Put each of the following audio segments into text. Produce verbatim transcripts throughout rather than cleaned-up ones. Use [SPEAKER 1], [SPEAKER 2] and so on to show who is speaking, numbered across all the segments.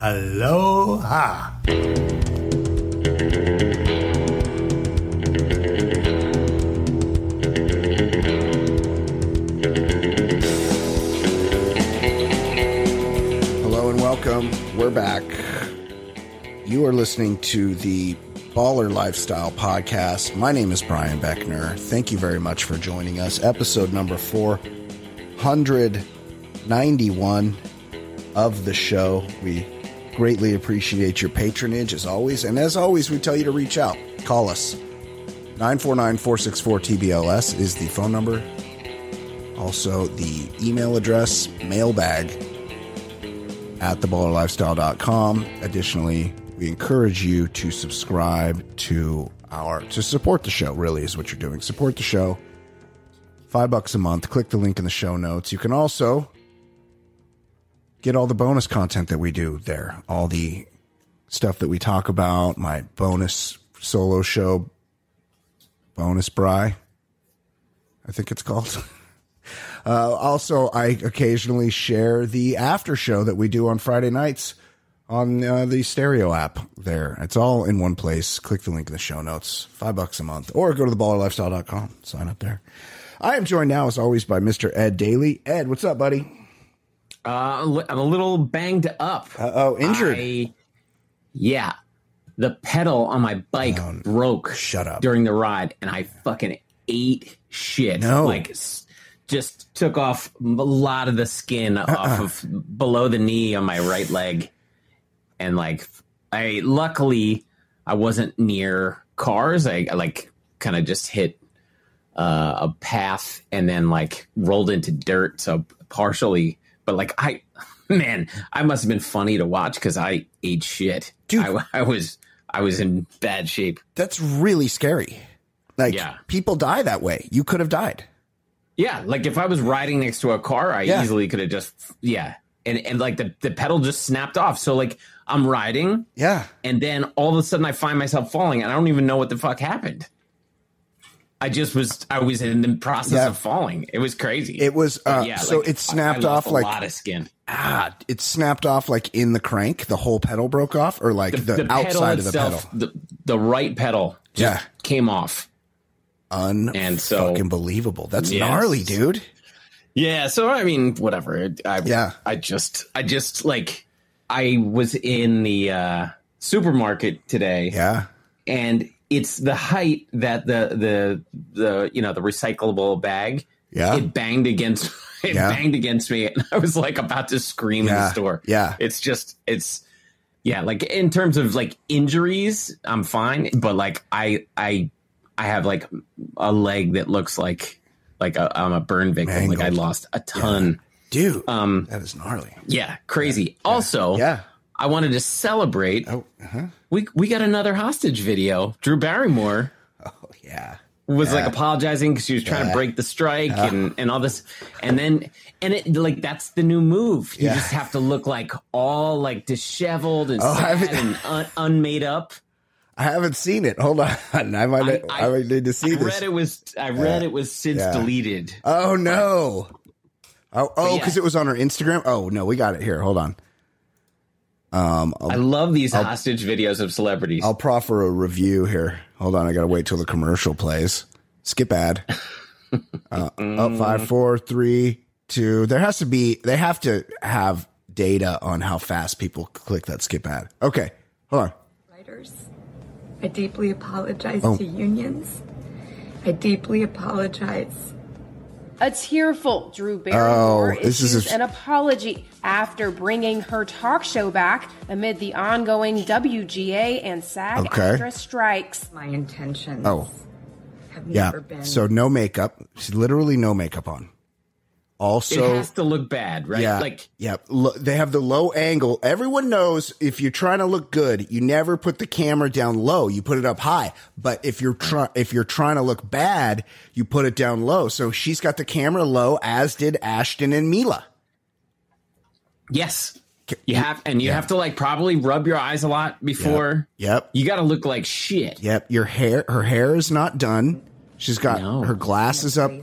[SPEAKER 1] Aloha.
[SPEAKER 2] Hello and welcome. We're back. You are listening to the Baller Lifestyle Podcast. My name is Brian Beckner. Thank you very much for joining us. Episode number four ninety-one of the show. We greatly appreciate your patronage as always. And as always, we tell you to reach out. Call us. nine four nine, four six four, T B L S is the phone number. Also, the email address, mailbag at the baller lifestyle dot com. Additionally, we encourage you to subscribe to our, to support the show, really is what you're doing. Support the show. Five bucks a month. Click the link in the show notes. You can also get all the bonus content that we do there. All the stuff that we talk about, my bonus solo show, Bonus Bri, I think it's called. uh, also, I occasionally share the after show that we do on Friday nights on uh, the Stereo app there. It's all in one place. Click the link in the show notes. Five bucks a month. Or go to the baller lifestyle dot com. Sign up there. I am joined now, as always, by Mister Ed Daly. Ed, what's up, buddy?
[SPEAKER 3] Uh, I'm a little banged up.
[SPEAKER 2] Uh-oh, injured.
[SPEAKER 3] I, yeah. The pedal on my bike
[SPEAKER 2] Oh,
[SPEAKER 3] broke
[SPEAKER 2] shut up.
[SPEAKER 3] during the ride, and I fucking ate shit.
[SPEAKER 2] No.
[SPEAKER 3] Like, s- just took off a lot of the skin
[SPEAKER 2] Uh-uh.
[SPEAKER 3] off of below the knee on my right leg. And, like, I luckily, I wasn't near cars. I, I like, kind of just hit uh, a path and then, like, rolled into dirt. So, partially... But like I, man, I must have been funny to watch because I ate shit.
[SPEAKER 2] Dude.
[SPEAKER 3] I, I was I was in bad shape.
[SPEAKER 2] That's really scary. Like,
[SPEAKER 3] Yeah.
[SPEAKER 2] people die that way. You could have died.
[SPEAKER 3] Yeah, like if I was riding next to a car, I
[SPEAKER 2] Yeah.
[SPEAKER 3] easily could have just yeah, and and like the the pedal just snapped off. So like I'm riding,
[SPEAKER 2] Yeah.
[SPEAKER 3] and then all of a sudden I find myself falling, and I don't even know what the fuck happened. I just was I was in the process
[SPEAKER 2] Yeah.
[SPEAKER 3] of falling. It was crazy.
[SPEAKER 2] It was, uh,
[SPEAKER 3] But yeah,
[SPEAKER 2] so
[SPEAKER 3] like,
[SPEAKER 2] it snapped
[SPEAKER 3] I, I lost
[SPEAKER 2] off
[SPEAKER 3] a
[SPEAKER 2] like,
[SPEAKER 3] lot of skin.
[SPEAKER 2] ah, it snapped off like in the crank. The whole pedal broke off, or like the, outside of the pedal.
[SPEAKER 3] The, the right pedal just
[SPEAKER 2] Yeah.
[SPEAKER 3] came off. And so-
[SPEAKER 2] Unfucking believable. That's
[SPEAKER 3] Yes.
[SPEAKER 2] gnarly, dude.
[SPEAKER 3] Yeah, so I mean, whatever. I,
[SPEAKER 2] Yeah.
[SPEAKER 3] I just, I just like, I was in the uh, supermarket today,
[SPEAKER 2] Yeah.
[SPEAKER 3] and it's the height that the the the you know the recyclable bag.
[SPEAKER 2] Yeah.
[SPEAKER 3] It banged against. It
[SPEAKER 2] Yeah.
[SPEAKER 3] banged against me, and I was like about to scream in
[SPEAKER 2] Yeah.
[SPEAKER 3] the store.
[SPEAKER 2] Yeah.
[SPEAKER 3] It's just, it's, yeah. Like in terms of like injuries, I'm fine, but like I, I, I have like a leg that looks like like a, I'm a burn victim. Like I
[SPEAKER 2] Mangled.
[SPEAKER 3] lost a ton.
[SPEAKER 2] Dude.
[SPEAKER 3] Um,
[SPEAKER 2] that is gnarly.
[SPEAKER 3] yeah, crazy. Also,
[SPEAKER 2] Yeah.
[SPEAKER 3] I wanted to celebrate.
[SPEAKER 2] Oh, uh-huh.
[SPEAKER 3] We we got another hostage video. Drew Barrymore
[SPEAKER 2] Oh, yeah.
[SPEAKER 3] was
[SPEAKER 2] Yeah.
[SPEAKER 3] like apologizing because she was trying
[SPEAKER 2] Yeah.
[SPEAKER 3] to break the strike and, and all this, and then and it like that's the new move. You
[SPEAKER 2] Yeah.
[SPEAKER 3] just have to look like all like disheveled and
[SPEAKER 2] Oh, I
[SPEAKER 3] sad
[SPEAKER 2] haven't-
[SPEAKER 3] and un, unmade up.
[SPEAKER 2] I haven't seen it. Hold on. I might, I,
[SPEAKER 3] I-
[SPEAKER 2] might need to see
[SPEAKER 3] I
[SPEAKER 2] this.
[SPEAKER 3] read it was I read
[SPEAKER 2] Yeah.
[SPEAKER 3] it was since
[SPEAKER 2] Yeah.
[SPEAKER 3] deleted.
[SPEAKER 2] Oh, no. Oh, oh,
[SPEAKER 3] yeah.
[SPEAKER 2] because it was on her Instagram. Oh, no, we got it here. Hold on. Um, I'll,
[SPEAKER 3] I love these hostage videos of celebrities.
[SPEAKER 2] I'll proffer a review here. Hold on, I gotta wait till the commercial plays. Skip ad. Uh, up five, four, three, two. There has to be. They have to have data on how fast people click that skip ad. Okay, hold on.
[SPEAKER 4] Writers, I deeply apologize
[SPEAKER 2] Oh.
[SPEAKER 4] to unions. I deeply apologize.
[SPEAKER 5] A tearful Drew Barrymore
[SPEAKER 2] Oh, this is
[SPEAKER 5] issues
[SPEAKER 2] a-
[SPEAKER 5] an apology after bringing her talk show back amid the ongoing W G A and SAG
[SPEAKER 2] Okay.
[SPEAKER 5] actress strikes.
[SPEAKER 4] My intentions
[SPEAKER 2] Oh,
[SPEAKER 4] have
[SPEAKER 2] yeah.
[SPEAKER 4] never been.
[SPEAKER 2] So no makeup. She's literally no makeup on. Also,
[SPEAKER 3] it has to look bad, right?
[SPEAKER 2] yeah,
[SPEAKER 3] Like
[SPEAKER 2] yeah. Lo- they have the low angle. Everyone knows if you're trying to look good, you never put the camera down low. You put it up high. But if you're trying, if you're trying to look bad, you put it down low. So she's got the camera low, as did Ashton and Mila.
[SPEAKER 3] yes, you have, and you
[SPEAKER 2] Yeah.
[SPEAKER 3] have to like probably rub your eyes a lot before.
[SPEAKER 2] Yep.
[SPEAKER 3] You got to look like shit.
[SPEAKER 2] Yep. Your hair, her hair is not done. She's got
[SPEAKER 3] No.
[SPEAKER 2] her glasses up.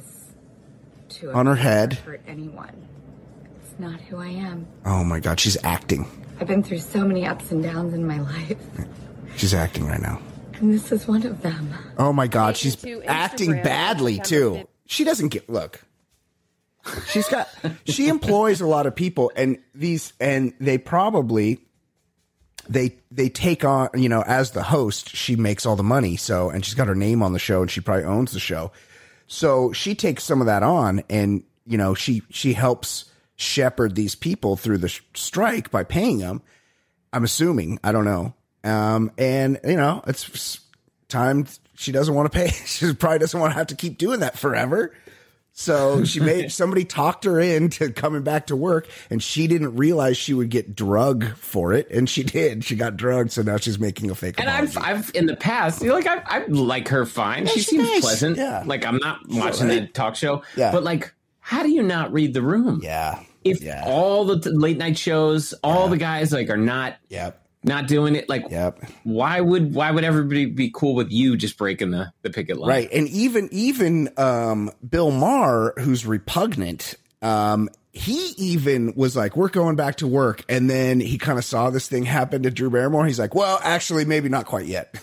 [SPEAKER 4] To
[SPEAKER 2] on her
[SPEAKER 4] never
[SPEAKER 2] head.
[SPEAKER 4] hurt anyone. It's not who I am.
[SPEAKER 2] Oh my God, she's acting.
[SPEAKER 4] I've been through so many ups and downs in my life.
[SPEAKER 2] She's acting right now.
[SPEAKER 4] And this is one of them.
[SPEAKER 2] Oh my God, she's
[SPEAKER 5] Taken to
[SPEAKER 2] acting
[SPEAKER 5] Instagram
[SPEAKER 2] badly
[SPEAKER 5] on
[SPEAKER 2] too.
[SPEAKER 5] September
[SPEAKER 2] She doesn't get look. She's got she employs a lot of people, and these and they probably they they take on, you know, as the host, she makes all the money. So, and she's got her name on the show, and she probably owns the show. So she takes some of that on, and you know, she she helps shepherd these people through the sh- strike by paying them. I'm assuming, I don't know. Um, and you know, it's time she doesn't want to pay. She probably doesn't want to have to keep doing that forever. So she made somebody talked her into coming back to work, and she didn't realize she would get drug for it, and she did. She got drugged, so now she's making a fake.
[SPEAKER 3] And
[SPEAKER 2] apology.
[SPEAKER 3] I've, I've in the past, you know, like I, I like her fine.
[SPEAKER 2] Yeah,
[SPEAKER 3] she
[SPEAKER 2] she's
[SPEAKER 3] seems
[SPEAKER 2] nice.
[SPEAKER 3] pleasant.
[SPEAKER 2] Yeah.
[SPEAKER 3] Like I'm not
[SPEAKER 2] She's
[SPEAKER 3] watching
[SPEAKER 2] all right.
[SPEAKER 3] that talk show.
[SPEAKER 2] Yeah.
[SPEAKER 3] But like, how do you not read the room?
[SPEAKER 2] Yeah.
[SPEAKER 3] If
[SPEAKER 2] yeah.
[SPEAKER 3] all the t- late night shows, all
[SPEAKER 2] Yeah.
[SPEAKER 3] the guys like are not
[SPEAKER 2] Yep.
[SPEAKER 3] not doing it, like
[SPEAKER 2] Yep.
[SPEAKER 3] why would why would everybody be cool with you just breaking the, the picket line?
[SPEAKER 2] Right. And even even um, Bill Maher, who's repugnant, um, he even was like, we're going back to work. And then he kind of saw this thing happen to Drew Barrymore. He's like, well, actually, maybe not quite yet.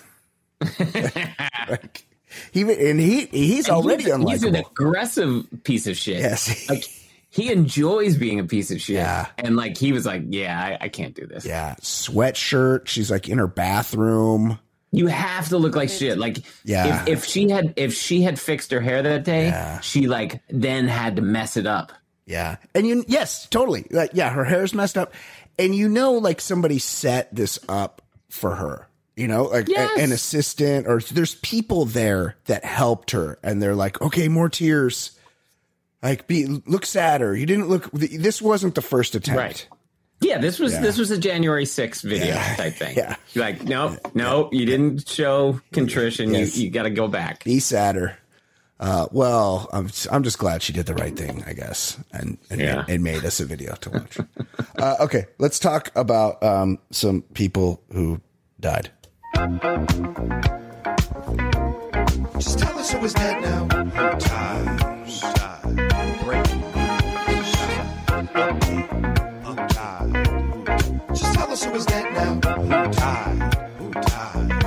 [SPEAKER 2] Like, he, and he he's
[SPEAKER 3] And
[SPEAKER 2] already
[SPEAKER 3] he's,
[SPEAKER 2] unlikable.
[SPEAKER 3] he's an aggressive piece of shit.
[SPEAKER 2] Yes.
[SPEAKER 3] Like he enjoys being a piece of shit.
[SPEAKER 2] Yeah.
[SPEAKER 3] And like he was like, yeah, I, I can't do this.
[SPEAKER 2] Yeah. Sweatshirt. She's like in her bathroom.
[SPEAKER 3] You have to look like shit. Like
[SPEAKER 2] Yeah.
[SPEAKER 3] if, if she had if she had fixed her hair that day,
[SPEAKER 2] Yeah.
[SPEAKER 3] she like then had to mess it up.
[SPEAKER 2] Yeah. And you, yes, totally. Like, yeah, her hair's messed up. And you know, like somebody set this up for her, you know, like a-
[SPEAKER 3] Yes.
[SPEAKER 2] an assistant, or there's people there that helped her, and they're like, okay, more tears. Like, be, look sadder. You didn't look, this wasn't the first attempt.
[SPEAKER 3] Right. Yeah, this was
[SPEAKER 2] Yeah.
[SPEAKER 3] this was a January sixth video
[SPEAKER 2] Yeah.
[SPEAKER 3] type thing.
[SPEAKER 2] Yeah.
[SPEAKER 3] You're like, no, no, you didn't show contrition.
[SPEAKER 2] Yes.
[SPEAKER 3] You you got to go back.
[SPEAKER 2] Be sadder. Uh, well, I'm I'm just glad she did the right thing, I guess, and and,
[SPEAKER 3] Yeah.
[SPEAKER 2] and made us a video to watch. uh, okay, let's talk about um, some people who died.
[SPEAKER 1] Just tell us who is dead now. Who died? Who died? Breaking news. Update. Who died? Just tell us who is dead now. Who died? Who died?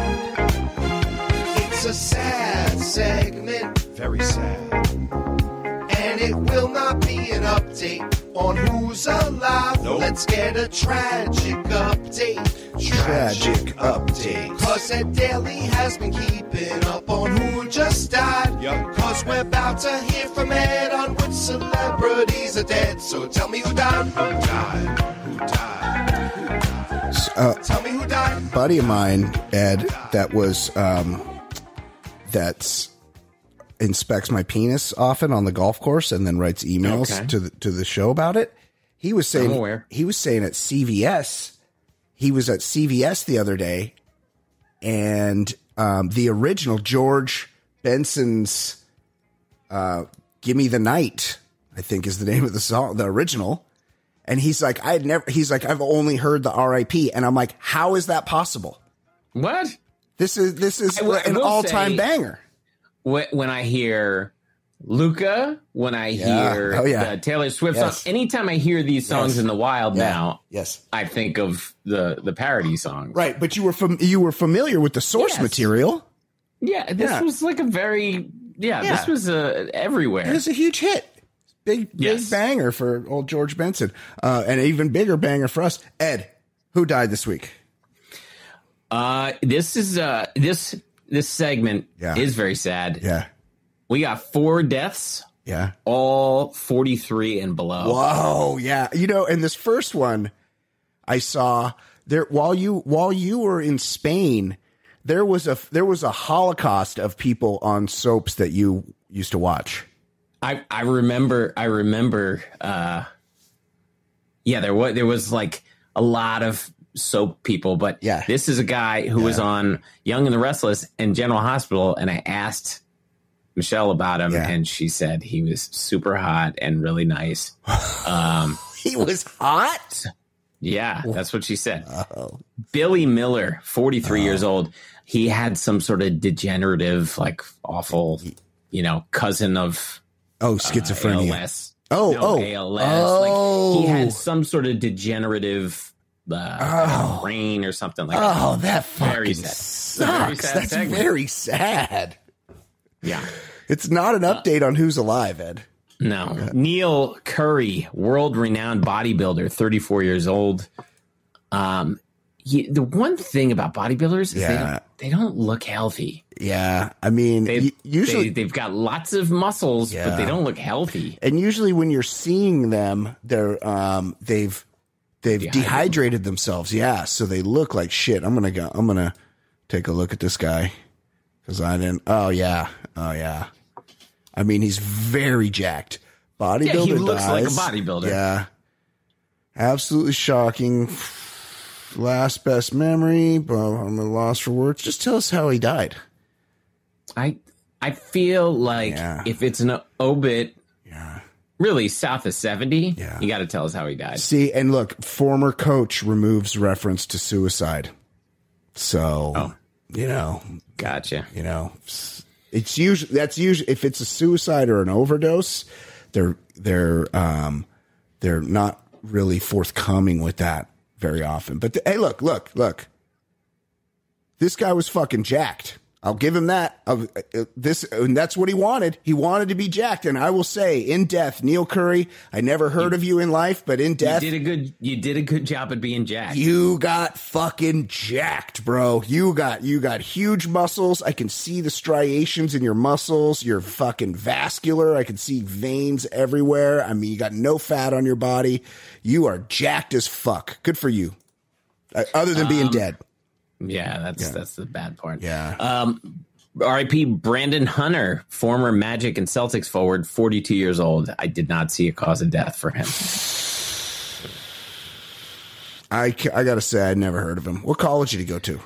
[SPEAKER 1] It's a sad segment. Very sad. And it will not be an update on who's alive. Nope. Let's get a tragic update.
[SPEAKER 2] Tragic update.
[SPEAKER 1] Cause Ed Daly has been keeping up on who just died. Yep. Cause we're about to hear from Ed on which celebrities are dead. So tell me who died. Who died? Who died? Who died?
[SPEAKER 2] Uh,
[SPEAKER 1] Tell me who died.
[SPEAKER 2] buddy of mine, Ed, that was um, that's inspects my penis often on the golf course and then writes emails
[SPEAKER 3] Okay.
[SPEAKER 2] to the to the show about it. He was saying
[SPEAKER 3] I'm aware.
[SPEAKER 2] he was saying at C V S, he was at C V S the other day, and um, the original George Benson's uh, "Give Me the Night," I think is the name of the song, the original. And he's like, I had never. He's like, I've only heard the R I P, and I'm like, how is that possible?
[SPEAKER 3] What?
[SPEAKER 2] This is this is
[SPEAKER 3] I will- I
[SPEAKER 2] an
[SPEAKER 3] will
[SPEAKER 2] all time
[SPEAKER 3] say-
[SPEAKER 2] banger.
[SPEAKER 3] When, when I hear Luca, when I
[SPEAKER 2] Yeah.
[SPEAKER 3] hear
[SPEAKER 2] Oh, yeah.
[SPEAKER 3] the Taylor Swift
[SPEAKER 2] Yes.
[SPEAKER 3] song, anytime I hear these songs
[SPEAKER 2] Yes.
[SPEAKER 3] in the wild
[SPEAKER 2] Yeah.
[SPEAKER 3] now,
[SPEAKER 2] Yes,
[SPEAKER 3] I think of the the parody songs.
[SPEAKER 2] right. But you were fam- you were familiar with the source
[SPEAKER 3] Yes.
[SPEAKER 2] material.
[SPEAKER 3] Yeah, this
[SPEAKER 2] Yeah.
[SPEAKER 3] was like a very yeah.
[SPEAKER 2] Yeah.
[SPEAKER 3] This was uh, everywhere.
[SPEAKER 2] It was a huge hit, big big
[SPEAKER 3] Yes.
[SPEAKER 2] banger for old George Benson, uh, and an even bigger banger for us. Ed, who died this week?
[SPEAKER 3] Uh, this is uh this this segment
[SPEAKER 2] Yeah.
[SPEAKER 3] is very sad.
[SPEAKER 2] Yeah,
[SPEAKER 3] We got four deaths,
[SPEAKER 2] yeah.
[SPEAKER 3] all forty-three and below.
[SPEAKER 2] Whoa, yeah. You know, and this first one I saw there while you while you were in Spain, there was a there was a holocaust of people on soaps that you used to watch.
[SPEAKER 3] I I remember I remember uh yeah, there was there was like a lot of soap people, but
[SPEAKER 2] Yeah.
[SPEAKER 3] this is a guy who was on Young and the Restless and General Hospital, and I asked Michelle about him,
[SPEAKER 2] Yeah.
[SPEAKER 3] and she said he was super hot and really nice. Um,
[SPEAKER 2] He was hot.
[SPEAKER 3] yeah, that's what she said.
[SPEAKER 2] Oh,
[SPEAKER 3] Billy Miller, forty-three years old. He had some sort of degenerative, like awful, you know, cousin of
[SPEAKER 2] oh,
[SPEAKER 3] A
[SPEAKER 2] schizophrenia.
[SPEAKER 3] L S.
[SPEAKER 2] Oh,
[SPEAKER 3] No,
[SPEAKER 2] oh,
[SPEAKER 3] A L S.
[SPEAKER 2] oh.
[SPEAKER 3] Like he had some sort of degenerative uh,
[SPEAKER 2] Oh.
[SPEAKER 3] rain or something like
[SPEAKER 2] Oh,
[SPEAKER 3] that.
[SPEAKER 2] that
[SPEAKER 3] Very
[SPEAKER 2] fucking
[SPEAKER 3] sad. Very
[SPEAKER 2] sucks.
[SPEAKER 3] sad
[SPEAKER 2] That's
[SPEAKER 3] segment.
[SPEAKER 2] very sad.
[SPEAKER 3] Yeah.
[SPEAKER 2] It's not an update on who's alive, Ed.
[SPEAKER 3] No. Neil Curry, world-renowned bodybuilder, thirty-four years old. Um, he, the one thing about bodybuilders is
[SPEAKER 2] Yeah.
[SPEAKER 3] they, don't, they don't look healthy.
[SPEAKER 2] Yeah, I mean,
[SPEAKER 3] They,
[SPEAKER 2] u- usually,
[SPEAKER 3] they, they've got lots of muscles,
[SPEAKER 2] Yeah.
[SPEAKER 3] but they don't look healthy.
[SPEAKER 2] and usually when you're seeing them, they're um, they've they've
[SPEAKER 3] Dehydrated.
[SPEAKER 2] dehydrated themselves. Yeah, so they look like shit. I'm gonna go. I'm gonna take a look at this guy because I didn't. Oh yeah, oh yeah. I mean, he's very jacked. Bodybuilder
[SPEAKER 3] Yeah, he looks like a
[SPEAKER 2] dies.
[SPEAKER 3] bodybuilder.
[SPEAKER 2] Yeah, absolutely shocking. Last best memory, but I'm at a loss for words. Just tell us how he died.
[SPEAKER 3] I I feel like
[SPEAKER 2] Yeah.
[SPEAKER 3] if it's an obit,
[SPEAKER 2] Yeah.
[SPEAKER 3] really south of seventy,
[SPEAKER 2] Yeah.
[SPEAKER 3] you got to tell us how he died.
[SPEAKER 2] See, and look, former coach removes reference to suicide. So,
[SPEAKER 3] Oh.
[SPEAKER 2] you know,
[SPEAKER 3] Gotcha.
[SPEAKER 2] you know, it's usually that's usually if it's a suicide or an overdose, they're they're um they're not really forthcoming with that very often. But the, hey, look, look, look. This guy was fucking jacked. I'll give him that. Uh, uh, this and that's what he wanted. He wanted to be jacked. And I will say, in death, Neil Curry, I never heard of you in life, but in
[SPEAKER 3] You
[SPEAKER 2] death,
[SPEAKER 3] did a good you did a good job at being jacked.
[SPEAKER 2] you got fucking jacked, bro. You got you got huge muscles. I can see the striations in your muscles. You're fucking vascular. I can see veins everywhere. I mean, you got no fat on your body. You are jacked as fuck. Good for you. Uh, other than being dead.
[SPEAKER 3] Yeah, that's that's the bad part.
[SPEAKER 2] Yeah.
[SPEAKER 3] Um, R I P Brandon Hunter, former Magic and Celtics forward, forty-two years old. I did not see a cause of death for him.
[SPEAKER 2] I, ca- I gotta say, I'd never heard of him. What college did he go to?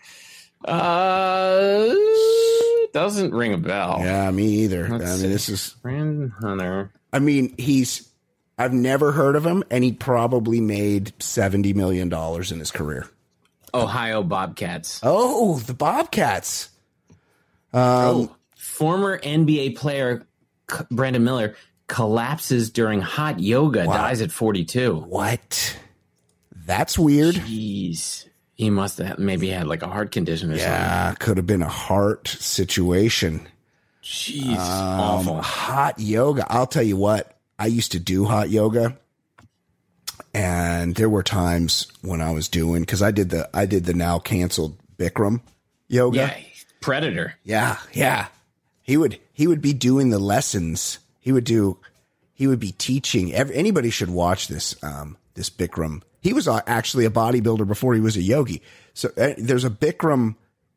[SPEAKER 3] Uh, doesn't ring a bell.
[SPEAKER 2] Yeah, me either.
[SPEAKER 3] Let's
[SPEAKER 2] I mean,
[SPEAKER 3] see.
[SPEAKER 2] this is.
[SPEAKER 3] Brandon Hunter.
[SPEAKER 2] I mean, he's. I've never heard of him, and he probably made seventy million dollars in his career.
[SPEAKER 3] Ohio Bobcats.
[SPEAKER 2] Oh, the Bobcats.
[SPEAKER 3] oh, former N B A player C- Brandon Miller collapses during hot yoga,
[SPEAKER 2] Wow.
[SPEAKER 3] dies at forty-two.
[SPEAKER 2] What? That's weird.
[SPEAKER 3] Jeez. He must have maybe had like a heart condition or
[SPEAKER 2] Yeah, could have been a heart situation.
[SPEAKER 3] something. Jeez.
[SPEAKER 2] Um,
[SPEAKER 3] awful.
[SPEAKER 2] Hot yoga. I'll tell you what. I used to do hot yoga, and there were times when I was doing because I did the I did the now canceled Bikram yoga.
[SPEAKER 3] Yeah. Predator.
[SPEAKER 2] Yeah, yeah. He would he would be doing the lessons. He would do he would be teaching. Every, anybody should watch this um this Bikram. He was uh, actually a bodybuilder before he was a yogi. So uh, there's a Bikram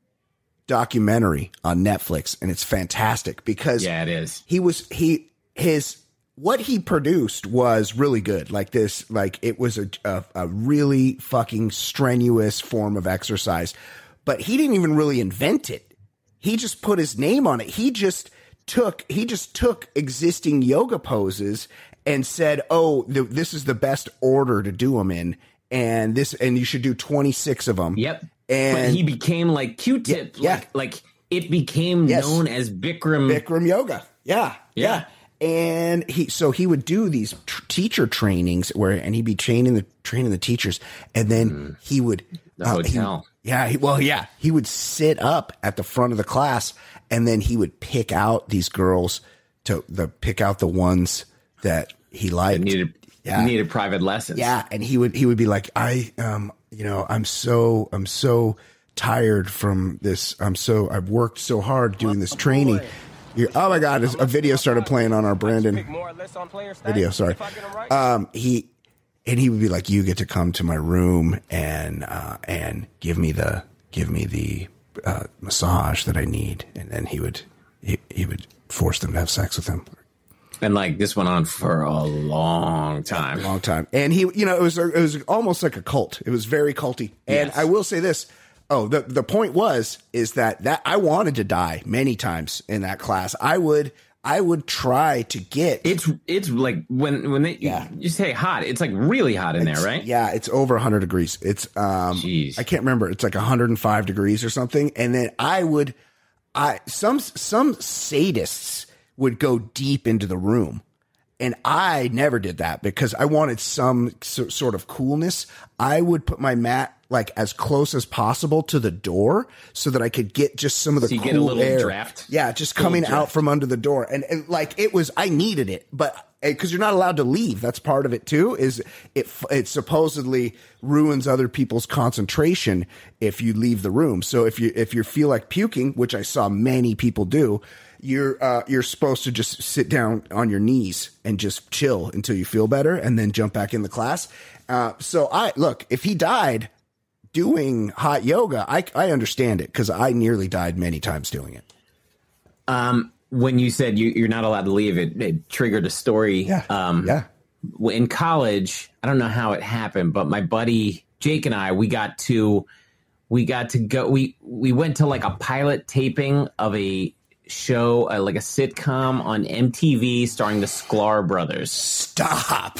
[SPEAKER 2] documentary on Netflix, and it's fantastic because
[SPEAKER 3] Yeah, it is.
[SPEAKER 2] he was he his what he produced was really good. Like this, like it was a, a a really fucking strenuous form of exercise, but he didn't even really invent it. He just put his name on it. He just took he just took existing yoga poses and said, "Oh, th- this is the best order to do them in, and this and you should do twenty-six of them."
[SPEAKER 3] Yep.
[SPEAKER 2] And
[SPEAKER 3] but he became like Q-tip.
[SPEAKER 2] Yeah,
[SPEAKER 3] Like, like it became
[SPEAKER 2] Yes.
[SPEAKER 3] known as Bikram.
[SPEAKER 2] Bikram yoga. Yeah, yeah.
[SPEAKER 3] Yeah.
[SPEAKER 2] And he, so he would do these tr- teacher trainings where, and he'd be training the training the teachers, and then he would
[SPEAKER 3] The
[SPEAKER 2] uh, he-
[SPEAKER 3] hotel.
[SPEAKER 2] yeah, he, well, yeah, he would sit up at the front of the class, and then he would pick out these girls to the pick out the ones that he liked.
[SPEAKER 3] needed
[SPEAKER 2] Yeah.
[SPEAKER 3] needed private lessons.
[SPEAKER 2] Yeah, and he would he would be like, I um, you know, I'm so I'm so tired from this. I'm so I've worked so hard doing this training. You're, oh my God! A video started playing on our Brandon video. Sorry. Um, he and he would be like, "You get to come to my room and uh, and give me the give me the uh, massage that I need." And then he would he, he would force them to have sex with him.
[SPEAKER 3] And like this went on for a long time.
[SPEAKER 2] long time. And he, you know, it was it was almost like a cult. It was very culty. And
[SPEAKER 3] Yes.
[SPEAKER 2] I will say this. Oh, the the point was is that that I wanted to die many times in that class. I would I would try to get
[SPEAKER 3] It's it's like when when they
[SPEAKER 2] Yeah.
[SPEAKER 3] you say hot, it's like really hot in there, right?
[SPEAKER 2] Yeah, it's over one hundred degrees. It's um
[SPEAKER 3] Jeez.
[SPEAKER 2] I can't remember. It's like one hundred five degrees or something. And then I would I some some sadists would go deep into the room. And I never did that because I wanted some so, sort of coolness. I would put my mat like as close as possible to the door so that I could get just some of the
[SPEAKER 3] so you
[SPEAKER 2] cool
[SPEAKER 3] get a little
[SPEAKER 2] air.
[SPEAKER 3] draft.
[SPEAKER 2] Yeah, just coming out from under the door. And, and like it was, I needed it, but because you're not allowed to leave. That's part of it too, is it, it supposedly ruins other people's concentration if you leave the room. So if you, if you feel like puking, which I saw many people do, you're, uh, you're supposed to just sit down on your knees and just chill until you feel better and then jump back in the class. Uh, so I look, if he died doing hot yoga, I, I understand it because I nearly died many times doing it.
[SPEAKER 3] Um, when you said you, you're not allowed to leave, it, it triggered a story.
[SPEAKER 2] Yeah.
[SPEAKER 3] Um,
[SPEAKER 2] yeah.
[SPEAKER 3] In college, I don't know how it happened, but my buddy Jake and I, we got to, we got to go, we, we went to like a pilot taping of a show, uh, like a sitcom on M T V starring the Sklar brothers.
[SPEAKER 2] Stop.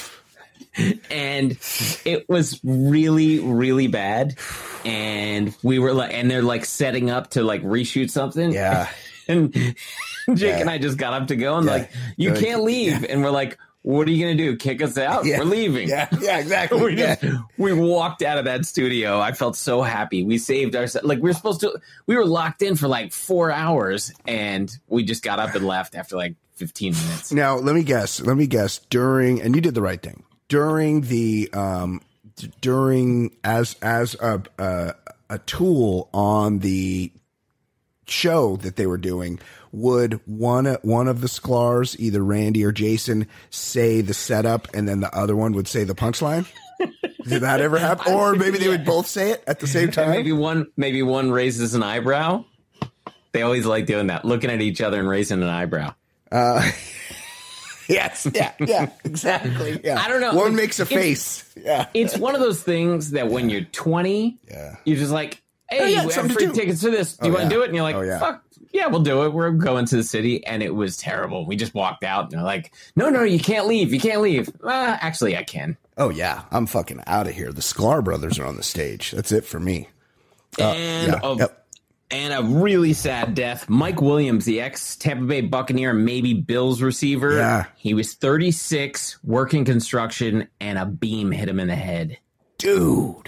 [SPEAKER 3] And it was really, really bad. And we were like, and they're like setting up to like reshoot something.
[SPEAKER 2] Yeah.
[SPEAKER 3] And Jake
[SPEAKER 2] yeah.
[SPEAKER 3] and I just got up to go and
[SPEAKER 2] yeah.
[SPEAKER 3] like, you
[SPEAKER 2] You're
[SPEAKER 3] can't
[SPEAKER 2] like,
[SPEAKER 3] leave. Yeah. And we're like, what are you going to do? Kick us out?
[SPEAKER 2] Yeah.
[SPEAKER 3] We're leaving.
[SPEAKER 2] Yeah, yeah, exactly.
[SPEAKER 3] we,
[SPEAKER 2] yeah.
[SPEAKER 3] just, we walked out of that studio. I felt so happy. We saved ourselves. Like we were supposed to, we were locked in for like four hours and we just got up and left after like fifteen minutes.
[SPEAKER 2] Now, let me guess, let me guess during, and you did the right thing during the, um, d- during as, as a, a, a tool on the show that they were doing, would one one of the Sklars, either Randy or Jason, say the setup and then the other one would say the punchline? Did that ever happen? Or maybe they would both say it at the same time?
[SPEAKER 3] And maybe one maybe one raises an eyebrow. They always like doing that, looking at each other and raising an eyebrow.
[SPEAKER 2] Uh, yes, yeah, yeah, exactly. Yeah.
[SPEAKER 3] I don't know.
[SPEAKER 2] One
[SPEAKER 3] It's-
[SPEAKER 2] makes a
[SPEAKER 3] it's-
[SPEAKER 2] face. Yeah.
[SPEAKER 3] It's one of those things that when you're twenty,
[SPEAKER 2] Yeah.
[SPEAKER 3] you're just like, hey,
[SPEAKER 2] Oh, yeah,
[SPEAKER 3] we have
[SPEAKER 2] something to
[SPEAKER 3] free
[SPEAKER 2] do.
[SPEAKER 3] tickets to this. Do
[SPEAKER 2] Oh,
[SPEAKER 3] you want
[SPEAKER 2] yeah.
[SPEAKER 3] to do it? And you're like,
[SPEAKER 2] Oh, yeah.
[SPEAKER 3] fuck, yeah, we'll do it. We're going to the city. And it was terrible. We just walked out and they're like, no, no, you can't leave. You can't leave. Uh, actually, I can.
[SPEAKER 2] Oh, yeah. I'm fucking out of here. The Sklar brothers are on the stage. That's it for me. Uh,
[SPEAKER 3] and,
[SPEAKER 2] yeah.
[SPEAKER 3] a,
[SPEAKER 2] Yep.
[SPEAKER 3] and a really sad death. Mike Williams, the ex-Tampa Bay Buccaneer and maybe Bills receiver.
[SPEAKER 2] Yeah.
[SPEAKER 3] He was thirty-six, working construction, and a beam hit him in the head.
[SPEAKER 2] Dude.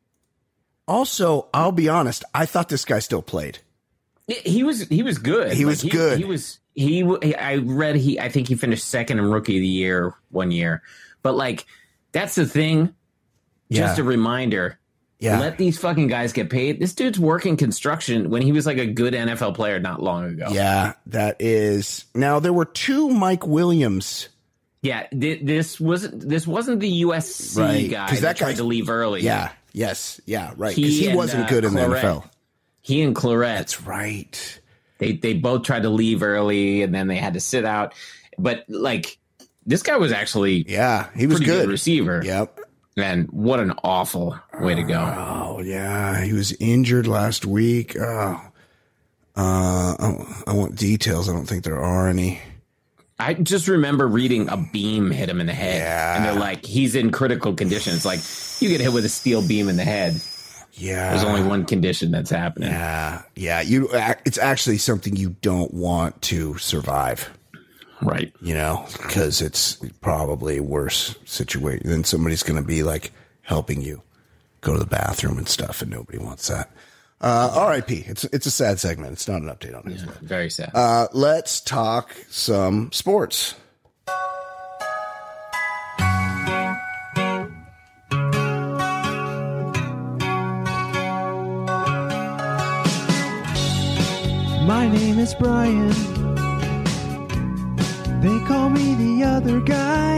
[SPEAKER 2] Also, I'll be honest. I thought this guy still played.
[SPEAKER 3] He was he was good.
[SPEAKER 2] He was good.
[SPEAKER 3] He was he. I read he. I think he finished second in Rookie of the Year one year. But like, that's the thing. Just
[SPEAKER 2] Yeah.
[SPEAKER 3] a reminder.
[SPEAKER 2] Yeah.
[SPEAKER 3] Let these fucking guys get paid. This dude's working construction when he was like a good N F L player not long ago.
[SPEAKER 2] Yeah, that is. Now, there were two Mike Williams.
[SPEAKER 3] Yeah. Th- this wasn't this wasn't the U S C
[SPEAKER 2] Right,
[SPEAKER 3] guy
[SPEAKER 2] 'cause
[SPEAKER 3] that
[SPEAKER 2] that
[SPEAKER 3] tried
[SPEAKER 2] guy's-
[SPEAKER 3] to leave early.
[SPEAKER 2] Yeah. Yes. Yeah. Right. Because
[SPEAKER 3] He
[SPEAKER 2] he,
[SPEAKER 3] and,
[SPEAKER 2] wasn't
[SPEAKER 3] uh,
[SPEAKER 2] good in the
[SPEAKER 3] Claret.
[SPEAKER 2] N F L.
[SPEAKER 3] He and Claret.
[SPEAKER 2] That's right.
[SPEAKER 3] They they both tried to leave early and then they had to sit out. But like, this guy was actually
[SPEAKER 2] Yeah. He was
[SPEAKER 3] pretty good.
[SPEAKER 2] good.
[SPEAKER 3] receiver.
[SPEAKER 2] Yep.
[SPEAKER 3] And what an awful way to go.
[SPEAKER 2] Oh, yeah. He was injured last week. Oh. Uh, I, I want details. I don't think there are any.
[SPEAKER 3] I just remember reading a beam hit him in the head.
[SPEAKER 2] Yeah.
[SPEAKER 3] And they're like, he's in critical condition. It's like, you get hit with a steel beam in the head.
[SPEAKER 2] Yeah.
[SPEAKER 3] There's only one condition that's happening.
[SPEAKER 2] Yeah. Yeah. You. It's actually something you don't want to survive.
[SPEAKER 3] Right.
[SPEAKER 2] You know, because it's probably a worse situation. Then somebody's going to be like helping you go to the bathroom and stuff, and nobody wants that. Uh, R I P. It's it's a sad segment. It's not an update on his
[SPEAKER 3] Yeah,
[SPEAKER 2] life.
[SPEAKER 3] very sad.
[SPEAKER 2] Uh, let's talk some sports.
[SPEAKER 6] My name is Brian. They call me the other guy.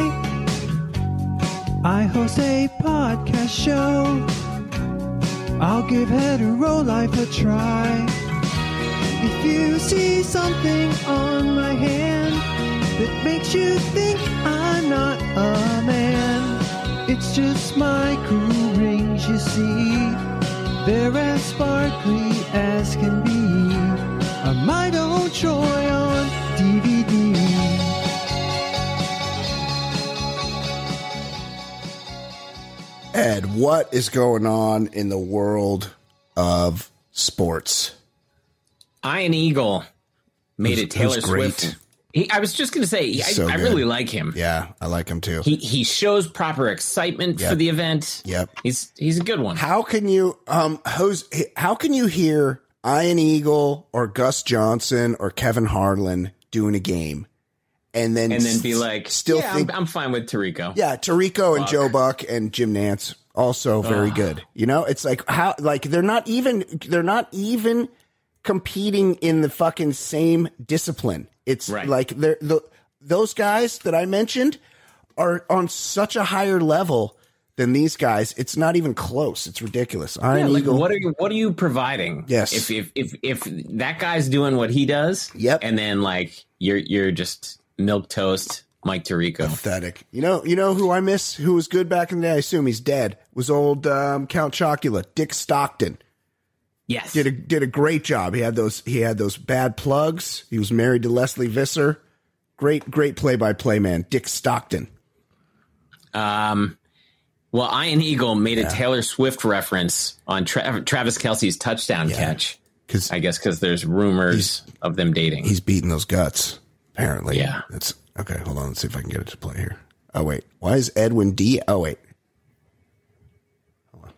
[SPEAKER 6] I host a podcast show. I'll give hetero life a try. If you see something on my hand that makes you think I'm not a man, it's just my cool rings, you see. They're as sparkly as can be. A might old Troy on D V D.
[SPEAKER 2] Ed, what is going on in the world of sports?
[SPEAKER 3] Iron Eagle made
[SPEAKER 2] Who's-
[SPEAKER 3] it Taylor
[SPEAKER 2] who's great?
[SPEAKER 3] Swift. He, I was just going to say, I,
[SPEAKER 2] so
[SPEAKER 3] I
[SPEAKER 2] good.
[SPEAKER 3] really like him.
[SPEAKER 2] Yeah, I like him too.
[SPEAKER 3] He he shows proper excitement
[SPEAKER 2] Yep.
[SPEAKER 3] for the event.
[SPEAKER 2] Yep.
[SPEAKER 3] He's he's a good one.
[SPEAKER 2] How can you um Jose, how can you hear Ian Eagle or Gus Johnson or Kevin Harlan doing a game and then
[SPEAKER 3] and then be like,
[SPEAKER 2] still
[SPEAKER 3] yeah,
[SPEAKER 2] think
[SPEAKER 3] I'm, I'm fine with Tarico.
[SPEAKER 2] yeah, Tarico and
[SPEAKER 3] Buck.
[SPEAKER 2] Joe Buck and Jim Nance also very
[SPEAKER 3] Ugh.
[SPEAKER 2] good. You know, it's like how like they're not even they're not even competing in the fucking same discipline. It's
[SPEAKER 3] Right.
[SPEAKER 2] like they're the those guys that I mentioned are on such a higher level than these guys. It's not even close. It's ridiculous.
[SPEAKER 3] Yeah,
[SPEAKER 2] Iron
[SPEAKER 3] like
[SPEAKER 2] Eagle.
[SPEAKER 3] what are you what are you providing?
[SPEAKER 2] Yes.
[SPEAKER 3] If if if if that guy's doing what he does,
[SPEAKER 2] Yep.
[SPEAKER 3] and then like you're you're just milk toast Mike Tirico.
[SPEAKER 2] Pathetic. You know, you know who I miss, who was good back in the day, I assume he's dead, was old um, Count Chocula, Dick Stockton.
[SPEAKER 3] Yes.
[SPEAKER 2] Did a did a great job. He had those he had those bad plugs. He was married to Leslie Visser. Great, great play by play man, Dick Stockton.
[SPEAKER 3] Um well, Ian Eagle made a Taylor Swift reference on Tra- Travis Kelce's touchdown catch.
[SPEAKER 2] Because
[SPEAKER 3] I guess because there's rumors of them dating.
[SPEAKER 2] he's beating those guts, apparently.
[SPEAKER 3] Yeah.
[SPEAKER 2] It's okay, hold on, let's see if I can get it to play here. Oh wait. Why is Edwin D? Oh wait. Hold on.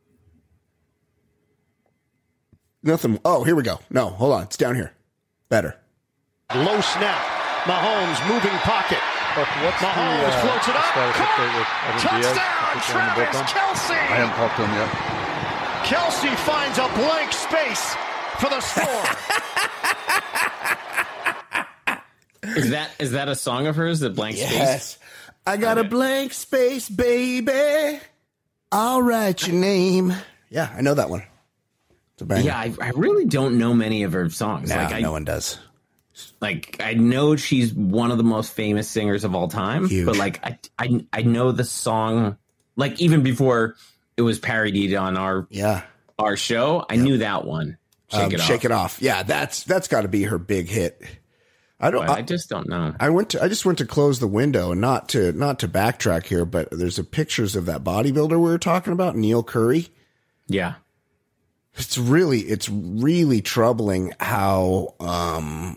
[SPEAKER 2] Nothing. Oh, here we go. No, hold on. It's down here. Better.
[SPEAKER 7] Low snap. Mahomes moving pocket.
[SPEAKER 8] But what's
[SPEAKER 7] Mahomes
[SPEAKER 8] the uh,
[SPEAKER 7] floats it up.
[SPEAKER 8] status
[SPEAKER 7] Caught.
[SPEAKER 8] update with Evan Diaz?
[SPEAKER 7] Touchdown,
[SPEAKER 8] Is he on the
[SPEAKER 7] Travis
[SPEAKER 8] bullpen?
[SPEAKER 7] Kelce.
[SPEAKER 8] I haven't talked to him yet.
[SPEAKER 7] Kelce finds a blank space for the score.
[SPEAKER 3] Is that is that a song of hers, the blank space?
[SPEAKER 2] Yes. I got a blank space, baby. I'll write your name. Yeah, I know that one. It's a banger.
[SPEAKER 3] Yeah, I, I really don't know many of her songs.
[SPEAKER 2] Nah,
[SPEAKER 3] like I
[SPEAKER 2] no one does.
[SPEAKER 3] like I know she's one of the most famous singers of all time,
[SPEAKER 2] Huge.
[SPEAKER 3] but like I, I I know the song like even before it was parodied on our
[SPEAKER 2] Yeah.
[SPEAKER 3] our show. I knew that one. Shake
[SPEAKER 2] Um,
[SPEAKER 3] it off.
[SPEAKER 2] Shake it off. Yeah, that's that's got to be her big hit. I don't.
[SPEAKER 3] But I
[SPEAKER 2] I,
[SPEAKER 3] just don't know.
[SPEAKER 2] I went to. I just went to close the window and not to not to backtrack here, but there's a pictures of that bodybuilder we were talking about, Neil Curry.
[SPEAKER 3] Yeah.
[SPEAKER 2] It's really it's really troubling how um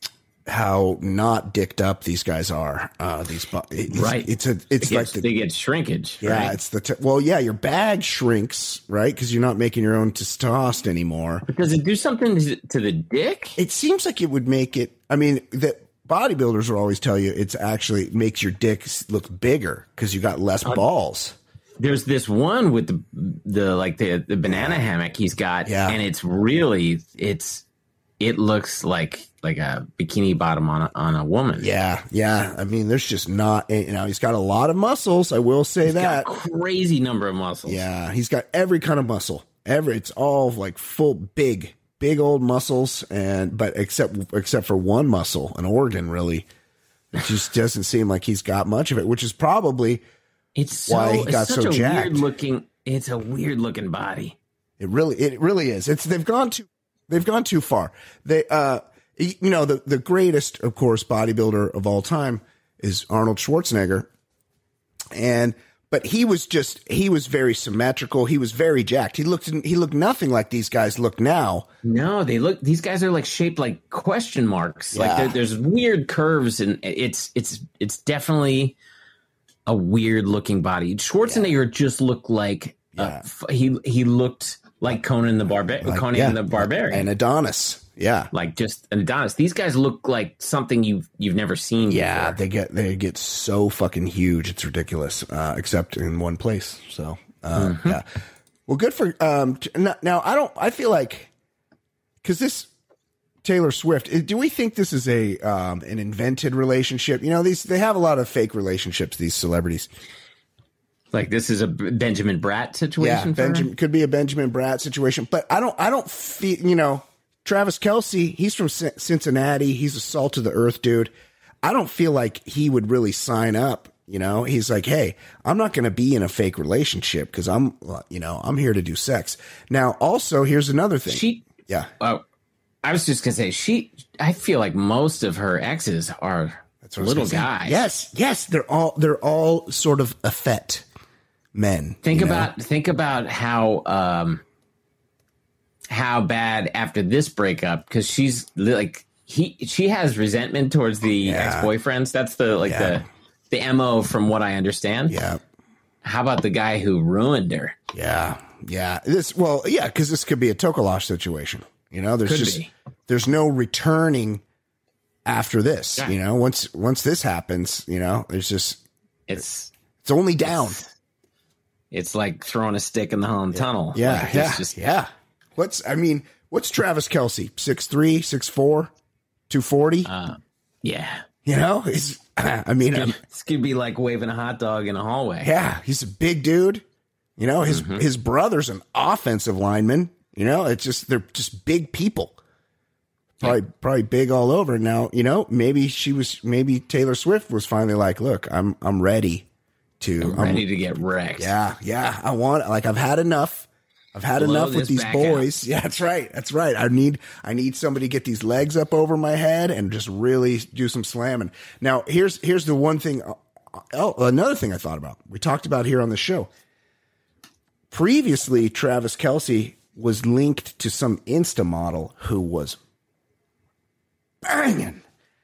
[SPEAKER 2] how not dicked up these guys are. Uh, these bo- it's,
[SPEAKER 3] Right.
[SPEAKER 2] It's a it's
[SPEAKER 3] It
[SPEAKER 2] like
[SPEAKER 3] gets,
[SPEAKER 2] the
[SPEAKER 3] they get shrinkage.
[SPEAKER 2] yeah.
[SPEAKER 3] Right?
[SPEAKER 2] It's the t- well yeah. Your bag shrinks, right, because you're not making your own testosterone anymore.
[SPEAKER 3] But does it do something to, to the dick?
[SPEAKER 2] It seems like it would make it. I mean, the bodybuilders will always tell you it's actually makes your dick look bigger because you got less balls.
[SPEAKER 3] There's this one with the the like the the banana hammock he's got,
[SPEAKER 2] Yeah.
[SPEAKER 3] and it's really it's it looks like like a bikini bottom on a, on a woman.
[SPEAKER 2] Yeah, yeah. I mean, there's just not. You know, he's got a lot of muscles. I will say
[SPEAKER 3] He's
[SPEAKER 2] that.
[SPEAKER 3] got a crazy number of muscles.
[SPEAKER 2] Yeah, he's got every kind of muscle. Every it's all like full big, big old muscles, and but except except for one muscle, an organ, really, it just doesn't seem like he's got much of it, which is probably
[SPEAKER 3] It's so,
[SPEAKER 2] why he got
[SPEAKER 3] it's such
[SPEAKER 2] so
[SPEAKER 3] a
[SPEAKER 2] jacked.
[SPEAKER 3] weird looking. It's a weird looking body.
[SPEAKER 2] it really it really is. It's they've gone too they've gone too far. They uh you know the the greatest, of course, bodybuilder of all time is Arnold Schwarzenegger, and. But he was just, he was very symmetrical. He was very jacked. He looked, he looked nothing like these guys look now.
[SPEAKER 3] No, they look. These guys are like shaped like question marks. Like
[SPEAKER 2] Yeah.
[SPEAKER 3] there, there's weird curves, and it's it's it's definitely a weird looking body. Schwarzenegger just looked like
[SPEAKER 2] Yeah.
[SPEAKER 3] uh, f- he he looked like Conan the Barbar
[SPEAKER 2] Like,
[SPEAKER 3] Conan
[SPEAKER 2] yeah,
[SPEAKER 3] the Barbarian,
[SPEAKER 2] and Adonis. Yeah.
[SPEAKER 3] like just an Adonis. These guys look like something you've you've never seen.
[SPEAKER 2] Yeah.
[SPEAKER 3] before.
[SPEAKER 2] They get, they get so fucking huge. It's ridiculous. Uh, except in one place. So, uh,
[SPEAKER 3] Mm-hmm.
[SPEAKER 2] yeah. Well, good for, um, t- n- now I don't, I feel like, cause this Taylor Swift, i- do we think this is a, um, an invented relationship? You know, these, they have a lot of fake relationships, these celebrities.
[SPEAKER 3] Like this is a B- Benjamin Bratt
[SPEAKER 2] Yeah,
[SPEAKER 3] situation. for her?
[SPEAKER 2] Benjamin could be a Benjamin Bratt situation, but I don't. I don't feel. You know, Travis Kelce. He's from C- Cincinnati. He's a salt of the earth dude. I don't feel like he would really sign up. You know, he's like, hey, I'm not going to be in a fake relationship because I'm, you know, I'm here to do sex. Now, also, here's another thing.
[SPEAKER 3] She.
[SPEAKER 2] yeah,
[SPEAKER 3] Oh, I was just gonna say she. I feel like most of her exes are
[SPEAKER 2] that's what I was
[SPEAKER 3] little
[SPEAKER 2] gonna say.
[SPEAKER 3] guys.
[SPEAKER 2] Yes, yes, they're all they're all sort of effete men.
[SPEAKER 3] Think
[SPEAKER 2] you know?
[SPEAKER 3] about think about how um how bad after this breakup, because she's li- like he she has resentment towards the
[SPEAKER 2] Yeah.
[SPEAKER 3] ex-boyfriends. That's the like
[SPEAKER 2] Yeah.
[SPEAKER 3] the the M O from what I understand.
[SPEAKER 2] Yeah.
[SPEAKER 3] How about the guy who ruined her?
[SPEAKER 2] Yeah. Yeah. This, well, yeah, because this could be a Tokalash situation. You know, there's
[SPEAKER 3] Could
[SPEAKER 2] just,
[SPEAKER 3] be.
[SPEAKER 2] there's no returning after this.
[SPEAKER 3] Yeah.
[SPEAKER 2] You know, once, once this happens, you know, there's just,
[SPEAKER 3] It's
[SPEAKER 2] it's only down.
[SPEAKER 3] it's like throwing a stick in the Holland Tunnel.
[SPEAKER 2] Yeah.
[SPEAKER 3] Like, it's
[SPEAKER 2] yeah.
[SPEAKER 3] just-
[SPEAKER 2] yeah. What's, I mean, what's Travis Kelce? six three, six four, two forty?
[SPEAKER 3] Uh, yeah.
[SPEAKER 2] You know, he's, I mean, um,
[SPEAKER 3] This could be like waving a hot dog in a hallway.
[SPEAKER 2] yeah, he's a big dude. You know, his
[SPEAKER 3] Mm-hmm.
[SPEAKER 2] his brother's an offensive lineman. You know, it's just they're just big people. Probably probably big all over. Now, you know, maybe she was maybe Taylor Swift was finally like, look, I'm I'm ready to
[SPEAKER 3] I'm ready to get wrecked.
[SPEAKER 2] yeah, yeah. I want like I've had enough. I've had
[SPEAKER 3] Blow
[SPEAKER 2] enough with
[SPEAKER 3] this
[SPEAKER 2] these
[SPEAKER 3] back
[SPEAKER 2] boys. Yeah, that's right. That's right. I need I need somebody to get these legs up over my head and just really do some slamming. Now, here's here's the one thing. Oh, another thing I thought about. We talked about here on the show. Previously, Travis Kelce was linked to some Insta model who was banging.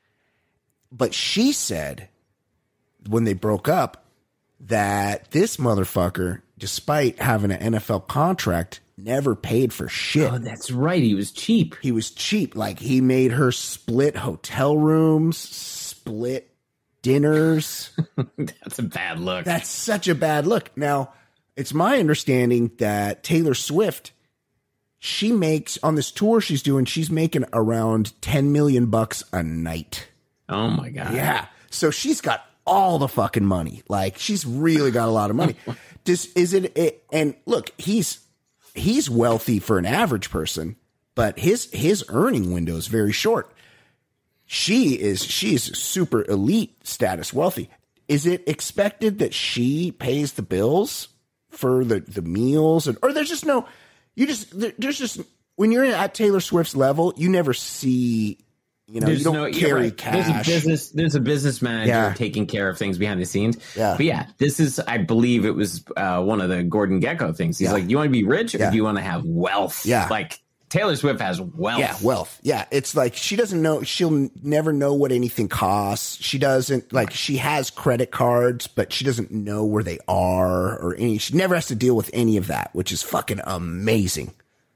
[SPEAKER 2] But she said when they broke up that this motherfucker, despite having an N F L contract, never paid for shit.
[SPEAKER 3] Oh, that's right. He was cheap.
[SPEAKER 2] He was cheap. Like he made her split hotel rooms, split dinners.
[SPEAKER 3] That's a bad look.
[SPEAKER 2] That's such a bad look. Now, it's my understanding that Taylor Swift, she makes on this tour she's doing, she's making around ten million bucks a night.
[SPEAKER 3] Oh my God.
[SPEAKER 2] Yeah. So she's got all the fucking money. Like she's really got a lot of money. Does is it, it and look, he's he's wealthy for an average person, but his his earning window is very short. She is she's super elite status wealthy. Is it expected that she pays the bills for the, the meals and, or there's just no, you just, there, there's just, when you're at Taylor Swift's level, you never see, you know,
[SPEAKER 3] There's
[SPEAKER 2] you don't
[SPEAKER 3] no, you're
[SPEAKER 2] carry
[SPEAKER 3] right.
[SPEAKER 2] cash.
[SPEAKER 3] There's a business. There's a business manager
[SPEAKER 2] Yeah.
[SPEAKER 3] taking care of things behind the scenes.
[SPEAKER 2] Yeah.
[SPEAKER 3] But yeah, this is. I believe it was uh, one of the Gordon Gekko things. He's
[SPEAKER 2] Yeah.
[SPEAKER 3] like, "Do you want to be rich, or
[SPEAKER 2] Yeah.
[SPEAKER 3] do you want to have wealth?"
[SPEAKER 2] Yeah.
[SPEAKER 3] Like Taylor Swift has wealth.
[SPEAKER 2] Yeah, wealth. Yeah, it's like she doesn't know. She'll n- never know what anything costs. She doesn't like. She has credit cards, but she doesn't know where they are or any. She never has to deal with any of that, which is fucking amazing.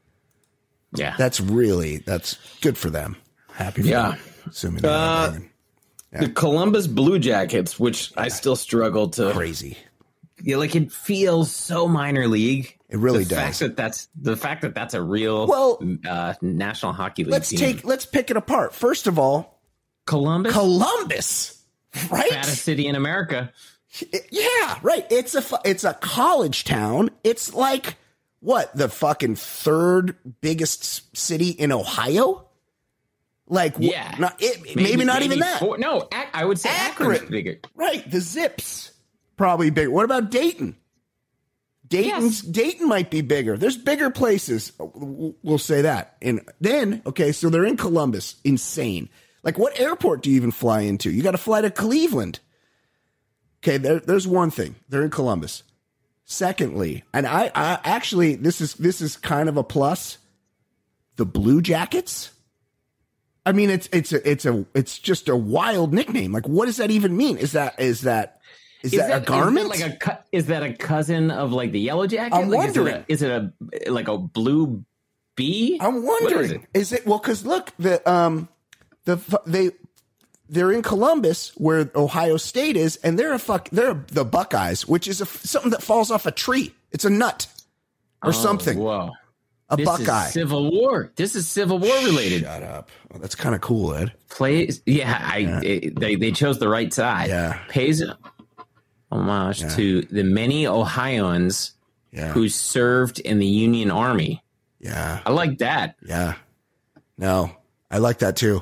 [SPEAKER 3] Yeah.
[SPEAKER 2] That's really that's good for them. Happy for
[SPEAKER 3] Yeah.
[SPEAKER 2] them. Assuming they're
[SPEAKER 3] Uh,
[SPEAKER 2] not
[SPEAKER 3] The Columbus Blue Jackets, which I still struggle to.
[SPEAKER 2] crazy.
[SPEAKER 3] Yeah, like it feels so minor league.
[SPEAKER 2] It really
[SPEAKER 3] the
[SPEAKER 2] does.
[SPEAKER 3] Fact that that's the fact that that's a real
[SPEAKER 2] Well,
[SPEAKER 3] uh, National Hockey League
[SPEAKER 2] Let's
[SPEAKER 3] team.
[SPEAKER 2] take. Let's pick it apart. First of all,
[SPEAKER 3] Columbus,
[SPEAKER 2] Columbus, right?
[SPEAKER 3] fattest city in America.
[SPEAKER 2] Yeah, right. It's a fu- it's a college town. It's like what, the fucking third biggest s- city in Ohio? Like wh-
[SPEAKER 3] Yeah,
[SPEAKER 2] not it, maybe, not even that.
[SPEAKER 3] Four, no, Ac- I would say Akron's
[SPEAKER 2] Akron.
[SPEAKER 3] bigger.
[SPEAKER 2] Right, the Zips probably big. What about Dayton? Dayton's Dayton might be bigger. There's bigger places. We'll say that. And then, okay, so they're in Columbus. Insane. Like, what airport do you even fly into? You got to fly to Cleveland. Okay, there, there's one thing. They're in Columbus. Secondly, and I, I actually this is this is kind of a plus. The Blue Jackets. I mean, it's it's a it's a it's just a wild nickname. Like, what does that even mean? Is that is that is,
[SPEAKER 3] Is
[SPEAKER 2] that,
[SPEAKER 3] that
[SPEAKER 2] a garment?
[SPEAKER 3] Is that like a cu- is that a cousin of like the Yellow Jacket?
[SPEAKER 2] I'm
[SPEAKER 3] like,
[SPEAKER 2] wondering.
[SPEAKER 3] Is it, a, is it a like a blue bee?
[SPEAKER 2] I'm
[SPEAKER 3] What
[SPEAKER 2] wondering.
[SPEAKER 3] is it?
[SPEAKER 2] Is it well? Because look, the um, the they they're in Columbus where Ohio State is, and they're a fuck. They're a, the Buckeyes, which is a, something that falls off a tree. It's a nut or
[SPEAKER 3] Oh,
[SPEAKER 2] something.
[SPEAKER 3] Whoa.
[SPEAKER 2] A
[SPEAKER 3] this
[SPEAKER 2] Buckeye.
[SPEAKER 3] Is Civil War. This is Civil War related.
[SPEAKER 2] Shut up. Oh, that's kind of cool, Ed.
[SPEAKER 3] Plays. Yeah, I
[SPEAKER 2] Yeah.
[SPEAKER 3] It, they they chose the right side.
[SPEAKER 2] Yeah.
[SPEAKER 3] Pays homage
[SPEAKER 2] Yeah.
[SPEAKER 3] to the many Ohioans
[SPEAKER 2] Yeah.
[SPEAKER 3] who served in the Union Army.
[SPEAKER 2] Yeah.
[SPEAKER 3] I like that.
[SPEAKER 2] Yeah. No, I like that too.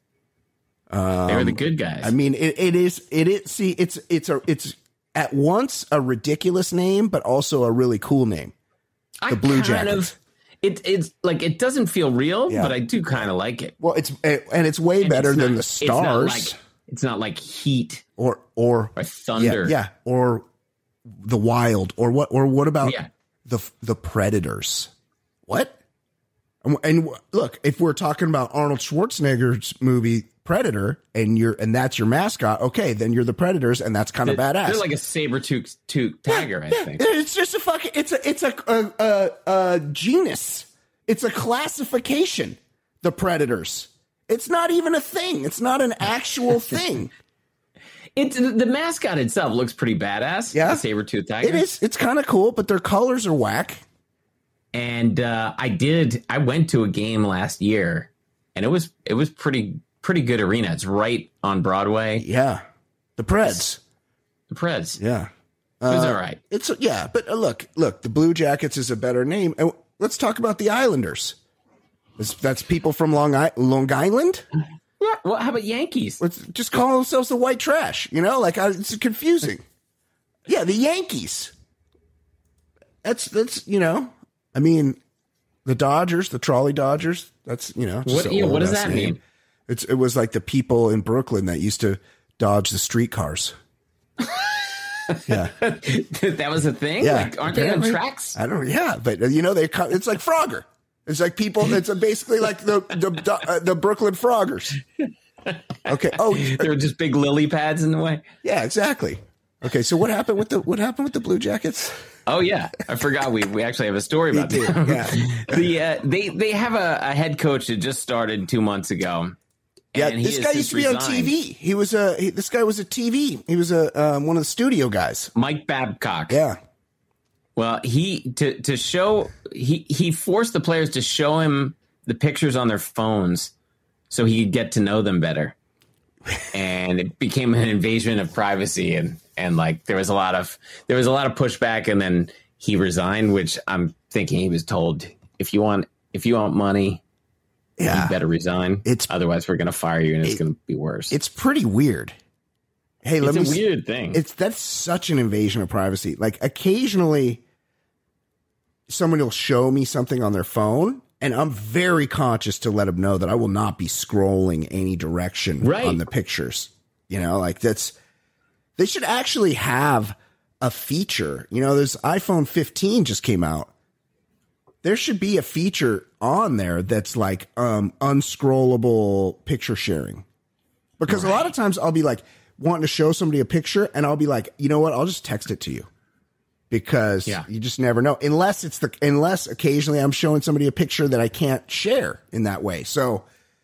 [SPEAKER 3] they were the good guys.
[SPEAKER 2] I mean, it, it is, it is, see, it's, it's a, it's at once a ridiculous name, but also a really cool name.
[SPEAKER 3] I
[SPEAKER 2] The Blue
[SPEAKER 3] kind
[SPEAKER 2] Jackets.
[SPEAKER 3] of- It, it's like it doesn't feel real,
[SPEAKER 2] Yeah.
[SPEAKER 3] but I do kind of like it.
[SPEAKER 2] Well, it's, and it's way
[SPEAKER 3] And
[SPEAKER 2] better
[SPEAKER 3] it's
[SPEAKER 2] than
[SPEAKER 3] not-
[SPEAKER 2] the
[SPEAKER 3] It's not
[SPEAKER 2] Stars
[SPEAKER 3] like, it's not like Heat
[SPEAKER 2] or, or,
[SPEAKER 3] or Thunder.
[SPEAKER 2] yeah, yeah, or the Wild or what, or what about
[SPEAKER 3] Yeah.
[SPEAKER 2] the, the Predators? What? And, and look, if we're talking about Arnold Schwarzenegger's movie Predator, and you're and that's your mascot, okay, then you're the Predators, and that's kind of
[SPEAKER 3] They're,
[SPEAKER 2] badass.
[SPEAKER 3] they're like a saber-tooth tooth tiger,
[SPEAKER 2] yeah,
[SPEAKER 3] I
[SPEAKER 2] yeah.
[SPEAKER 3] think.
[SPEAKER 2] It's just a fucking. It's a. It's a, a, a, a genus. It's a classification. The Predators. It's not even a thing. It's not an actual thing.
[SPEAKER 3] It's the mascot itself looks pretty badass.
[SPEAKER 2] Yeah,
[SPEAKER 3] the saber-tooth tiger.
[SPEAKER 2] It is. It's kind of cool, but their colors are whack.
[SPEAKER 3] And uh, I did. I went to a game last year, and it was it was pretty pretty good arena. It's right on Broadway.
[SPEAKER 2] Yeah, the Preds.
[SPEAKER 3] The Preds.
[SPEAKER 2] Yeah,
[SPEAKER 3] it was
[SPEAKER 2] uh,
[SPEAKER 3] all right.
[SPEAKER 2] It's yeah, but uh, look, look. The Blue Jackets is a better name. And let's talk about the Islanders. That's, that's people from Long I- Long Island.
[SPEAKER 3] Yeah. Well, how about Yankees?
[SPEAKER 2] Let's just call themselves the White Trash. You know, like I, it's confusing. Yeah, the Yankees. That's that's you know. I mean, the Dodgers, the Trolley Dodgers. That's you know. just
[SPEAKER 3] What?
[SPEAKER 2] an
[SPEAKER 3] Yeah, what does
[SPEAKER 2] old-ass
[SPEAKER 3] that
[SPEAKER 2] name.
[SPEAKER 3] mean?
[SPEAKER 2] It's it was like the people in Brooklyn that used to dodge the streetcars. Yeah,
[SPEAKER 3] That was a thing.
[SPEAKER 2] yeah.
[SPEAKER 3] Like, aren't they on
[SPEAKER 2] Apparently.
[SPEAKER 3] tracks?
[SPEAKER 2] I don't. Yeah, but uh, you know they. co- It's like Frogger. It's like people. It's basically like the the uh, the Brooklyn Froggers. Okay. Oh,
[SPEAKER 3] There were just big lily pads in the way.
[SPEAKER 2] yeah, exactly. Okay, so what happened with the what happened with the Blue Jackets?
[SPEAKER 3] Oh yeah, I forgot. We we actually have a story about
[SPEAKER 2] did,
[SPEAKER 3] them.
[SPEAKER 2] yeah.
[SPEAKER 3] the uh, they they have a, a head coach that just started two months ago.
[SPEAKER 2] Yeah,
[SPEAKER 3] and he
[SPEAKER 2] this
[SPEAKER 3] has
[SPEAKER 2] guy
[SPEAKER 3] since
[SPEAKER 2] used to be on T
[SPEAKER 3] resigned.
[SPEAKER 2] V. He was a he, this guy was a T V. He was a um, one of the studio guys.
[SPEAKER 3] Mike Babcock.
[SPEAKER 2] Yeah,
[SPEAKER 3] Well, he to to show he he forced the players to show him the pictures on their phones so he could get to know them better. And it became an invasion of privacy, and and like there was a lot of there was a lot of pushback, and then he resigned, which I'm thinking he was told, if you want if you want money,
[SPEAKER 2] yeah.
[SPEAKER 3] you better resign.
[SPEAKER 2] It's-
[SPEAKER 3] otherwise we're gonna fire you, and it's
[SPEAKER 2] It-
[SPEAKER 3] gonna be worse.
[SPEAKER 2] It's pretty weird. Hey, let
[SPEAKER 3] It's
[SPEAKER 2] me.
[SPEAKER 3] a
[SPEAKER 2] s-
[SPEAKER 3] weird thing.
[SPEAKER 2] It's that's such an invasion of privacy. Like occasionally, someone will show me something on their phone, and I'm very conscious to let them know that I will not be scrolling any direction
[SPEAKER 3] Right.
[SPEAKER 2] on the pictures. You know, like that's. They should actually have a feature. You know, there's iPhone fifteen just came out. There should be a feature on there that's like um, unscrollable picture sharing. Because a lot of times I'll be like wanting to show somebody a picture, and I'll be like, you know what? I'll just text it to you. Because
[SPEAKER 3] Yeah.
[SPEAKER 2] you just never know. Unless it's the unless occasionally I'm showing somebody a picture that I can't share in that way. So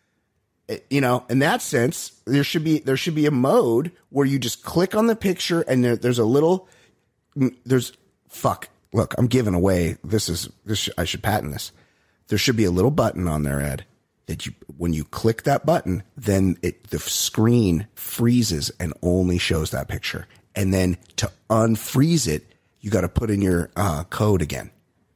[SPEAKER 2] it- you know, in that sense, there should be there should be a mode where you just click on the picture, and there, there's a little there's fuck. Look, I'm giving away. This is this. Sh- I should patent this. There should be a little button on there, Ed, that you when you click that button, then it the screen freezes and only shows that picture. And then to unfreeze it, you got to put in your uh, code again.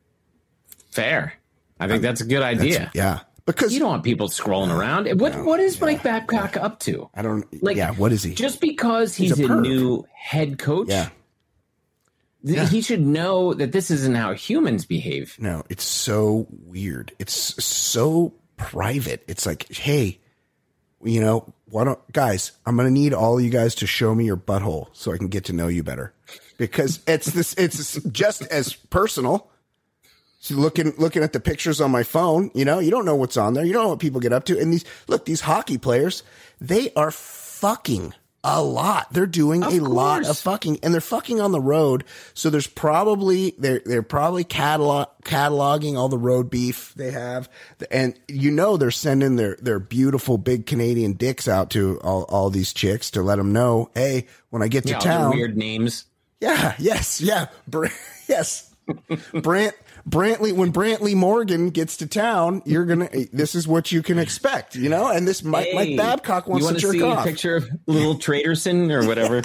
[SPEAKER 3] Fair. I think that's a good
[SPEAKER 2] That's-
[SPEAKER 3] idea.
[SPEAKER 2] yeah, because
[SPEAKER 3] You don't want people scrolling around. What what is Mike Babcock up to?
[SPEAKER 2] I don't.
[SPEAKER 3] Like,
[SPEAKER 2] yeah, what is he?
[SPEAKER 3] Just because he's,
[SPEAKER 2] He's a
[SPEAKER 3] a,
[SPEAKER 2] perv.
[SPEAKER 3] new head coach,
[SPEAKER 2] yeah,
[SPEAKER 3] th-
[SPEAKER 2] Yeah.
[SPEAKER 3] he should know that this isn't how humans behave.
[SPEAKER 2] no, it's so weird. It's so private. It's like, hey, you know, why don't guys? I'm gonna need all you guys to show me your butthole so I can get to know you better, because it's this. It's just as personal. So looking looking at the pictures on my phone, you know, you don't know what's on there. You don't know what people get up to. And these look, these hockey players, they are fucking a lot. They're doing
[SPEAKER 3] Of
[SPEAKER 2] a lot
[SPEAKER 3] course.
[SPEAKER 2] of fucking, and they're fucking on the road. So there's probably they're they're probably catalog cataloging all the road beef they have, and you know they're sending their their beautiful big Canadian dicks out to all all these chicks to let them know, hey, when I get to
[SPEAKER 3] Yeah, all the
[SPEAKER 2] town,
[SPEAKER 3] weird names.
[SPEAKER 2] yeah, yes, yeah, Br- yes. Brant Brantley when Brantley Morgan gets to town, you're gonna. This is what you can expect, you know. And this Mike, Mike
[SPEAKER 3] Hey,
[SPEAKER 2] Babcock wants
[SPEAKER 3] you
[SPEAKER 2] to
[SPEAKER 3] want
[SPEAKER 2] jerk
[SPEAKER 3] see
[SPEAKER 2] off.
[SPEAKER 3] a picture of little Traderson or whatever?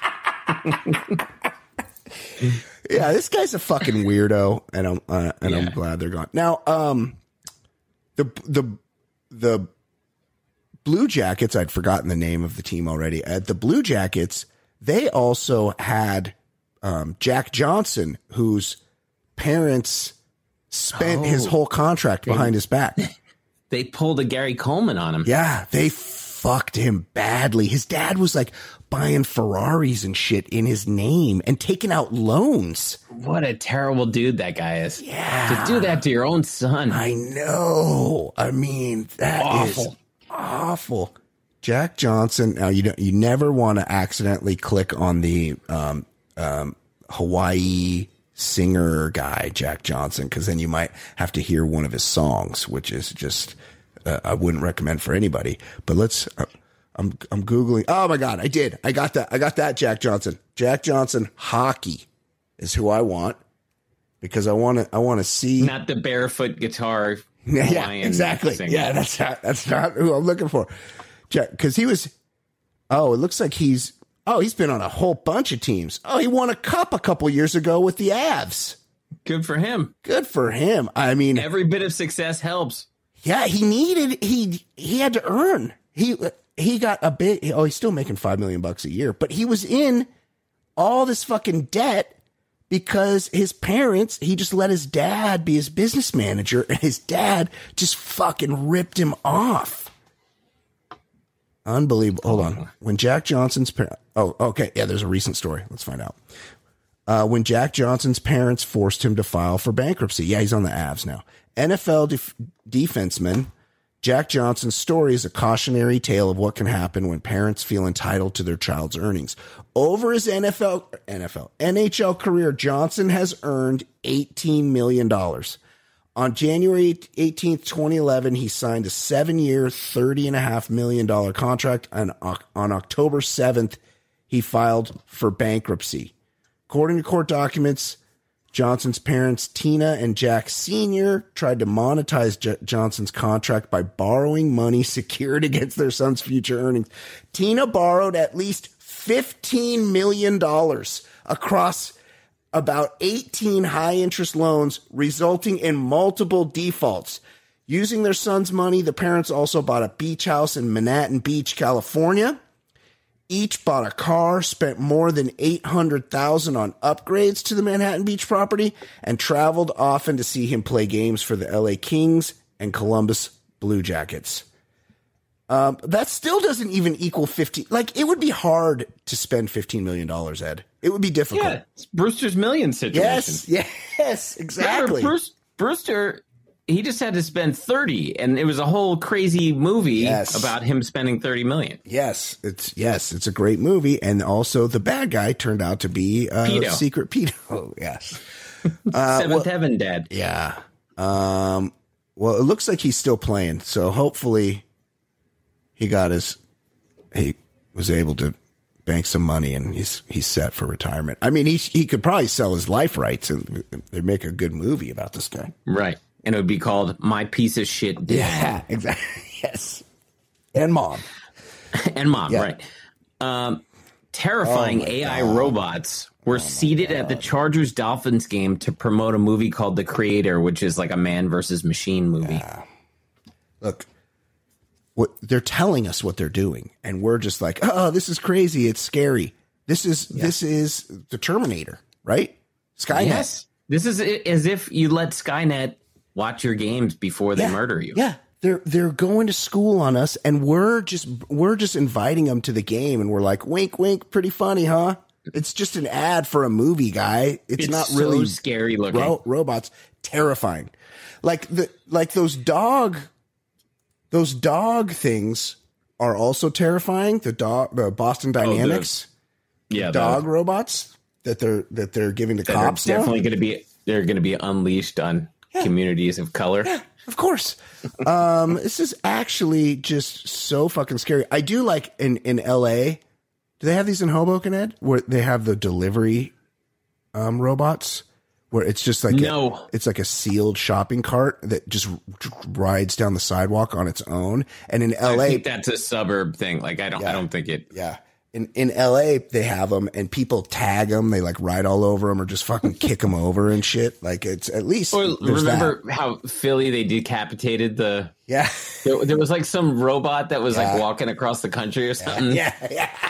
[SPEAKER 2] Yeah, this guy's a fucking weirdo, and I'm uh, and I'm
[SPEAKER 3] Yeah.
[SPEAKER 2] glad they're gone. Now, um, the the the Blue Jackets, I'd forgotten the name of the team already. Uh, the Blue Jackets, they also had um, Jack Johnson, whose parents spent
[SPEAKER 3] Oh.
[SPEAKER 2] his whole contract behind his back.
[SPEAKER 3] They pulled a Gary Coleman on him.
[SPEAKER 2] Yeah, they fucked him badly. His dad was like buying Ferraris and shit in his name and taking out loans.
[SPEAKER 3] What a terrible dude that guy is.
[SPEAKER 2] Yeah.
[SPEAKER 3] To do that to your own son.
[SPEAKER 2] I know. I mean, that
[SPEAKER 3] Awful.
[SPEAKER 2] is awful. Jack Johnson. Now, you don't, you never want to accidentally click on the um, um, Hawaii singer guy, Jack Johnson, because then you might have to hear one of his songs, which is just uh, I wouldn't recommend for anybody. But let's. Uh, I'm I'm googling. Oh my god, I did. I got that. I got that. Jack Johnson. Jack Johnson hockey is who I want because I want to. I want to see.
[SPEAKER 3] Not the barefoot guitar.
[SPEAKER 2] Yeah, yeah,
[SPEAKER 3] Hawaiian
[SPEAKER 2] exactly.
[SPEAKER 3] singer.
[SPEAKER 2] Yeah, that's not. That's not who I'm looking for. Jack, because he was. Oh, it looks like he's. Oh, he's been on a whole bunch of teams. Oh, he won a cup a couple years ago with the Avs.
[SPEAKER 3] Good for him.
[SPEAKER 2] Good for him. I mean,
[SPEAKER 3] Every bit of success helps.
[SPEAKER 2] yeah, he needed. He he had to earn. He he got a bit. Oh, he's still making five million bucks a year, but he was in all this fucking debt because his parents. He just let his dad be his business manager, and his dad just fucking ripped him off. Unbelievable. Hold on. When Jack Johnson's parents. Oh, okay. Yeah, there's a recent story. Let's find out. Uh, when Jack Johnson's parents forced him to file for bankruptcy. Yeah, he's on the Avs now. N F L def- defenseman Jack Johnson's story is a cautionary tale of what can happen when parents feel entitled to their child's earnings. Over his N F L, N F L, N H L career, Johnson has earned eighteen million dollars. On January eighteenth, twenty eleven, he signed a seven-year, thirty point five million dollars contract, and on October seventh, he filed for bankruptcy. According to court documents, Johnson's parents, Tina and Jack Senior, tried to monetize J- Johnson's contract by borrowing money secured against their son's future earnings. Tina borrowed at least fifteen million dollars across about eighteen high-interest loans, resulting in multiple defaults. Using their son's money, the parents also bought a beach house in Manhattan Beach, California. Each bought a car, spent more than eight hundred thousand dollars on upgrades to the Manhattan Beach property, and traveled often to see him play games for the L A Kings and Columbus Blue Jackets. Um, that still doesn't even equal fifteen. Like, it would be hard to spend fifteen million dollars, Ed. It would be difficult.
[SPEAKER 3] Yeah, it's Brewster's Millions situation.
[SPEAKER 2] Yes, yes, exactly.
[SPEAKER 3] Remember, Bruce, Brewster, he just had to spend thirty, and it was a whole crazy movie
[SPEAKER 2] Yes.
[SPEAKER 3] about him spending thirty million.
[SPEAKER 2] Yes, it's yes, it's a great movie, and also the bad guy turned out to be uh,
[SPEAKER 3] Pedo.
[SPEAKER 2] secret pedo. Oh, yes, uh,
[SPEAKER 3] Seventh
[SPEAKER 2] well,
[SPEAKER 3] Heaven Dad.
[SPEAKER 2] yeah. Um, well, it looks like he's still playing, so hopefully he got his he was able to bank some money, and he's he's set for retirement. I mean, he he could probably sell his life rights, and they make a good movie about this guy.
[SPEAKER 3] Right. And it would be called My Piece of Shit Dad.
[SPEAKER 2] Yeah, exactly. Yes, and mom.
[SPEAKER 3] And Mom,
[SPEAKER 2] Yeah.
[SPEAKER 3] right. Um, terrifying
[SPEAKER 2] Oh my
[SPEAKER 3] A I
[SPEAKER 2] God.
[SPEAKER 3] robots were seated at the Chargers Dolphins game to promote a movie called The Creator, which is like a man versus machine movie.
[SPEAKER 2] Look, what they're telling us what they're doing, and we're just like, oh, this is crazy. It's scary. This is this is the Terminator, right? Skynet.
[SPEAKER 3] Yes. This is i- as if you let Skynet watch your games before they
[SPEAKER 2] Yeah.
[SPEAKER 3] murder you.
[SPEAKER 2] Yeah. They're they're going to school on us, and we're just we're just inviting them to the game, and we're like, wink, wink, pretty funny, huh? It's just an ad for a movie, guy. It's,
[SPEAKER 3] It's
[SPEAKER 2] not
[SPEAKER 3] so
[SPEAKER 2] really
[SPEAKER 3] scary looking.
[SPEAKER 2] ro- robots. Terrifying, like the like those dog, those dog things are also terrifying. The dog, the Boston Dynamics
[SPEAKER 3] yeah,
[SPEAKER 2] dog robots that they're that they're giving to
[SPEAKER 3] They're
[SPEAKER 2] cops. now.
[SPEAKER 3] definitely going to be they're going to be unleashed on communities of color.
[SPEAKER 2] Of course. Um, this is actually just so fucking scary. I do like in, in L A, do they have these in Hoboken, Ed? Where they have the delivery um, robots where it's just like,
[SPEAKER 3] No.
[SPEAKER 2] a, it's like a sealed shopping cart that just r- rides down the sidewalk on its own. And in L A,
[SPEAKER 3] I think that's a suburb thing. Like I don't
[SPEAKER 2] Yeah.
[SPEAKER 3] I don't think it
[SPEAKER 2] yeah. In in L A, they have them, and people tag them. They like ride all over them, or just fucking kick them over and shit. Like it's at least.
[SPEAKER 3] Or
[SPEAKER 2] there's
[SPEAKER 3] remember
[SPEAKER 2] that.
[SPEAKER 3] how Philly they decapitated the
[SPEAKER 2] Yeah.
[SPEAKER 3] there, there was like some robot that was
[SPEAKER 2] Yeah.
[SPEAKER 3] like walking across the country or something.
[SPEAKER 2] Yeah. Yeah.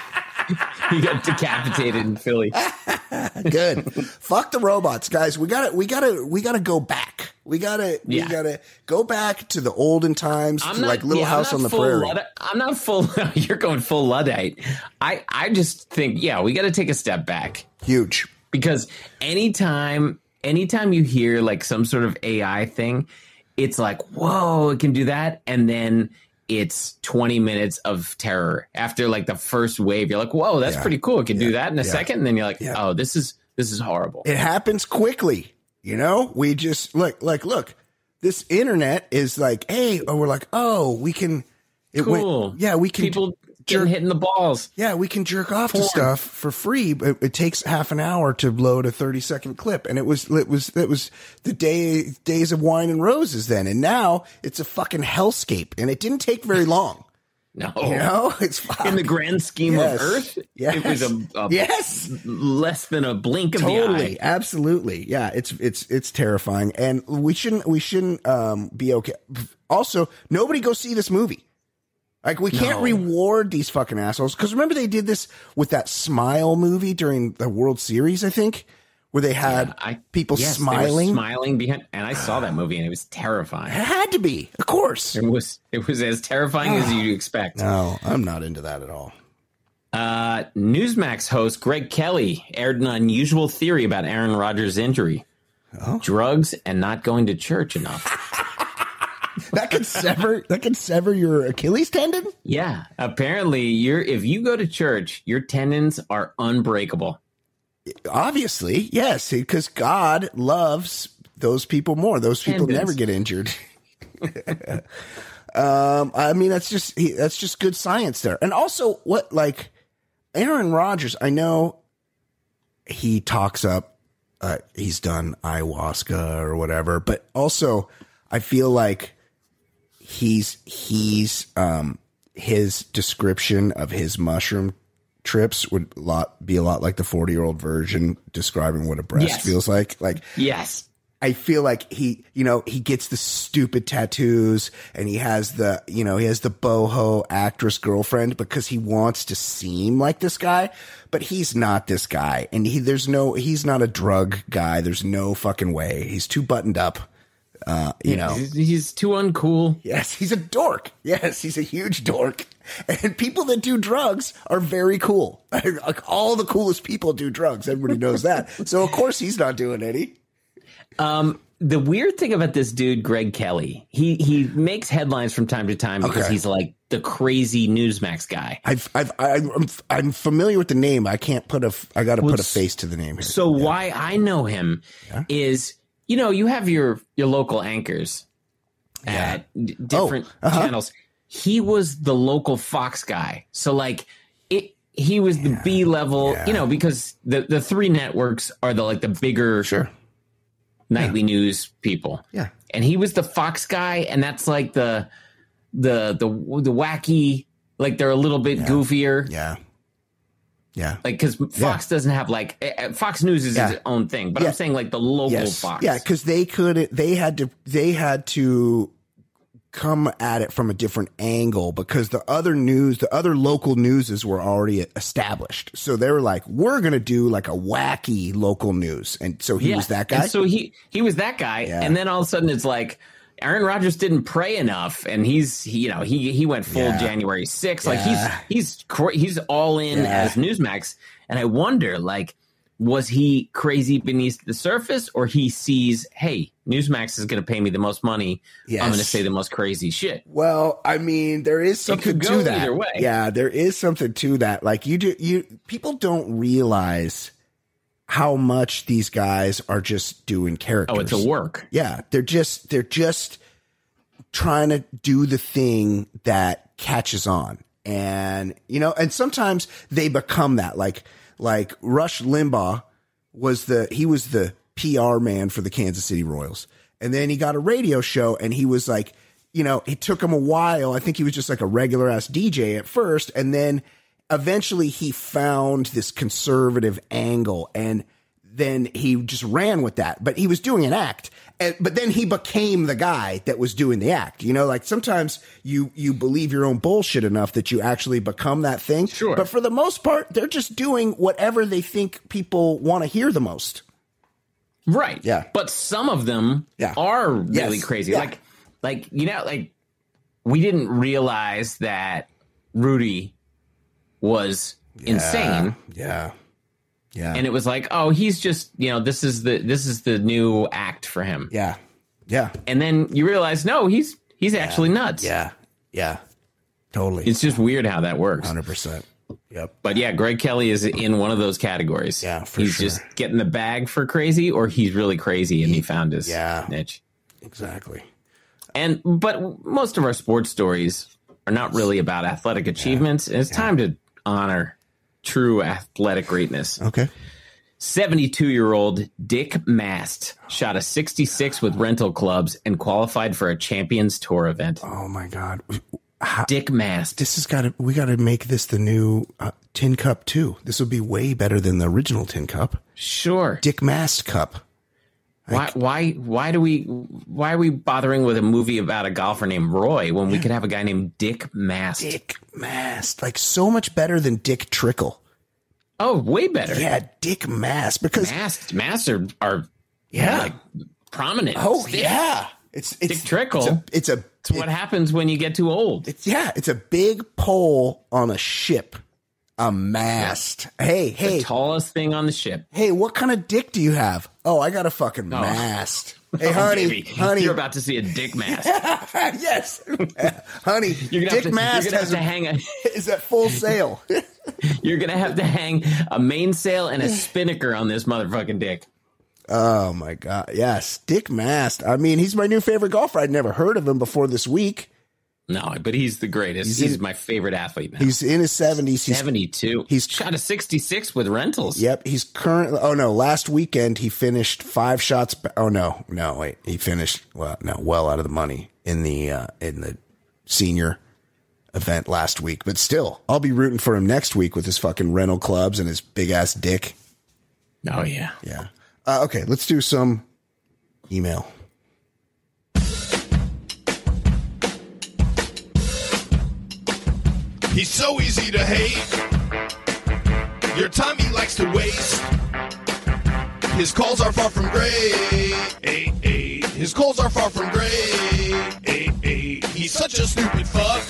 [SPEAKER 3] He got decapitated in Philly.
[SPEAKER 2] Good. Fuck the robots, guys. We gotta, we gotta, we gotta go back. We gotta,
[SPEAKER 3] Yeah.
[SPEAKER 2] we gotta go back to the olden times,
[SPEAKER 3] I'm
[SPEAKER 2] to
[SPEAKER 3] not,
[SPEAKER 2] like Little
[SPEAKER 3] yeah, I'm
[SPEAKER 2] House
[SPEAKER 3] not
[SPEAKER 2] on the
[SPEAKER 3] full
[SPEAKER 2] Prairie.
[SPEAKER 3] Luddite- I'm not full. You're going full Luddite. I, I just think, yeah, we got to take a step back.
[SPEAKER 2] Huge.
[SPEAKER 3] Because anytime, anytime you hear like some sort of A I thing, it's like, whoa, it can do that. And then it's twenty minutes of terror. After like the first wave, you're like, whoa, that's
[SPEAKER 2] Yeah.
[SPEAKER 3] pretty cool. It can
[SPEAKER 2] Yeah.
[SPEAKER 3] do that in a
[SPEAKER 2] Yeah.
[SPEAKER 3] second. And then you're like,
[SPEAKER 2] Yeah.
[SPEAKER 3] oh, this is, this is horrible.
[SPEAKER 2] It happens quickly. You know, we just look, like, look, this internet is like, hey, or we're like, oh, we can, it
[SPEAKER 3] Cool.
[SPEAKER 2] went, yeah, we can
[SPEAKER 3] People
[SPEAKER 2] jerk,
[SPEAKER 3] getting hit in the balls.
[SPEAKER 2] yeah, we can jerk off
[SPEAKER 3] Porn.
[SPEAKER 2] to stuff for free, but it takes half an hour to load a thirty second clip. And it was, it was, it was the day, days of wine and roses then. And now it's a fucking hellscape, and it didn't take very long.
[SPEAKER 3] No.
[SPEAKER 2] You know, it's fuck.
[SPEAKER 3] In the grand scheme
[SPEAKER 2] Yes.
[SPEAKER 3] of Earth,
[SPEAKER 2] Yes.
[SPEAKER 3] it was a, a
[SPEAKER 2] Yes.
[SPEAKER 3] less than a blink of the
[SPEAKER 2] Totally,
[SPEAKER 3] eye.
[SPEAKER 2] absolutely, yeah. It's it's it's terrifying, and we shouldn't we shouldn't um, be okay. Also, nobody go see this movie. Like, we can't
[SPEAKER 3] No.
[SPEAKER 2] reward these fucking assholes, because remember they did this with that Smile movie during the World Series, I think, where they had
[SPEAKER 3] Yeah, I,
[SPEAKER 2] people
[SPEAKER 3] yes, they were
[SPEAKER 2] smiling.
[SPEAKER 3] smiling behind, and I saw that movie, and it was terrifying.
[SPEAKER 2] It had to be, of course.
[SPEAKER 3] It was it was as terrifying as you'd expect.
[SPEAKER 2] No, I'm not into that at all.
[SPEAKER 3] Uh, Newsmax host Greg Kelly aired an unusual theory about Aaron Rodgers' injury:
[SPEAKER 2] Oh.
[SPEAKER 3] drugs and not going to church enough.
[SPEAKER 2] That could sever that could sever your Achilles tendon.
[SPEAKER 3] Yeah, apparently, you're if you go to church, your tendons are unbreakable.
[SPEAKER 2] Obviously, yes, because God loves those people more. Those people
[SPEAKER 3] Tendons.
[SPEAKER 2] never get injured. um, I mean, that's just he- that's just good science there. And also, what like Aaron Rodgers, I know he talks up, uh, he's done ayahuasca or whatever, but also I feel like he's he's um his description of his mushroom trips would lot be a lot like the forty year old version describing what a breast
[SPEAKER 3] Yes.
[SPEAKER 2] feels like. Like,
[SPEAKER 3] Yes.
[SPEAKER 2] I feel like he, you know, he gets the stupid tattoos, and he has the, you know, he has the boho actress girlfriend because he wants to seem like this guy, but he's not this guy. And he, there's no, he's not a drug guy. There's no fucking way. He's too buttoned up. Uh, you know,
[SPEAKER 3] He's, he's too uncool.
[SPEAKER 2] yes, he's a dork. Yes, he's a huge dork. And people that do drugs are very cool. Like, all the coolest people do drugs. Everybody knows that. So of course he's not doing any.
[SPEAKER 3] Um, the weird thing about this dude, Greg Kelly, he he makes headlines from time to time because
[SPEAKER 2] Okay.
[SPEAKER 3] he's like the crazy Newsmax guy.
[SPEAKER 2] I've, I've, I'm, I'm familiar with the name. I can't put a, I got to
[SPEAKER 3] Well,
[SPEAKER 2] put a face to the name here.
[SPEAKER 3] So why I know him
[SPEAKER 2] Yeah.
[SPEAKER 3] is, you know, you have your your local anchors at d- different
[SPEAKER 2] Oh, uh-huh.
[SPEAKER 3] channels. He was the local Fox guy, so like it. He was the B level,
[SPEAKER 2] Yeah.
[SPEAKER 3] you know, because the the three networks are the like the bigger
[SPEAKER 2] Sure.
[SPEAKER 3] nightly news people.
[SPEAKER 2] Yeah.
[SPEAKER 3] And he was the Fox guy, and that's like the the the the wacky, like they're a little bit goofier.
[SPEAKER 2] Yeah. Yeah.
[SPEAKER 3] Like, because Fox doesn't have like eh, eh, Fox News is
[SPEAKER 2] Yeah.
[SPEAKER 3] its own thing, but
[SPEAKER 2] Yeah.
[SPEAKER 3] I'm saying like the local
[SPEAKER 2] Yes.
[SPEAKER 3] Fox.
[SPEAKER 2] Yeah. Cause they could, they had to, they had to come at it from a different angle because the other news, the other local newses were already established. So they were like, we're going to do like a wacky local news. And so he
[SPEAKER 3] Yeah.
[SPEAKER 2] was that guy.
[SPEAKER 3] And so he he was that guy,
[SPEAKER 2] Yeah.
[SPEAKER 3] and then all of a sudden it's like Aaron Rodgers didn't pray enough, and he's he, you know he he went full
[SPEAKER 2] Yeah.
[SPEAKER 3] January sixth. Like
[SPEAKER 2] Yeah.
[SPEAKER 3] he's he's cra- he's all in
[SPEAKER 2] Yeah.
[SPEAKER 3] as Newsmax, and I wonder like. Was he crazy beneath the surface, or he sees, hey, Newsmax is going to pay me the most money.
[SPEAKER 2] Yes.
[SPEAKER 3] I'm going to say the most crazy shit.
[SPEAKER 2] Well, I mean, there is something
[SPEAKER 3] could go
[SPEAKER 2] to that.
[SPEAKER 3] either way.
[SPEAKER 2] Yeah, there is something to that. Like you do, you people don't realize how much these guys are just doing characters.
[SPEAKER 3] Oh, it's a work.
[SPEAKER 2] Yeah, they're just they're just trying to do the thing that catches on, and you know, and sometimes they become that. Like like Rush Limbaugh was the he was the P R man for the Kansas City Royals, and then he got a radio show, and he was like, you know, it took him a while. I think he was just like a regular ass D J at first, and then eventually he found this conservative angle, and then he just ran with that. But he was doing an act, And, but then he became the guy that was doing the act. You know, like sometimes you you believe your own bullshit enough that you actually become that thing.
[SPEAKER 3] Sure.
[SPEAKER 2] But for the most part, they're just doing whatever they think people want to hear the most.
[SPEAKER 3] Right.
[SPEAKER 2] Yeah.
[SPEAKER 3] But some of them
[SPEAKER 2] Yeah.
[SPEAKER 3] are really
[SPEAKER 2] Yes.
[SPEAKER 3] crazy.
[SPEAKER 2] Yeah.
[SPEAKER 3] Like, like, you know, like we didn't realize that Rudy was insane.
[SPEAKER 2] Yeah. Yeah.
[SPEAKER 3] And it was like, oh, he's just, you know, this is the, this is the new act for him.
[SPEAKER 2] Yeah. Yeah.
[SPEAKER 3] And then you realize, no, he's, he's actually nuts.
[SPEAKER 2] Yeah. Yeah. Totally.
[SPEAKER 3] It's just weird how that works.
[SPEAKER 2] one hundred percent. Yep.
[SPEAKER 3] But yeah, Greg Kelly is in one of those categories.
[SPEAKER 2] Yeah, for
[SPEAKER 3] he's
[SPEAKER 2] sure.
[SPEAKER 3] just getting the bag for crazy, or he's really crazy and he, he found his
[SPEAKER 2] yeah,
[SPEAKER 3] niche.
[SPEAKER 2] Exactly.
[SPEAKER 3] And but most of our sports stories are not really about athletic achievements. Yeah. And it's yeah. time to honor true athletic greatness.
[SPEAKER 2] Okay.
[SPEAKER 3] seventy-two-year-old Dick Mast shot a sixty-six with rental clubs and qualified for a Champions Tour event.
[SPEAKER 2] Oh my God. How,
[SPEAKER 3] Dick Mast.
[SPEAKER 2] This has got to, we got to make this the new uh, Tin Cup too. This would be way better than the original Tin Cup.
[SPEAKER 3] Sure.
[SPEAKER 2] Dick Mast Cup.
[SPEAKER 3] Like, why, why, why do we, why are we bothering with a movie about a golfer named Roy when yeah. we could have a guy named Dick Mast?
[SPEAKER 2] Dick Mast. Like so much better than Dick Trickle.
[SPEAKER 3] Oh, way better.
[SPEAKER 2] Yeah. Dick Mast because
[SPEAKER 3] Mast, Masts are, are
[SPEAKER 2] yeah.
[SPEAKER 3] like prominent.
[SPEAKER 2] Oh
[SPEAKER 3] stiff.
[SPEAKER 2] yeah. It's, it's
[SPEAKER 3] Dick Trickle.
[SPEAKER 2] It's a, it's a
[SPEAKER 3] It's what it, happens when you get too old.
[SPEAKER 2] It's, yeah, it's a big pole on a ship, a mast. Yeah. Hey, hey,
[SPEAKER 3] the tallest thing on the ship.
[SPEAKER 2] Hey, what kind of dick do you have? Oh, I got a fucking oh. mast. Hey,
[SPEAKER 3] oh,
[SPEAKER 2] honey,
[SPEAKER 3] baby.
[SPEAKER 2] honey,
[SPEAKER 3] you're about to see a dick mast.
[SPEAKER 2] Yes, honey,
[SPEAKER 3] you're
[SPEAKER 2] dick
[SPEAKER 3] to,
[SPEAKER 2] mast
[SPEAKER 3] you're
[SPEAKER 2] has
[SPEAKER 3] to
[SPEAKER 2] a,
[SPEAKER 3] hang a,
[SPEAKER 2] is at full sail.
[SPEAKER 3] You're gonna have to hang a mainsail and a spinnaker on this motherfucking dick.
[SPEAKER 2] Oh my God. Yes. Dick Mast. I mean, he's my new favorite golfer. I'd never heard of him before this week.
[SPEAKER 3] No, but he's the greatest. He's, he's in, my favorite athlete now.
[SPEAKER 2] He's in his seventies. He's
[SPEAKER 3] seventy-two.
[SPEAKER 2] He's
[SPEAKER 3] shot a sixty-six with rentals.
[SPEAKER 2] Yep. He's currently, oh no, last weekend he finished five shots. Ba- oh no, no, wait. He finished, well, no, well out of the money in the, uh, in the senior event last week. But still, I'll be rooting for him next week with his fucking rental clubs and his big ass dick.
[SPEAKER 3] Oh yeah.
[SPEAKER 2] Yeah. Uh, okay, let's do some email.
[SPEAKER 1] He's so easy to hate. Your time he likes to waste. His calls are far from great. His calls are far from great. He's such a stupid fuck.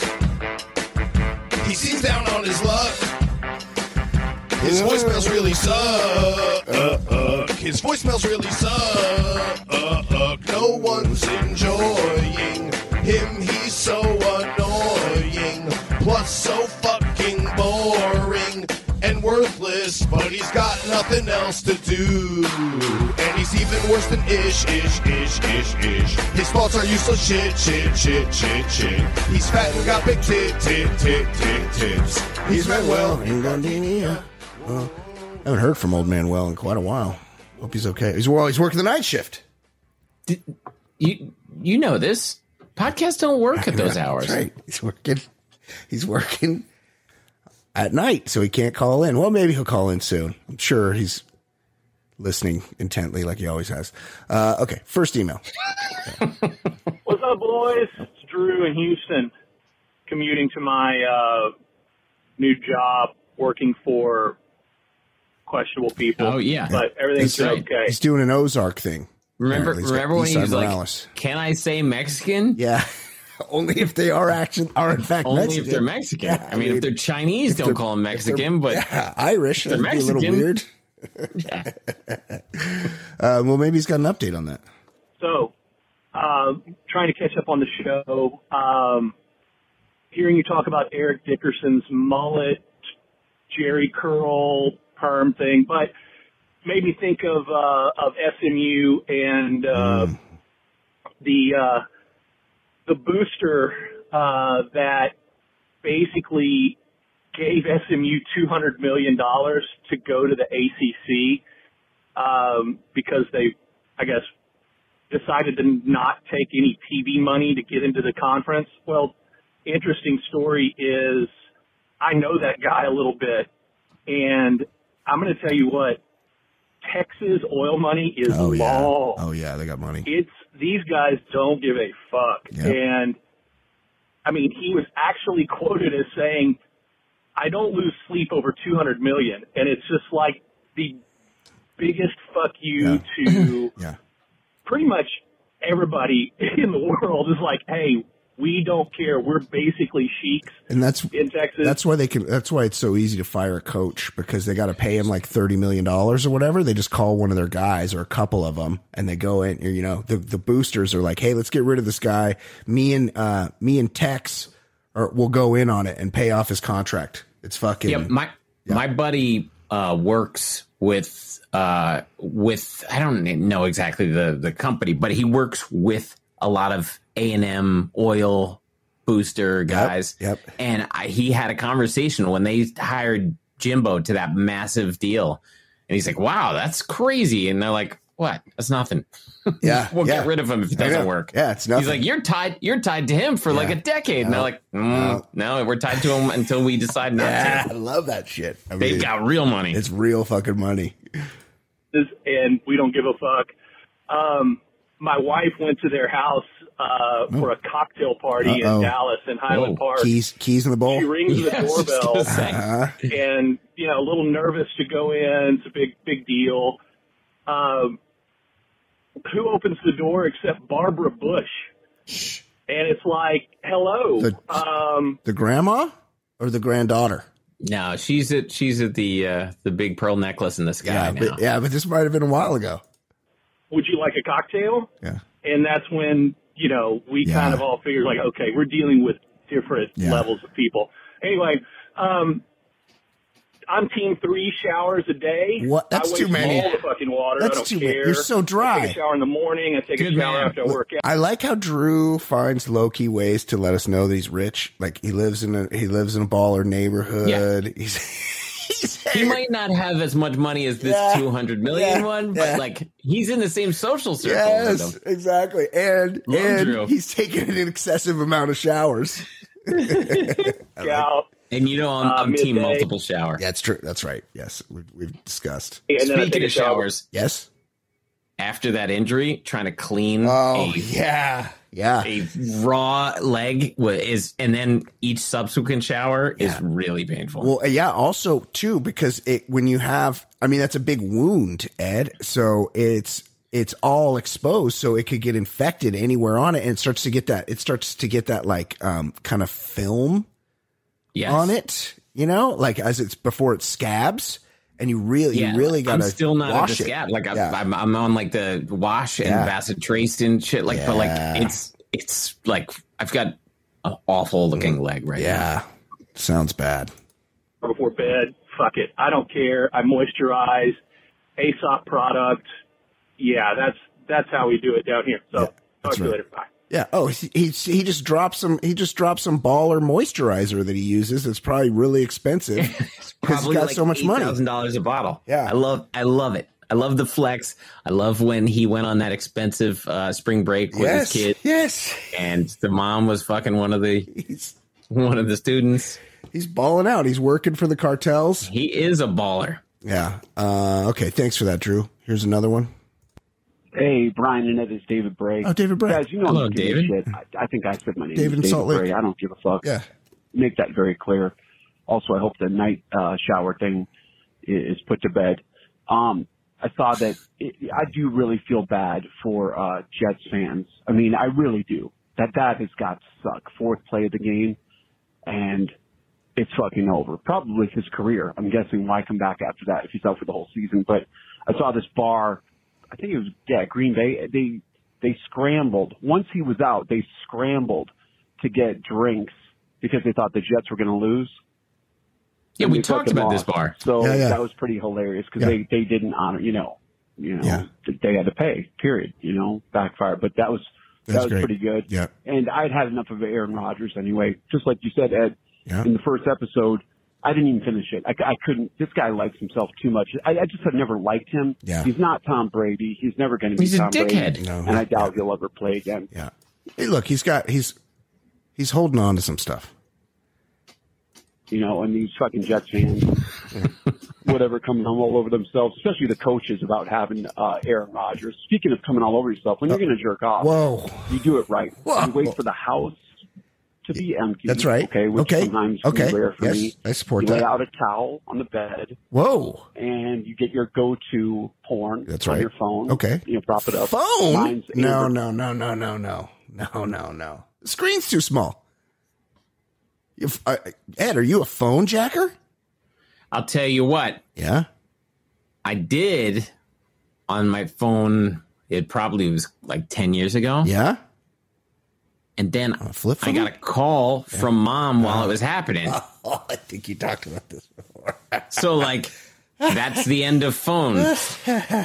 [SPEAKER 1] He seems down on his luck. His voicemails really suck. His voicemails really suck. No one's enjoying him. He's so annoying. Plus so fucking boring and worthless. But he's got nothing else to do. And he's even worse than ish, ish, ish, ish, ish. His thoughts are useless shit, shit, shit, shit, shit. He's fat and got big tit, tit, tit, tit, tits. He's Manuel in Gardenia.
[SPEAKER 2] Uh, I haven't heard from Old Manuel in quite a while. Hope he's okay. He's well. He's working the night shift.
[SPEAKER 3] Did, you you know this podcasts don't work at those hours.
[SPEAKER 2] That's right. He's working. He's working at night, so he can't call in. Well, maybe he'll call in soon. I'm sure he's listening intently, like he always has. Uh, okay, first email.
[SPEAKER 9] What's up, boys? It's Drew in Houston, commuting to my uh, new job, working for questionable people.
[SPEAKER 3] Oh yeah,
[SPEAKER 9] but everything's
[SPEAKER 2] he's,
[SPEAKER 9] okay.
[SPEAKER 2] He's doing an Ozark thing.
[SPEAKER 3] Remember, remember when he was Morales. like, "Can I say Mexican?"
[SPEAKER 2] Yeah, only if they are action are in fact
[SPEAKER 3] only
[SPEAKER 2] Mexican.
[SPEAKER 3] if they're Mexican.
[SPEAKER 2] Yeah,
[SPEAKER 3] I mean, if they're Chinese, don't call them Mexican, but
[SPEAKER 2] yeah, Irish,
[SPEAKER 3] they're
[SPEAKER 2] that'd
[SPEAKER 3] Mexican.
[SPEAKER 2] be a little weird.
[SPEAKER 3] Yeah.
[SPEAKER 2] uh, well, maybe he's got an update on that.
[SPEAKER 9] So, uh, trying to catch up on the show. Um, hearing you talk about Eric Dickerson's mullet, Jerry curl, perm thing, but made me think of uh, of S M U and uh, mm. the uh, the booster uh, that basically gave S M U two hundred million dollars to go to the A C C um, because they, I guess, decided to not take any T V money to get into the conference. Well, interesting story is I know that guy a little bit, and I'm going to tell you what, Texas oil money is
[SPEAKER 2] Oh yeah.
[SPEAKER 9] long.
[SPEAKER 2] Oh yeah, they got money.
[SPEAKER 9] It's these guys don't give a fuck.
[SPEAKER 2] Yep.
[SPEAKER 9] And I mean, he was actually quoted as saying, "I don't lose sleep over two hundred million." And it's just like the biggest fuck you
[SPEAKER 2] Yeah.
[SPEAKER 9] to
[SPEAKER 2] Yeah.
[SPEAKER 9] pretty much everybody in the world is like, "Hey, we don't care. We're basically sheiks
[SPEAKER 2] And that's
[SPEAKER 9] in Texas."
[SPEAKER 2] that's why they can. That's why it's so easy to fire a coach, because they got to pay him like thirty million dollars or whatever. They just call one of their guys or a couple of them, and they go in. You know, the the boosters are like, "Hey, let's get rid of this guy. Me and uh, me and Tex, or we'll go in on it and pay off his contract." It's fucking.
[SPEAKER 3] Yeah, my
[SPEAKER 2] Yeah.
[SPEAKER 3] my buddy uh, works with uh, with I don't know exactly the the company, but he works with a lot of A and M oil booster guys.
[SPEAKER 2] Yep.
[SPEAKER 3] And I, he had a conversation when they hired Jimbo to that massive deal, and he's like, "Wow, that's crazy." And they're like, "What? That's nothing.
[SPEAKER 2] Yeah,
[SPEAKER 3] we'll
[SPEAKER 2] yeah.
[SPEAKER 3] get rid of him if it
[SPEAKER 2] I
[SPEAKER 3] doesn't
[SPEAKER 2] know.
[SPEAKER 3] work."
[SPEAKER 2] Yeah, it's nothing.
[SPEAKER 3] He's like, "You're tied. You're tied to him for like
[SPEAKER 2] Yeah.
[SPEAKER 3] a decade." And
[SPEAKER 2] No.
[SPEAKER 3] they're like, mm, "No, we're tied to him until we decide not
[SPEAKER 2] Yeah, I
[SPEAKER 3] to."
[SPEAKER 2] love that shit. I
[SPEAKER 3] They've
[SPEAKER 2] mean,
[SPEAKER 3] got real money.
[SPEAKER 2] it's real fucking money.
[SPEAKER 9] And we don't give a fuck. Um, my wife went to their house uh, for a cocktail party
[SPEAKER 2] Uh-oh.
[SPEAKER 9] in Dallas in Highland
[SPEAKER 3] Whoa.
[SPEAKER 9] Park.
[SPEAKER 2] Keys, keys in the bowl.
[SPEAKER 9] She rings
[SPEAKER 3] Yeah, I
[SPEAKER 9] the
[SPEAKER 3] was just
[SPEAKER 9] doorbell,
[SPEAKER 3] gonna say.
[SPEAKER 2] Uh-huh.
[SPEAKER 9] and you know, a little nervous to go in. It's a big, big deal. Um, who opens the door except Barbara Bush? And it's like, hello.
[SPEAKER 2] The-
[SPEAKER 9] um,
[SPEAKER 2] The grandma or the granddaughter?
[SPEAKER 3] No, she's at she's at the uh, the big pearl necklace in the sky
[SPEAKER 2] Yeah,
[SPEAKER 3] now.
[SPEAKER 2] but yeah, but this might have been a while ago.
[SPEAKER 9] would you like a cocktail?
[SPEAKER 2] Yeah.
[SPEAKER 9] And that's when, you know, we
[SPEAKER 2] Yeah.
[SPEAKER 9] kind of all figured like, okay, we're dealing with different
[SPEAKER 2] Yeah.
[SPEAKER 9] levels of people. Anyway, um, I'm team three showers a day.
[SPEAKER 2] What? That's
[SPEAKER 9] I waste
[SPEAKER 2] too many.
[SPEAKER 9] all the fucking water.
[SPEAKER 2] That's
[SPEAKER 9] I don't
[SPEAKER 2] too
[SPEAKER 9] care.
[SPEAKER 2] many. You're so dry.
[SPEAKER 9] I take a shower in the morning. I take
[SPEAKER 3] Good
[SPEAKER 9] a shower
[SPEAKER 3] man.
[SPEAKER 9] after I work out.
[SPEAKER 2] I like how Drew finds low-key ways to let us know that he's rich. Like he lives in a he lives in a baller neighborhood. He's, he's
[SPEAKER 3] He might not have as much money as this
[SPEAKER 2] Yeah.
[SPEAKER 3] two hundred million
[SPEAKER 2] Yeah.
[SPEAKER 3] one, but
[SPEAKER 2] Yeah.
[SPEAKER 3] like he's in the same social circle.
[SPEAKER 2] yes,
[SPEAKER 3] with them.
[SPEAKER 2] exactly. And
[SPEAKER 3] Love
[SPEAKER 2] and
[SPEAKER 3] Drew.
[SPEAKER 2] he's taking an excessive amount of showers.
[SPEAKER 9] out.
[SPEAKER 3] And you know, I'm,
[SPEAKER 9] Uh,
[SPEAKER 3] I'm team
[SPEAKER 9] midday.
[SPEAKER 3] multiple shower.
[SPEAKER 2] Yeah, that's true. That's right. Yes, we've, we've discussed.
[SPEAKER 9] And then I
[SPEAKER 3] Speaking
[SPEAKER 9] take a
[SPEAKER 3] of
[SPEAKER 9] shower.
[SPEAKER 3] showers,
[SPEAKER 2] Yes.
[SPEAKER 3] after that injury, trying to clean
[SPEAKER 2] Oh
[SPEAKER 3] a,
[SPEAKER 2] yeah, yeah.
[SPEAKER 3] a raw leg wa- is, and then each subsequent shower
[SPEAKER 2] Yeah.
[SPEAKER 3] is really painful.
[SPEAKER 2] Well, yeah. Also, too, because it when you have, I mean, that's a big wound, Ed. So it's it's all exposed, so it could get infected anywhere on it, and it starts to get that. It starts to get that like um kind of film
[SPEAKER 3] yes.
[SPEAKER 2] on it. You know, like as it's before it scabs, and you really,
[SPEAKER 3] Yeah,
[SPEAKER 2] you really got
[SPEAKER 3] I'm
[SPEAKER 2] to
[SPEAKER 3] still not at
[SPEAKER 2] wash
[SPEAKER 3] the
[SPEAKER 2] it.
[SPEAKER 3] scab. Like I'm,
[SPEAKER 2] Yeah.
[SPEAKER 3] I'm, I'm on like the wash and
[SPEAKER 2] Yeah.
[SPEAKER 3] vasotrace and shit. Like, but like
[SPEAKER 2] Yeah.
[SPEAKER 3] it's it's like I've got an awful looking leg right now.
[SPEAKER 2] Yeah, sounds bad.
[SPEAKER 9] before bed. Fuck it. I don't care. I moisturize. Aesop product. Yeah, that's that's how we do it down here. So
[SPEAKER 2] Yeah,
[SPEAKER 9] talk
[SPEAKER 2] that's
[SPEAKER 9] to you
[SPEAKER 2] right.
[SPEAKER 9] later. Bye.
[SPEAKER 2] Yeah. Oh, he he he just dropped some. He just dropped some baller moisturizer that he uses. It's probably really expensive because he's
[SPEAKER 3] Probably
[SPEAKER 2] got
[SPEAKER 3] like
[SPEAKER 2] so much
[SPEAKER 3] eight
[SPEAKER 2] money.
[SPEAKER 3] thousand dollars a bottle.
[SPEAKER 2] Yeah.
[SPEAKER 3] I love I love it. I love the flex. I love when he went on that expensive uh, spring break with
[SPEAKER 2] Yes.
[SPEAKER 3] his kid,
[SPEAKER 2] Yes.
[SPEAKER 3] and the mom was fucking one of the
[SPEAKER 2] He's
[SPEAKER 3] one of the students.
[SPEAKER 2] he's balling out. He's working for the cartels.
[SPEAKER 3] He is a baller.
[SPEAKER 2] Yeah. Uh, okay. Thanks for that, Drew. Here's another one.
[SPEAKER 10] Hey, Brian and Ed, it's David Bray.
[SPEAKER 2] Oh, David Bray.
[SPEAKER 10] Guys, you know
[SPEAKER 3] Hello,
[SPEAKER 10] I'm giving a
[SPEAKER 3] David.
[SPEAKER 10] shit. I, I think I said my name.
[SPEAKER 2] David in
[SPEAKER 10] is
[SPEAKER 2] Salt Lake.
[SPEAKER 10] Bray. I don't give a fuck.
[SPEAKER 2] Yeah.
[SPEAKER 10] Make that very clear. Also, I hope the night uh, shower thing is, is put to bed. Um, I saw that. It, I do really feel bad for uh, Jets fans. I mean, I really do. That that has got to suck. Fourth play of the game, and it's fucking over. Probably his career. I'm guessing why come back after that if he's out for the whole season. But I saw this bar. I think it was, yeah, Green Bay. They, they scrambled. Once he was out, they scrambled to get drinks because they thought the Jets were going to lose.
[SPEAKER 3] Yeah,
[SPEAKER 10] And
[SPEAKER 3] we
[SPEAKER 10] they
[SPEAKER 3] talked
[SPEAKER 10] fucking
[SPEAKER 3] about this
[SPEAKER 10] lost.
[SPEAKER 3] bar.
[SPEAKER 10] So
[SPEAKER 2] Yeah, yeah.
[SPEAKER 10] that was pretty hilarious because
[SPEAKER 2] Yeah.
[SPEAKER 10] they, they didn't honor, you know, you know,
[SPEAKER 2] Yeah.
[SPEAKER 10] they had to pay, period, you know, backfire. But that was, that
[SPEAKER 2] That's
[SPEAKER 10] was
[SPEAKER 2] great.
[SPEAKER 10] pretty good.
[SPEAKER 2] Yeah.
[SPEAKER 10] And I'd had enough of Aaron Rodgers anyway. Just like you said, Ed,
[SPEAKER 2] Yeah.
[SPEAKER 10] in the first episode, I didn't even finish it. I, I couldn't. This guy likes himself too much. I, I just have never liked him.
[SPEAKER 2] Yeah.
[SPEAKER 10] He's not Tom Brady. He's never going to be
[SPEAKER 3] He's a
[SPEAKER 10] Tom
[SPEAKER 3] dickhead.
[SPEAKER 10] Brady.
[SPEAKER 2] No.
[SPEAKER 10] And I doubt he'll ever play again.
[SPEAKER 2] Yeah. Hey, look, he's got he's he's holding on to some stuff.
[SPEAKER 10] you know, and these fucking Jets fans, whatever, coming all over themselves, especially the coaches about having uh, Aaron Rodgers. Speaking of coming all over yourself, when you're going to jerk off,
[SPEAKER 2] Whoa.
[SPEAKER 10] you do it right.
[SPEAKER 2] Whoa.
[SPEAKER 10] You wait for the house to be empty.
[SPEAKER 2] That's right.
[SPEAKER 10] Okay, which
[SPEAKER 2] Okay.
[SPEAKER 10] sometimes
[SPEAKER 2] Okay.
[SPEAKER 10] is rare for
[SPEAKER 2] Yes,
[SPEAKER 10] me.
[SPEAKER 2] I support
[SPEAKER 10] you
[SPEAKER 2] that.
[SPEAKER 10] lay out a towel on the bed.
[SPEAKER 2] Whoa.
[SPEAKER 10] And you get your go-to porn
[SPEAKER 2] That's
[SPEAKER 10] on
[SPEAKER 2] right.
[SPEAKER 10] your phone.
[SPEAKER 2] Okay.
[SPEAKER 10] You know, prop it up.
[SPEAKER 2] Phone?
[SPEAKER 10] Mine's
[SPEAKER 2] No,
[SPEAKER 10] Amber.
[SPEAKER 2] no, no, no, no, no. No, no, no. The screen's too small. If, uh, Ed, are you a phone jacker?
[SPEAKER 3] I'll tell you what.
[SPEAKER 2] Yeah.
[SPEAKER 3] I did on my phone. It probably was like ten years ago.
[SPEAKER 2] Yeah.
[SPEAKER 3] And then
[SPEAKER 2] flip
[SPEAKER 3] I
[SPEAKER 2] phone?
[SPEAKER 3] got a call from mom while it was happening.
[SPEAKER 2] Oh, I think you talked about this before.
[SPEAKER 3] So, like, that's the end of phones.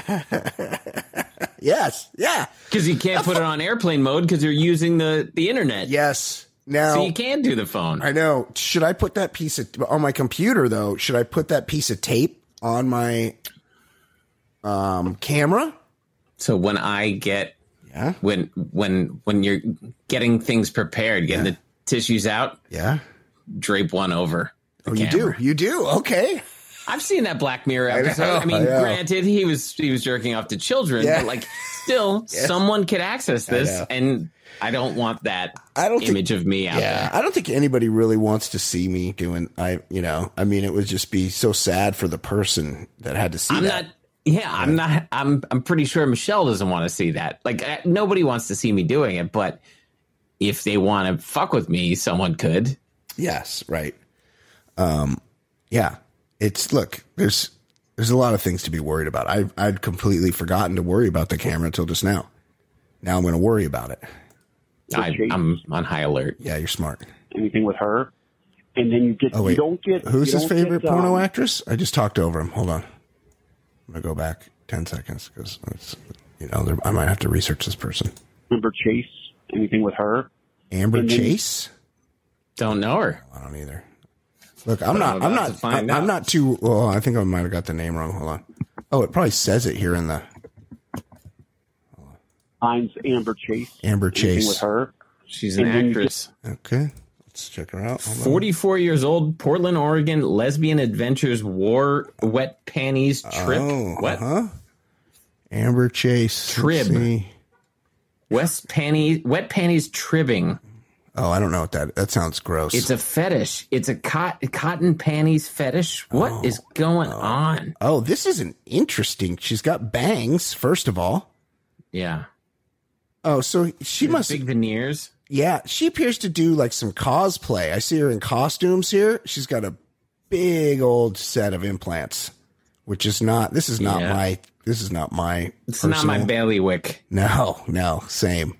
[SPEAKER 2] Yes. Yeah.
[SPEAKER 3] Because you can't put it on airplane mode because you're using the, the internet.
[SPEAKER 2] Yes. Now,
[SPEAKER 3] So you can do the phone.
[SPEAKER 2] I know. Should I put that piece of on my computer though? Should I put that piece of tape on my um, camera?
[SPEAKER 3] So when I get
[SPEAKER 2] Yeah.
[SPEAKER 3] when when when you're getting things prepared, getting the tissues out,
[SPEAKER 2] Yeah.
[SPEAKER 3] drape one over. the
[SPEAKER 2] Oh, you
[SPEAKER 3] camera.
[SPEAKER 2] do. You do. Okay.
[SPEAKER 3] I've seen that Black Mirror
[SPEAKER 2] I
[SPEAKER 3] episode.
[SPEAKER 2] know,
[SPEAKER 3] I, mean,
[SPEAKER 2] I know.
[SPEAKER 3] granted, he was he was jerking off to children,
[SPEAKER 2] Yeah.
[SPEAKER 3] but like, still,
[SPEAKER 2] Yes.
[SPEAKER 3] someone could access
[SPEAKER 2] I
[SPEAKER 3] this,
[SPEAKER 2] know.
[SPEAKER 3] and I don't want that
[SPEAKER 2] I don't think-
[SPEAKER 3] image of me out
[SPEAKER 2] Yeah,
[SPEAKER 3] there.
[SPEAKER 2] I don't think anybody really wants to see me doing. I, you know, I mean, it would just be so sad for the person that had to see
[SPEAKER 3] I'm
[SPEAKER 2] that.
[SPEAKER 3] not. Yeah, I'm not. I'm. I'm pretty sure Michelle doesn't want to see that. Like, uh, nobody wants to see me doing it. But if they want to fuck with me, someone could.
[SPEAKER 2] Yes, right. Um, yeah. It's look. There's there's a lot of things to be worried about. I I'd completely forgotten to worry about the camera until just now. Now I'm going to worry about it.
[SPEAKER 3] I, I'm on high alert.
[SPEAKER 2] Yeah, you're smart.
[SPEAKER 10] Anything with her, and then you get.
[SPEAKER 2] Oh wait,
[SPEAKER 10] You don't get.
[SPEAKER 2] who's
[SPEAKER 10] you
[SPEAKER 2] his
[SPEAKER 10] don't
[SPEAKER 2] favorite
[SPEAKER 10] get,
[SPEAKER 2] porno
[SPEAKER 10] um,
[SPEAKER 2] actress? I just talked over him. Hold on. I'm gonna go back ten seconds because you know there, I might have to research this person.
[SPEAKER 10] Amber Chase. Anything with her?
[SPEAKER 2] Amber
[SPEAKER 10] And then-
[SPEAKER 2] Chase.
[SPEAKER 3] Don't know her.
[SPEAKER 2] I don't either. Look, I'm
[SPEAKER 3] But
[SPEAKER 2] not.
[SPEAKER 3] I'm
[SPEAKER 2] I'm
[SPEAKER 3] about
[SPEAKER 2] not.
[SPEAKER 3] to find
[SPEAKER 2] I'm, I'm
[SPEAKER 3] out.
[SPEAKER 2] not too. Well, I think I might have got the name wrong. Hold on. Oh, it probably says it here in the
[SPEAKER 10] Mine's Amber Chase.
[SPEAKER 2] Amber
[SPEAKER 10] Anything
[SPEAKER 2] Chase.
[SPEAKER 10] with her?
[SPEAKER 3] She's an
[SPEAKER 10] And then you
[SPEAKER 3] actress.
[SPEAKER 2] Okay, let's check her out. Hold on.
[SPEAKER 3] forty-four years old, Portland, Oregon. Lesbian Adventures wore wet panties trip.
[SPEAKER 2] Oh,
[SPEAKER 3] what?
[SPEAKER 2] uh-huh. Amber Chase. Let's
[SPEAKER 3] Trib.
[SPEAKER 2] see.
[SPEAKER 3] West panties, wet panties tribbing.
[SPEAKER 2] Oh, I don't know what that. That sounds gross.
[SPEAKER 3] It's a fetish. It's a cot, cotton panties fetish. What is going on?
[SPEAKER 2] Oh, this isn't interesting. She's got bangs. First of all.
[SPEAKER 3] Yeah.
[SPEAKER 2] Oh, so she must.
[SPEAKER 3] Big veneers.
[SPEAKER 2] Yeah, she appears to do like some cosplay. I see her in costumes here. She's got a big old set of implants, which is not. This is not
[SPEAKER 3] Yeah.
[SPEAKER 2] my. This is not my.
[SPEAKER 3] It's not my
[SPEAKER 2] personal-
[SPEAKER 3] bailiwick.
[SPEAKER 2] No, no, same.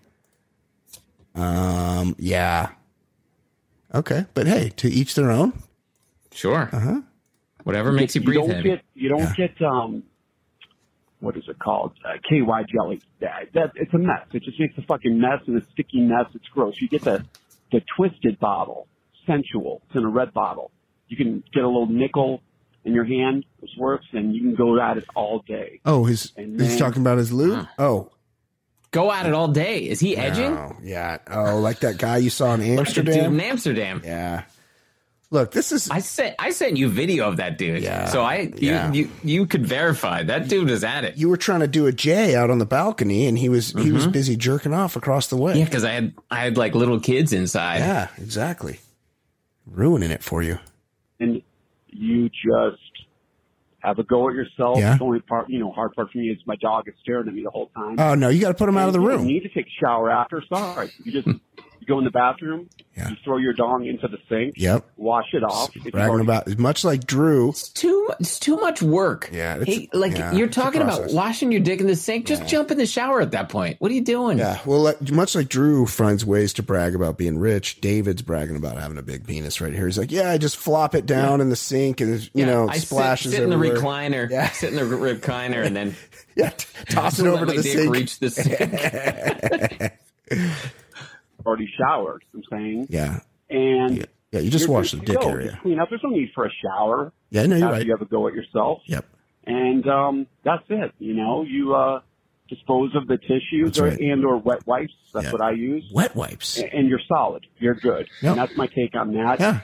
[SPEAKER 2] Um, yeah. Okay, but hey, to each their own.
[SPEAKER 3] Sure.
[SPEAKER 2] Uh huh.
[SPEAKER 3] Whatever makes you,
[SPEAKER 10] you
[SPEAKER 3] breathe
[SPEAKER 10] don't
[SPEAKER 3] heavy.
[SPEAKER 10] get. You don't get. Um, what is it called? Uh, K Y jelly. That, that it's a mess. It just makes a fucking mess and a sticky mess. It's gross. You get the the twisted bottle, sensual. It's in a red bottle. You can get a little nickel in your hand. This works, and you can go at it all day.
[SPEAKER 2] Oh, his
[SPEAKER 10] And
[SPEAKER 2] he's
[SPEAKER 10] then-
[SPEAKER 2] talking about his lube. Oh,
[SPEAKER 3] Go at it all day. Is he edging?
[SPEAKER 2] no, yeah. Oh, like that guy you saw in
[SPEAKER 3] Like the dude
[SPEAKER 2] Amsterdam.
[SPEAKER 3] in Amsterdam.
[SPEAKER 2] Yeah. Look, this is.
[SPEAKER 3] I sent I sent you video of that dude.
[SPEAKER 2] Yeah.
[SPEAKER 3] So I you,
[SPEAKER 2] Yeah.
[SPEAKER 3] you you could verify that dude is at it.
[SPEAKER 2] You were trying to do a J out on the balcony, and he was he was
[SPEAKER 3] Mhm.
[SPEAKER 2] busy jerking off across the way.
[SPEAKER 3] Yeah, because I had I had like little kids inside.
[SPEAKER 2] Yeah, exactly. Ruining it for you.
[SPEAKER 10] And you just have a go at yourself.
[SPEAKER 2] Yeah.
[SPEAKER 10] The only part, you know, hard part for me is my dog is staring at me the whole time.
[SPEAKER 2] Oh no, you got to put him out of the
[SPEAKER 10] You
[SPEAKER 2] room.
[SPEAKER 10] don't need to take a shower after. Sorry. You just you go in the bathroom,
[SPEAKER 2] Yeah.
[SPEAKER 10] you throw your dong into the sink,
[SPEAKER 2] Yep.
[SPEAKER 10] wash it off. If you've
[SPEAKER 2] Bragging
[SPEAKER 10] already-
[SPEAKER 2] about much like Drew.
[SPEAKER 3] It's too it's too much work.
[SPEAKER 2] Yeah, it's-
[SPEAKER 3] Hey, like
[SPEAKER 2] yeah,
[SPEAKER 3] you're
[SPEAKER 2] it's a
[SPEAKER 3] talking about
[SPEAKER 2] process.
[SPEAKER 3] washing your dick in the sink. Just jump in the shower at that point. What are you doing?
[SPEAKER 2] Yeah, well, like, much like Drew finds ways to brag about being rich, David's bragging about having a big penis right here. He's like, yeah, I just flop it down in the sink and you
[SPEAKER 3] Yeah,
[SPEAKER 2] know
[SPEAKER 3] I
[SPEAKER 2] splashes
[SPEAKER 3] sit, sit in the
[SPEAKER 2] everywhere.
[SPEAKER 3] recliner.
[SPEAKER 2] Yeah.
[SPEAKER 3] Sit in the r- recliner and then
[SPEAKER 2] Yeah, t- toss it
[SPEAKER 3] let
[SPEAKER 2] over to
[SPEAKER 3] my
[SPEAKER 2] the
[SPEAKER 3] dick
[SPEAKER 2] sink.
[SPEAKER 3] reach the sink.
[SPEAKER 10] already showered. I'm saying,
[SPEAKER 2] Yeah,
[SPEAKER 10] and
[SPEAKER 2] yeah, yeah. You just
[SPEAKER 10] you're
[SPEAKER 2] wash the
[SPEAKER 10] good to
[SPEAKER 2] dick
[SPEAKER 10] go.
[SPEAKER 2] area.
[SPEAKER 10] Just clean up. There's no need for a shower.
[SPEAKER 2] Yeah, no, you're
[SPEAKER 10] after
[SPEAKER 2] right.
[SPEAKER 10] you have a go at yourself.
[SPEAKER 2] Yep.
[SPEAKER 10] And um, that's it. You know, you uh, dispose of the tissues
[SPEAKER 2] That's
[SPEAKER 10] or,
[SPEAKER 2] right.
[SPEAKER 10] and or wet wipes. That's
[SPEAKER 2] Yeah.
[SPEAKER 10] what I use.
[SPEAKER 2] Wet wipes.
[SPEAKER 10] And, and you're solid. You're good.
[SPEAKER 2] Yep.
[SPEAKER 10] And that's my take on that.
[SPEAKER 2] Yeah.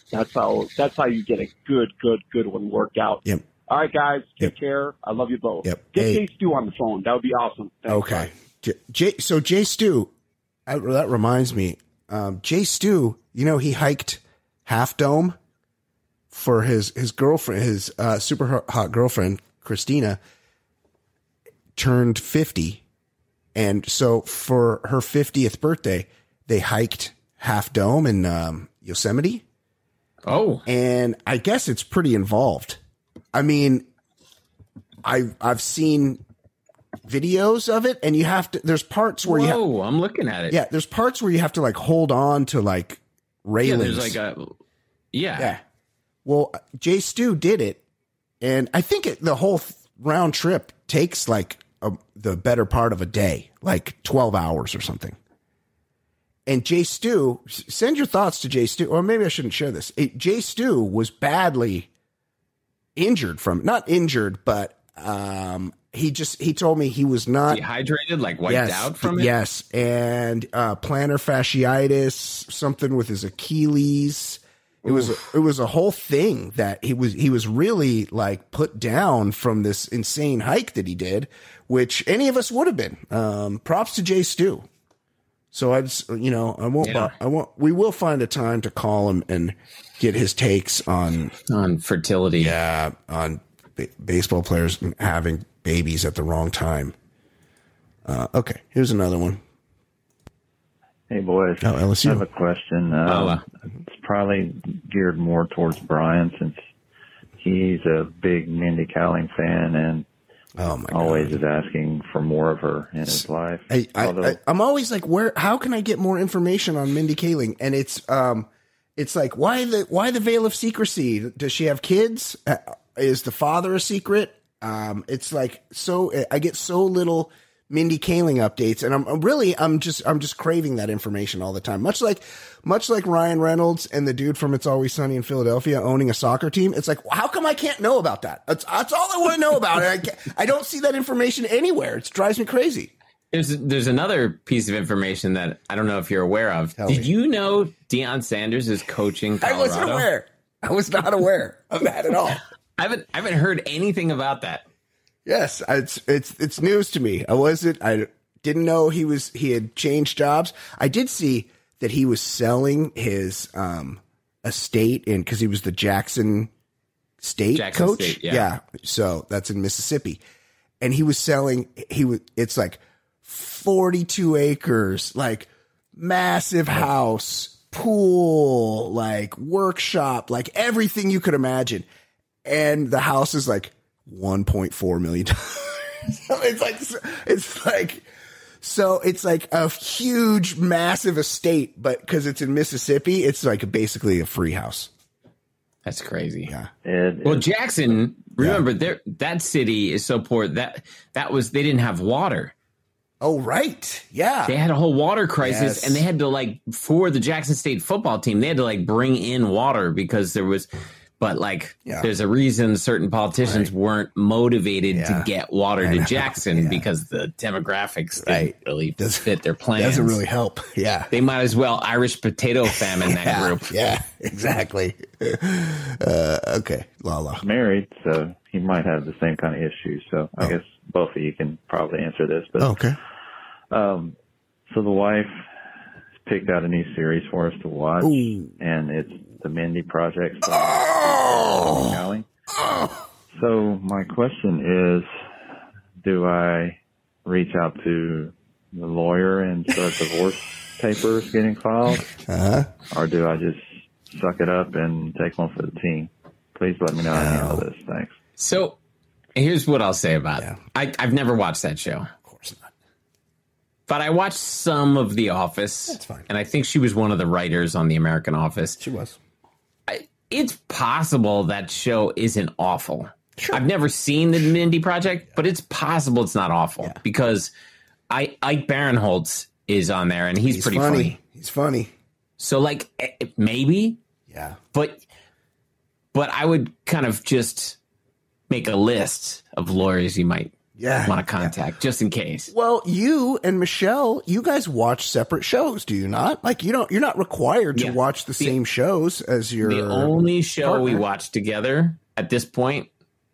[SPEAKER 10] That's how that's how you get a good, good, good one worked out.
[SPEAKER 2] Yep.
[SPEAKER 10] All right, guys. Take
[SPEAKER 2] Yep.
[SPEAKER 10] care. I love you both.
[SPEAKER 2] Yep.
[SPEAKER 10] Get
[SPEAKER 2] Hey.
[SPEAKER 10] Jay Stu on the phone. That would be awesome. Thanks,
[SPEAKER 2] Okay.
[SPEAKER 10] guys.
[SPEAKER 2] J- Jay, so Jay Stu, I, that reminds me. Um, Jay Stu, you know, he hiked Half Dome for his his girlfriend, his uh, super hot girlfriend Christina, turned fifty, and so for her fiftieth birthday, they hiked Half Dome in um, Yosemite.
[SPEAKER 3] Oh,
[SPEAKER 2] and I guess it's pretty involved. I mean, I I've seen videos of it, and you have to. There's parts where
[SPEAKER 3] Whoa,
[SPEAKER 2] you.
[SPEAKER 3] Whoa, I'm looking at it.
[SPEAKER 2] Yeah, there's parts where you have to like hold on to like
[SPEAKER 3] Yeah,
[SPEAKER 2] railings.
[SPEAKER 3] there's like a. Yeah.
[SPEAKER 2] Yeah. Well, Jay Stu did it, and I think it, the whole th- round trip takes like a, the better part of a day, like twelve hours or something. And Jay Stu, s- send your thoughts to Jay Stu, or maybe I shouldn't share this. It, Jay Stu was badly injured from, not injured, but um, he just, he told me he was not
[SPEAKER 3] Dehydrated, like wiped
[SPEAKER 2] yes,
[SPEAKER 3] out from it.
[SPEAKER 2] Yes. And uh, plantar fasciitis, something with his Achilles. It was, it was a whole thing that he was, he was really like put down from this insane hike that he did, which any of us would have been. Um, props to Jay Stu. So I just, you know, I won't,
[SPEAKER 3] Yeah.
[SPEAKER 2] I won't, we will find a time to call him and get his takes on,
[SPEAKER 3] On fertility.
[SPEAKER 2] yeah, on b- baseball players having babies at the wrong time. Uh, okay. Here's another one.
[SPEAKER 11] Hey, boys.
[SPEAKER 2] Oh, L S U.
[SPEAKER 11] I have a question. Um,
[SPEAKER 3] Oh, uh.
[SPEAKER 11] It's probably geared more towards Brian since he's a big Mindy Kaling fan and
[SPEAKER 2] Oh my
[SPEAKER 11] always
[SPEAKER 2] God.
[SPEAKER 11] is asking for more of her in his life.
[SPEAKER 2] I, I,
[SPEAKER 11] Although,
[SPEAKER 2] I, I'm always like, where? How can I get more information on Mindy Kaling? And it's, um, it's like, why the why the veil of secrecy? Does she have kids? Uh, is the father a secret? Um, it's like so. I get so little Mindy Kaling updates, and I'm I'm really I'm just I'm just craving that information all the time. Much like much like Ryan Reynolds and the dude from It's Always Sunny in Philadelphia owning a soccer team. It's like, how come I can't know about that? That's that's all I want to know about. And I can't- I don't see that information anywhere. It drives me crazy.
[SPEAKER 3] There's there's another piece of information that I don't know if you're aware of.
[SPEAKER 2] Tell
[SPEAKER 3] Did
[SPEAKER 2] me.
[SPEAKER 3] you know Deion Sanders is coaching
[SPEAKER 2] I
[SPEAKER 3] Colorado?
[SPEAKER 2] wasn't aware. I was not aware of that at all.
[SPEAKER 3] I haven't I haven't heard anything about that.
[SPEAKER 2] Yes, it's it's it's news to me. I wasn't. I didn't know he was. He had changed jobs. I did see that he was selling his um estate in because he was the Jackson State
[SPEAKER 3] Jackson
[SPEAKER 2] coach.
[SPEAKER 3] State, yeah.
[SPEAKER 2] so that's in Mississippi, and he was selling. He was. It's like forty-two acres, like massive house, pool, like workshop, like everything you could imagine, and the house is like one point four million dollars. So it's like, it's like, so it's like a huge, massive estate, but because it's in Mississippi, it's like basically a free house.
[SPEAKER 3] That's crazy.
[SPEAKER 2] Yeah.
[SPEAKER 11] it,
[SPEAKER 3] Well,
[SPEAKER 11] it-
[SPEAKER 3] Jackson, remember there that city is so poor that that was they didn't have water.
[SPEAKER 2] Oh, right. Yeah.
[SPEAKER 3] They had a whole water crisis,
[SPEAKER 2] Yes.
[SPEAKER 3] and they had to like for the Jackson State football team, they had to like bring in water because there was. But like,
[SPEAKER 2] Yeah.
[SPEAKER 3] there's a reason certain politicians
[SPEAKER 2] Right.
[SPEAKER 3] weren't motivated
[SPEAKER 2] Yeah.
[SPEAKER 3] to get water
[SPEAKER 2] I
[SPEAKER 3] to
[SPEAKER 2] know.
[SPEAKER 3] Jackson
[SPEAKER 2] Yeah.
[SPEAKER 3] because the demographics didn't
[SPEAKER 2] Right.
[SPEAKER 3] really
[SPEAKER 2] Does-
[SPEAKER 3] fit their plans.
[SPEAKER 2] Doesn't really help. Yeah.
[SPEAKER 3] They might as well Irish potato famine that
[SPEAKER 2] yeah.
[SPEAKER 3] group.
[SPEAKER 2] Yeah, exactly. Uh, okay. Lala.
[SPEAKER 11] married, so he might have the same kind of issues. So I
[SPEAKER 2] Oh.
[SPEAKER 11] guess both of you can probably answer this. But
[SPEAKER 2] Okay.
[SPEAKER 11] um, so the wife picked out a new series for us to watch,
[SPEAKER 2] Ooh.
[SPEAKER 11] and it's the Mindy Project.
[SPEAKER 2] Oh.
[SPEAKER 11] Callie. So my question is, do I reach out to the lawyer and start divorce papers getting filed,
[SPEAKER 2] Uh-huh.
[SPEAKER 11] or do I just suck it up and take one for the team? Please let me know how to handle this. Thanks.
[SPEAKER 3] So here's what I'll say about
[SPEAKER 2] Yeah.
[SPEAKER 3] it. I, I've never watched that show,
[SPEAKER 2] Of course not.
[SPEAKER 3] but I watched some of The Office.
[SPEAKER 2] That's fine.
[SPEAKER 3] And I think she was one of the writers on The American Office.
[SPEAKER 2] She was.
[SPEAKER 3] I, it's possible that show isn't awful.
[SPEAKER 2] Sure.
[SPEAKER 3] I've never seen the Mindy Project, but it's possible it's not awful
[SPEAKER 2] Yeah.
[SPEAKER 3] because I Ike Barinholtz is on there and he's,
[SPEAKER 2] He's
[SPEAKER 3] pretty
[SPEAKER 2] funny.
[SPEAKER 3] funny.
[SPEAKER 2] He's funny.
[SPEAKER 3] So like eh, maybe,
[SPEAKER 2] Yeah.
[SPEAKER 3] but but I would kind of just make a list of lawyers you might
[SPEAKER 2] Yeah.
[SPEAKER 3] want to contact, just in case.
[SPEAKER 2] Well, you and Michelle, you guys watch separate shows, do you not? Like you don't, you're not required to
[SPEAKER 3] Yeah.
[SPEAKER 2] watch the, the same shows as your.
[SPEAKER 3] The only show
[SPEAKER 2] partner.
[SPEAKER 3] we watch together at this point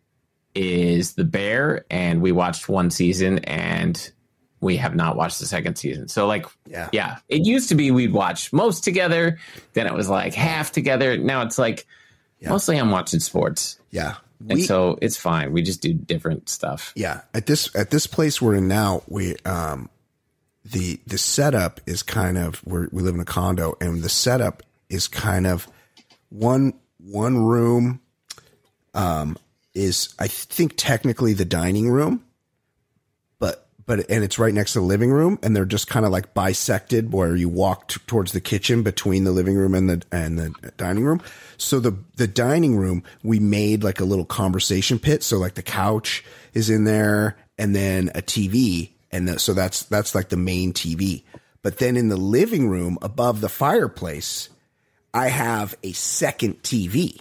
[SPEAKER 3] is The Bear, and we watched one season, and we have not watched the second season. So, like,
[SPEAKER 2] yeah,
[SPEAKER 3] yeah, it used to be we'd watch most together, then it was like half together. Now it's like yeah. mostly I'm watching sports.
[SPEAKER 2] Yeah.
[SPEAKER 3] We, and so it's fine. We just do different stuff.
[SPEAKER 2] Yeah. At this at this place we're in now, we um the the setup is kind of we're, we live in a condo, and the setup is kind of one one room um is I think technically the dining room, but but and it's right next to the living room, and they're just kind of like bisected where you walk t- towards the kitchen between the living room and the and the dining room. So the the dining room, we made like a little conversation pit. So like the couch is in there, and then a T V, and the, so that's that's like the main T V. But then in the living room above the fireplace, I have a second T V,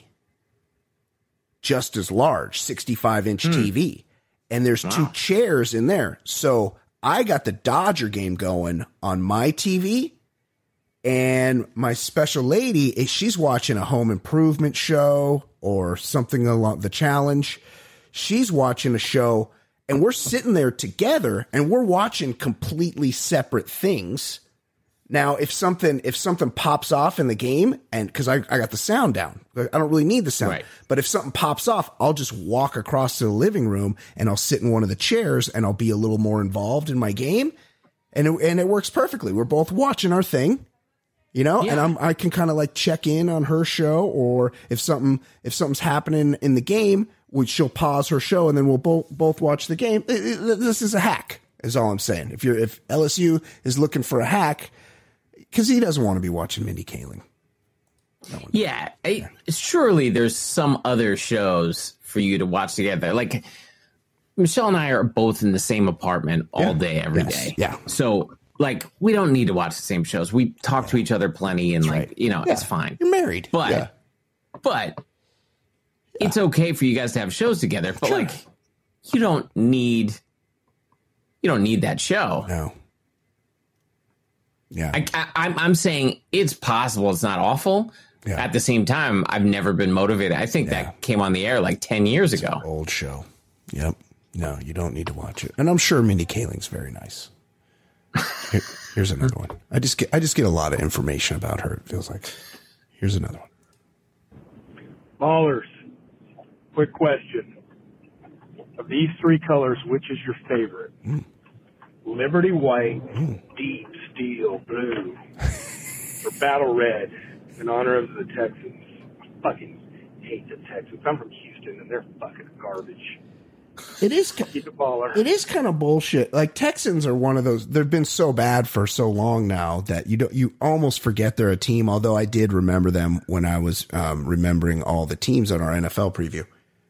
[SPEAKER 2] just as large, sixty-five inch hmm. T V. And there's wow. two chairs in there. So I got the Dodger game going on my T V, and my special lady, she's watching a home improvement show or something along the challenge. She's watching a show, and we're sitting there together, and we're watching completely separate things. Now, if something if something pops off in the game, and because I, I got the sound down, I don't really need the sound. Right. But if something pops off, I'll just walk across to the living room, and I'll sit in one of the chairs, and I'll be a little more involved in my game, and it, and it works perfectly. We're both watching our thing, you know, yeah. and I'm I can kind of like check in on her show, or if something if something's happening in the game, which she'll pause her show, and then we'll both both watch the game. It, it, this is a hack, is all I'm saying. If you're if L S U is looking for a hack. Because he doesn't want to be watching Mindy Kaling.
[SPEAKER 3] Yeah, I, surely there's some other shows for you to watch together. Like, Michelle and I are both in the same apartment all yeah. day, every
[SPEAKER 2] yes.
[SPEAKER 3] day.
[SPEAKER 2] Yeah.
[SPEAKER 3] So, like, we don't need to watch the same shows. We talk yeah. to each other plenty, and, That's like, right. you know,
[SPEAKER 2] yeah.
[SPEAKER 3] it's fine.
[SPEAKER 2] You're married.
[SPEAKER 3] But,
[SPEAKER 2] yeah.
[SPEAKER 3] but yeah. it's okay for you guys to have shows together. But, sure. like, you don't need, you don't need that show.
[SPEAKER 2] No. Yeah,
[SPEAKER 3] I, I, I'm I'm saying it's possible. It's not awful. Yeah. At the same time, I've never been motivated. I think yeah. that came on the air like ten years
[SPEAKER 2] it's
[SPEAKER 3] ago.
[SPEAKER 2] An old show. Yep. No, you don't need to watch it. And I'm sure Mindy Kaling's very nice. Here, here's another one. I just get I just get a lot of information about her. It feels like. Here's another one.
[SPEAKER 12] Ballers. Quick question. Of these three colors, which is your favorite? Mm. Liberty White, mm. Deep Steel Blue, or Battle Red, in honor of the Texans. I fucking hate the Texans. I'm from Houston, and they're fucking garbage.
[SPEAKER 2] It is.
[SPEAKER 12] Keep it baller.
[SPEAKER 2] It is kind of bullshit. Like Texans are one of those. They've been so bad for so long now that you don't. You almost forget they're a team. Although I did remember them when I was um, remembering all the teams on our N F L preview.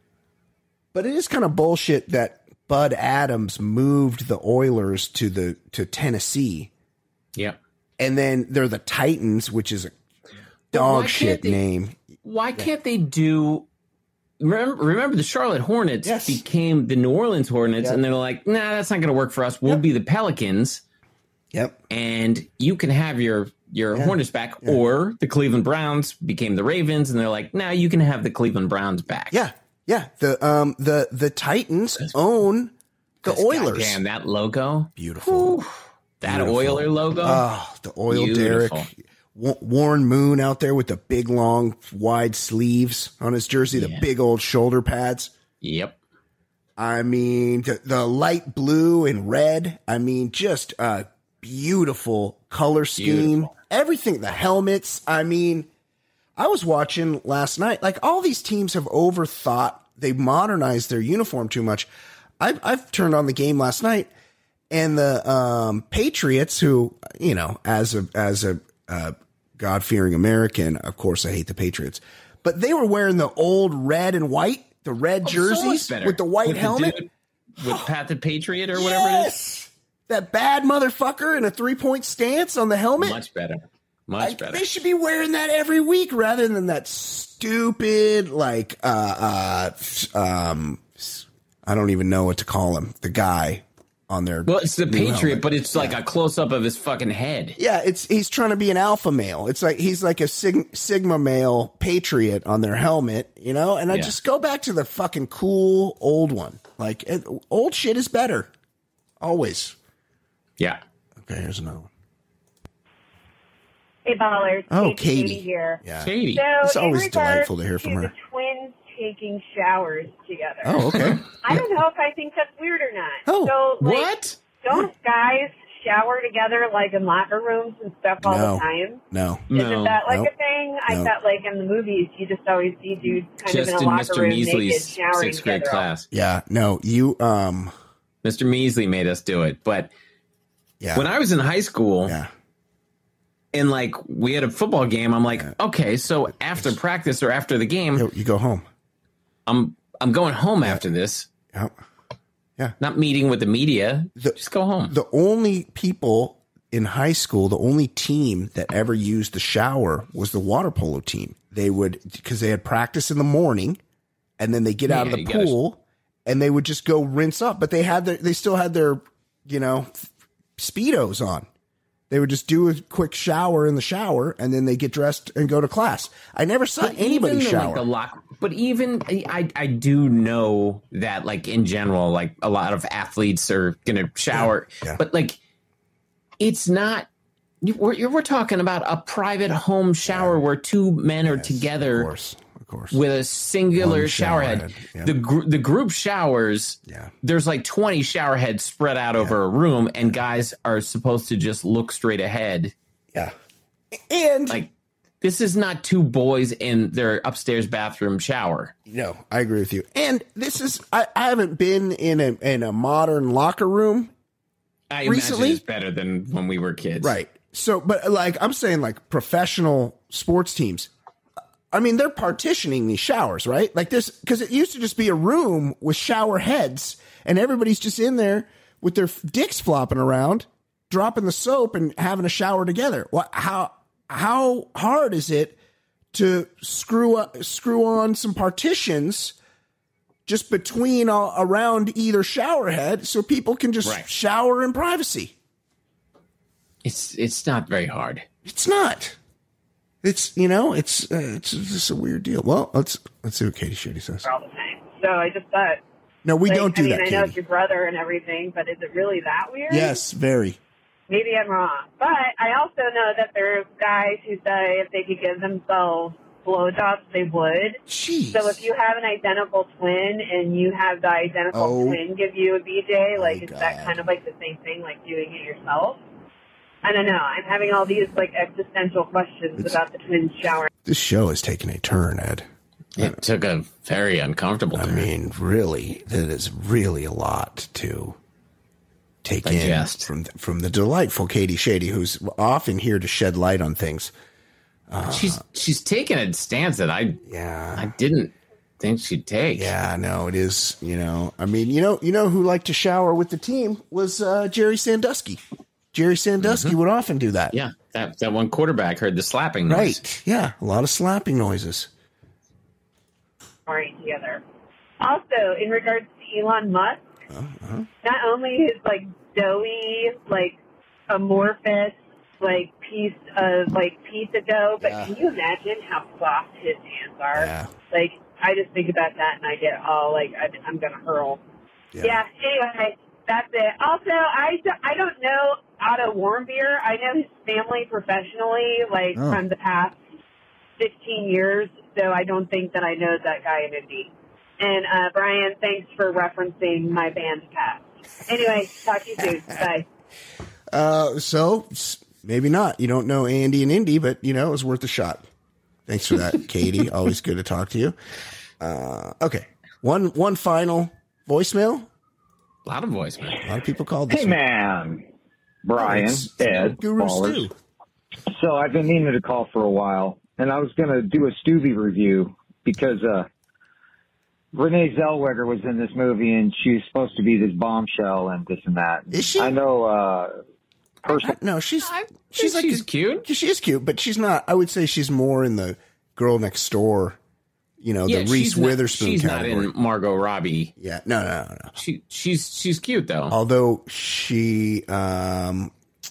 [SPEAKER 2] But it is kind of bullshit that Bud Adams moved the Oilers to the to Tennessee.
[SPEAKER 3] Yeah.
[SPEAKER 2] And then they're the Titans, which is a dog shit
[SPEAKER 3] they,
[SPEAKER 2] name.
[SPEAKER 3] Why can't they do remember, remember the Charlotte Hornets
[SPEAKER 2] yes.
[SPEAKER 3] became the New Orleans Hornets,
[SPEAKER 2] yep.
[SPEAKER 3] and they're like, nah, that's not going to work for us. We'll
[SPEAKER 2] yep.
[SPEAKER 3] be the Pelicans.
[SPEAKER 2] Yep.
[SPEAKER 3] And you can have your your
[SPEAKER 2] yeah.
[SPEAKER 3] Hornets back,
[SPEAKER 2] yeah.
[SPEAKER 3] or the Cleveland Browns became the Ravens, and they're like, nah, you can have the Cleveland Browns back.
[SPEAKER 2] Yeah. Yeah, the um the the Titans own the
[SPEAKER 3] That's
[SPEAKER 2] Oilers.
[SPEAKER 3] Damn, that logo,
[SPEAKER 2] beautiful.
[SPEAKER 3] Whew. That
[SPEAKER 2] beautiful.
[SPEAKER 3] Oiler logo.
[SPEAKER 2] Oh, the oil
[SPEAKER 3] beautiful.
[SPEAKER 2] derrick. Warren Moon out there with the big, long, wide sleeves on his jersey, the yeah. big old shoulder pads.
[SPEAKER 3] Yep.
[SPEAKER 2] I mean, the, the light blue and red. I mean, just a beautiful color scheme. Beautiful. Everything. The helmets. I mean. I was watching last night, like all these teams have overthought. They modernized their uniform too much. I've, I've turned on the game last night, and the um, Patriots, who, you know, as a, as a uh, God-fearing American, of course I hate the Patriots, but they were wearing the old red and white, the red oh, jerseys so with the white with helmet.
[SPEAKER 3] The with Pat the Patriot or whatever yes! it is.
[SPEAKER 2] That bad motherfucker in a three-point stance on the helmet.
[SPEAKER 3] Much better. Much
[SPEAKER 2] I,
[SPEAKER 3] better.
[SPEAKER 2] They should be wearing that every week rather than that stupid, like, uh, uh, um, I don't even know what to call him. The guy on their
[SPEAKER 3] Well, it's the
[SPEAKER 2] new
[SPEAKER 3] Patriot,
[SPEAKER 2] helmet.
[SPEAKER 3] but it's like a close up of his fucking head.
[SPEAKER 2] Yeah, it's he's trying to be an alpha male. It's like he's like a sig- Sigma male Patriot on their helmet, you know. And I
[SPEAKER 3] Yeah.
[SPEAKER 2] just go back to the fucking cool old one. Like it, old shit is better, always.
[SPEAKER 3] Yeah.
[SPEAKER 2] Okay, here's another one.
[SPEAKER 13] Hey, ballers.
[SPEAKER 2] Oh,
[SPEAKER 13] Katie,
[SPEAKER 2] Katie.
[SPEAKER 13] Katie here.
[SPEAKER 2] Yeah.
[SPEAKER 3] Katie.
[SPEAKER 13] So,
[SPEAKER 2] It's always
[SPEAKER 13] in regards
[SPEAKER 2] delightful to hear from
[SPEAKER 13] to
[SPEAKER 2] her.
[SPEAKER 13] the twins taking showers together.
[SPEAKER 2] Oh, okay.
[SPEAKER 13] I don't know if I think that's weird or not.
[SPEAKER 2] Oh,
[SPEAKER 13] so, like,
[SPEAKER 3] what?
[SPEAKER 13] Don't guys shower together like in locker rooms and stuff all
[SPEAKER 2] No.
[SPEAKER 13] the time?
[SPEAKER 2] No.
[SPEAKER 13] Isn't that like
[SPEAKER 2] Nope.
[SPEAKER 13] a thing? I
[SPEAKER 2] No.
[SPEAKER 13] thought like in the movies you just always see dudes kind
[SPEAKER 3] Just
[SPEAKER 13] of in
[SPEAKER 3] in
[SPEAKER 13] a locker
[SPEAKER 3] Mister
[SPEAKER 13] room naked
[SPEAKER 3] Measley's
[SPEAKER 13] showering
[SPEAKER 3] sixth grade
[SPEAKER 13] together.
[SPEAKER 3] class.
[SPEAKER 2] Yeah, no, you um
[SPEAKER 3] Mister Measley made us do it, but
[SPEAKER 2] yeah.
[SPEAKER 3] when I was in high school,
[SPEAKER 2] yeah.
[SPEAKER 3] and like we had a football game, I'm like, okay, so after practice or after the game,
[SPEAKER 2] you, you go home.
[SPEAKER 3] I'm I'm going home after this.
[SPEAKER 2] Yeah. Yeah.
[SPEAKER 3] Not meeting with the media.
[SPEAKER 2] The,
[SPEAKER 3] just go home.
[SPEAKER 2] The only people in high school, the only team that ever used the shower was the water polo team. They would, because they had practice in the morning, and then they get out
[SPEAKER 3] Yeah,
[SPEAKER 2] of the
[SPEAKER 3] you gotta-
[SPEAKER 2] pool, and they would just go rinse up. But they had their, they still had their, you know, Speedos on. They would just do a quick shower in the shower, and then they get dressed and go to class. I never saw
[SPEAKER 3] But
[SPEAKER 2] anybody
[SPEAKER 3] even the,
[SPEAKER 2] shower.
[SPEAKER 3] Like, the lock, but even I, I do know that, like in general, like a lot of athletes are gonna shower,
[SPEAKER 2] Yeah, yeah.
[SPEAKER 3] but like it's not. you- We're we're talking about a private home shower where two men are together,
[SPEAKER 2] of course, of course,
[SPEAKER 3] with a singular
[SPEAKER 2] One
[SPEAKER 3] shower
[SPEAKER 2] shower
[SPEAKER 3] head.
[SPEAKER 2] head, yeah.
[SPEAKER 3] The gr- the group showers,
[SPEAKER 2] Yeah.
[SPEAKER 3] there's like twenty shower heads spread out over a room, and guys are supposed to just look straight ahead.
[SPEAKER 2] Yeah, and
[SPEAKER 3] like this is not two boys in their upstairs bathroom shower.
[SPEAKER 2] No, I agree with you. And this is I, I haven't been in a in a modern locker room
[SPEAKER 3] I
[SPEAKER 2] recently.
[SPEAKER 3] imagine it's better than when we were kids.
[SPEAKER 2] Right. So, but like I'm saying, like professional sports teams, I mean, they're partitioning these showers, right? Like this, because it used to just be a room with shower heads, and everybody's just in there with their dicks flopping around, dropping the soap, and having a shower together. What? How? How hard is it to screw up, screw on some partitions just between uh, around either shower head so people can just
[SPEAKER 3] Right.
[SPEAKER 2] shower in privacy?
[SPEAKER 3] It's it's not very hard.
[SPEAKER 2] It's not. It's you know, it's uh, it's just a weird deal. Well, let's let's see what Katie Shady says.
[SPEAKER 13] all the time. So I just thought.
[SPEAKER 2] No, we
[SPEAKER 13] like,
[SPEAKER 2] don't do
[SPEAKER 13] I mean,
[SPEAKER 2] that,
[SPEAKER 13] I know
[SPEAKER 2] Katie.
[SPEAKER 13] it's your brother and everything, but is it really that weird?
[SPEAKER 2] Yes, very.
[SPEAKER 13] Maybe I'm wrong. But I also know that there's guys who say if they could give themselves blowjobs, they would.
[SPEAKER 2] Jeez.
[SPEAKER 13] So if you have an identical twin and you have the identical
[SPEAKER 2] Oh.
[SPEAKER 13] twin give you a B J, like, is
[SPEAKER 2] God.
[SPEAKER 13] that kind of like the same thing, like doing it yourself? I don't know. I'm having all these, like, existential questions
[SPEAKER 2] It's-
[SPEAKER 13] about the twins shower.
[SPEAKER 2] This show is taking a turn, Ed.
[SPEAKER 3] It took a very uncomfortable
[SPEAKER 2] I
[SPEAKER 3] turn.
[SPEAKER 2] mean, really, that is really a lot to take
[SPEAKER 3] Digest.
[SPEAKER 2] in from from the delightful Katie Shady, who's often here to shed light on things. Uh,
[SPEAKER 3] she's she's taken a stance that I
[SPEAKER 2] yeah
[SPEAKER 3] I didn't think she'd take.
[SPEAKER 2] Yeah, no, it is. You know, I mean, you know, you know who liked to shower with the team was uh, Jerry Sandusky. Jerry Sandusky
[SPEAKER 3] Mm-hmm.
[SPEAKER 2] would often do that.
[SPEAKER 3] Yeah, that that one quarterback heard the slapping noise.
[SPEAKER 2] Right. Yeah, a lot of slapping noises.
[SPEAKER 13] Showering together. Also, in regards to Elon Musk,
[SPEAKER 2] Uh-huh.
[SPEAKER 13] not only his, like, doughy, like, amorphous, like, piece of, like, pizza dough, but
[SPEAKER 2] Yeah.
[SPEAKER 13] can you imagine how soft his hands are?
[SPEAKER 2] Yeah.
[SPEAKER 13] Like, I just think about that and I get all, like, I, I'm going to hurl.
[SPEAKER 2] Yeah.
[SPEAKER 13] Yeah. Anyway, that's it. Also, I, do- I don't know Otto Warmbier. I know his family professionally, like,
[SPEAKER 2] Oh.
[SPEAKER 13] from the past fifteen years, so I don't think that I know that guy in Indy. And, uh, Brian, thanks for referencing my band past. Anyway, talk to you soon. Bye.
[SPEAKER 2] Uh, so s- maybe not. You don't know Andy and Indy, but you know it was worth a shot. Thanks for that, Katie. Always good to talk to you. Uh, okay, one one final voicemail.
[SPEAKER 3] A lot of voicemail.
[SPEAKER 2] A lot of people called this
[SPEAKER 14] Hey,
[SPEAKER 2] one.
[SPEAKER 14] man. Brian,
[SPEAKER 2] Oh, it's
[SPEAKER 14] Ed,
[SPEAKER 2] Guru
[SPEAKER 14] Ballers.
[SPEAKER 2] Stu.
[SPEAKER 14] So I've been meaning to call for a while, and I was going to do a Stubby review because uh, Renee Zellweger was in this movie, and she's supposed to be this bombshell and this and that.
[SPEAKER 2] Is she?
[SPEAKER 14] I know. Uh, person-
[SPEAKER 2] No, she's she's like
[SPEAKER 3] she's
[SPEAKER 2] a-
[SPEAKER 3] cute.
[SPEAKER 2] She is cute, but she's not. I would say she's more in the girl next door you know,
[SPEAKER 3] Yeah,
[SPEAKER 2] the Reese
[SPEAKER 3] she's not-
[SPEAKER 2] Witherspoon
[SPEAKER 3] she's
[SPEAKER 2] category.
[SPEAKER 3] not in Margot Robbie.
[SPEAKER 2] Yeah, no, no, no, no.
[SPEAKER 3] She she's she's cute though.
[SPEAKER 2] Although she, um,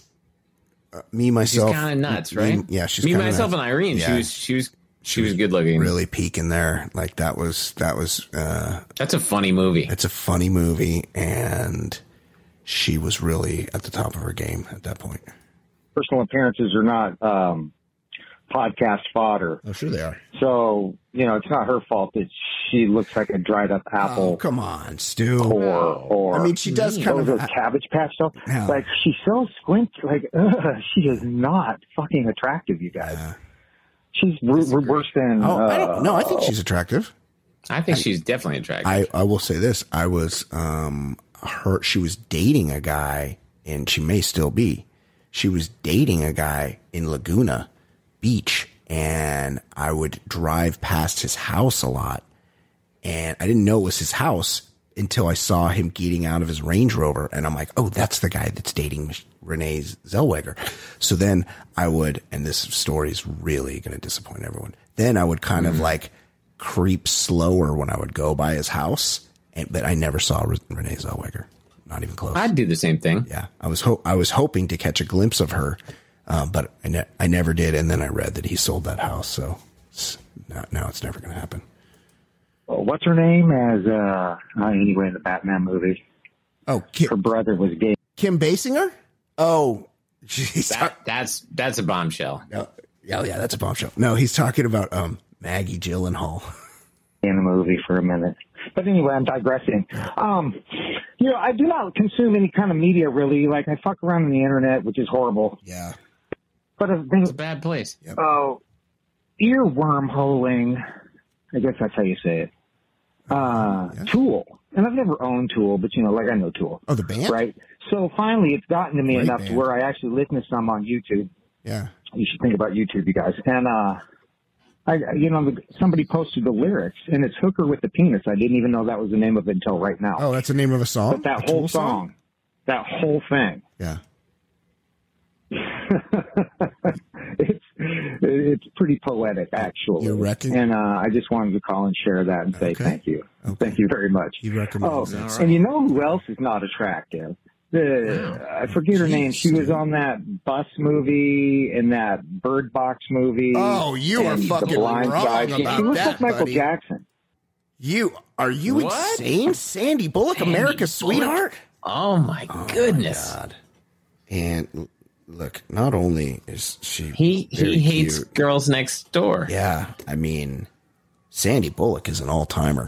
[SPEAKER 2] uh, me myself,
[SPEAKER 3] She's kind of nuts,
[SPEAKER 2] me-
[SPEAKER 3] right?
[SPEAKER 2] yeah, she's
[SPEAKER 3] me
[SPEAKER 2] kinda
[SPEAKER 3] myself
[SPEAKER 2] nuts.
[SPEAKER 3] and Irene.
[SPEAKER 2] Yeah.
[SPEAKER 3] She was she was she was good looking.
[SPEAKER 2] Really peaking there. Like that was that was. Uh,
[SPEAKER 3] That's a funny movie.
[SPEAKER 2] It's a funny movie, and she was really at the top of her game at that point.
[SPEAKER 14] Personal appearances are not um, podcast fodder.
[SPEAKER 2] Oh, sure they are.
[SPEAKER 14] So, you know, it's not her fault that she looks like a dried up apple.
[SPEAKER 2] Oh, come on, Stu.
[SPEAKER 14] Or, or
[SPEAKER 2] I mean, she does kind of
[SPEAKER 14] those Cabbage Patch stuff.
[SPEAKER 2] Yeah.
[SPEAKER 14] Like, she's so squint. Like, ugh, she is not fucking attractive, you guys.
[SPEAKER 2] Yeah.
[SPEAKER 14] She's w- w- worse than.
[SPEAKER 2] Oh, I
[SPEAKER 14] uh,
[SPEAKER 2] don't, no, I think she's attractive.
[SPEAKER 3] I think she's definitely attractive.
[SPEAKER 2] I, I will say this: I was um her. She was dating a guy, and she may still be. She was dating a guy in Laguna Beach, and I would drive past his house a lot, and I didn't know it was his house until I saw him getting out of his Range Rover, and I'm like, oh, that's the guy that's dating Renee Zellweger. So then I would, and this story is really going to disappoint everyone. Then I would kind of like creep slower when I would go by his house, and, but I never saw Renee Zellweger. Not even close.
[SPEAKER 3] I'd do the same thing.
[SPEAKER 2] Yeah, I was ho- I was hoping to catch a glimpse of her, uh, but I, ne- I never did. And then I read that he sold that house, so it's, now, now it's never going to happen.
[SPEAKER 14] Well, what's her name as, uh, uh, anyway, in the Batman movie?
[SPEAKER 2] Oh, Kim,
[SPEAKER 14] her brother was gay.
[SPEAKER 2] Kim Basinger? Oh, she's
[SPEAKER 3] That, that's that's a bombshell.
[SPEAKER 2] no, yeah, yeah, that's a bombshell. No, he's talking about um, Maggie Gyllenhaal.
[SPEAKER 14] In the movie for a minute. But anyway, I'm digressing. Um, you know, I do not consume any kind of media really. Like I fuck around on the internet, which is horrible.
[SPEAKER 2] Yeah.
[SPEAKER 14] But I've been,
[SPEAKER 3] It's a bad place.
[SPEAKER 14] oh, earworm holing. I guess that's how you say it. Uh,
[SPEAKER 2] Yeah.
[SPEAKER 14] Tool. And I've never owned Tool, but you know, like I know Tool.
[SPEAKER 2] Oh, the band?
[SPEAKER 14] Right? So finally it's gotten to me
[SPEAKER 2] Great
[SPEAKER 14] enough
[SPEAKER 2] band.
[SPEAKER 14] to where I actually listen to some on YouTube.
[SPEAKER 2] Yeah.
[SPEAKER 14] You should think about YouTube, you guys. And, uh, I, you know, the, somebody posted the lyrics, and it's Hooker with the Penis. I didn't even know that was the name of it until right now.
[SPEAKER 2] Oh, that's the name of a song?
[SPEAKER 14] But that
[SPEAKER 2] A
[SPEAKER 14] whole
[SPEAKER 2] Tool
[SPEAKER 14] song, that whole thing,
[SPEAKER 2] Yeah.
[SPEAKER 14] it's it's pretty poetic, actually.
[SPEAKER 2] You reckon?
[SPEAKER 14] And uh, I just wanted to call and share that and say
[SPEAKER 2] Okay.
[SPEAKER 14] thank you.
[SPEAKER 2] Okay.
[SPEAKER 14] Thank you very much.
[SPEAKER 2] He recommends
[SPEAKER 14] Oh,
[SPEAKER 2] it.
[SPEAKER 14] and you know who else is not attractive? The, I forget her name. She was on that Bus movie and that Bird Box movie.
[SPEAKER 2] Oh, you are
[SPEAKER 14] and The
[SPEAKER 2] fucking
[SPEAKER 14] Blind
[SPEAKER 2] wrong
[SPEAKER 14] Side. She-
[SPEAKER 2] about
[SPEAKER 14] She looks
[SPEAKER 2] that,
[SPEAKER 14] like Michael
[SPEAKER 2] buddy.
[SPEAKER 14] Jackson.
[SPEAKER 2] You are you
[SPEAKER 3] What?
[SPEAKER 2] insane? Sandy Bullock,
[SPEAKER 3] Sandy
[SPEAKER 2] America's
[SPEAKER 3] Bullock?
[SPEAKER 2] sweetheart?
[SPEAKER 3] Oh my
[SPEAKER 2] Oh,
[SPEAKER 3] goodness.
[SPEAKER 2] my God. And l- look, not only is she
[SPEAKER 3] He
[SPEAKER 2] very
[SPEAKER 3] he hates
[SPEAKER 2] cute,
[SPEAKER 3] Girls Next Door.
[SPEAKER 2] yeah, I mean, Sandy Bullock is an all timer.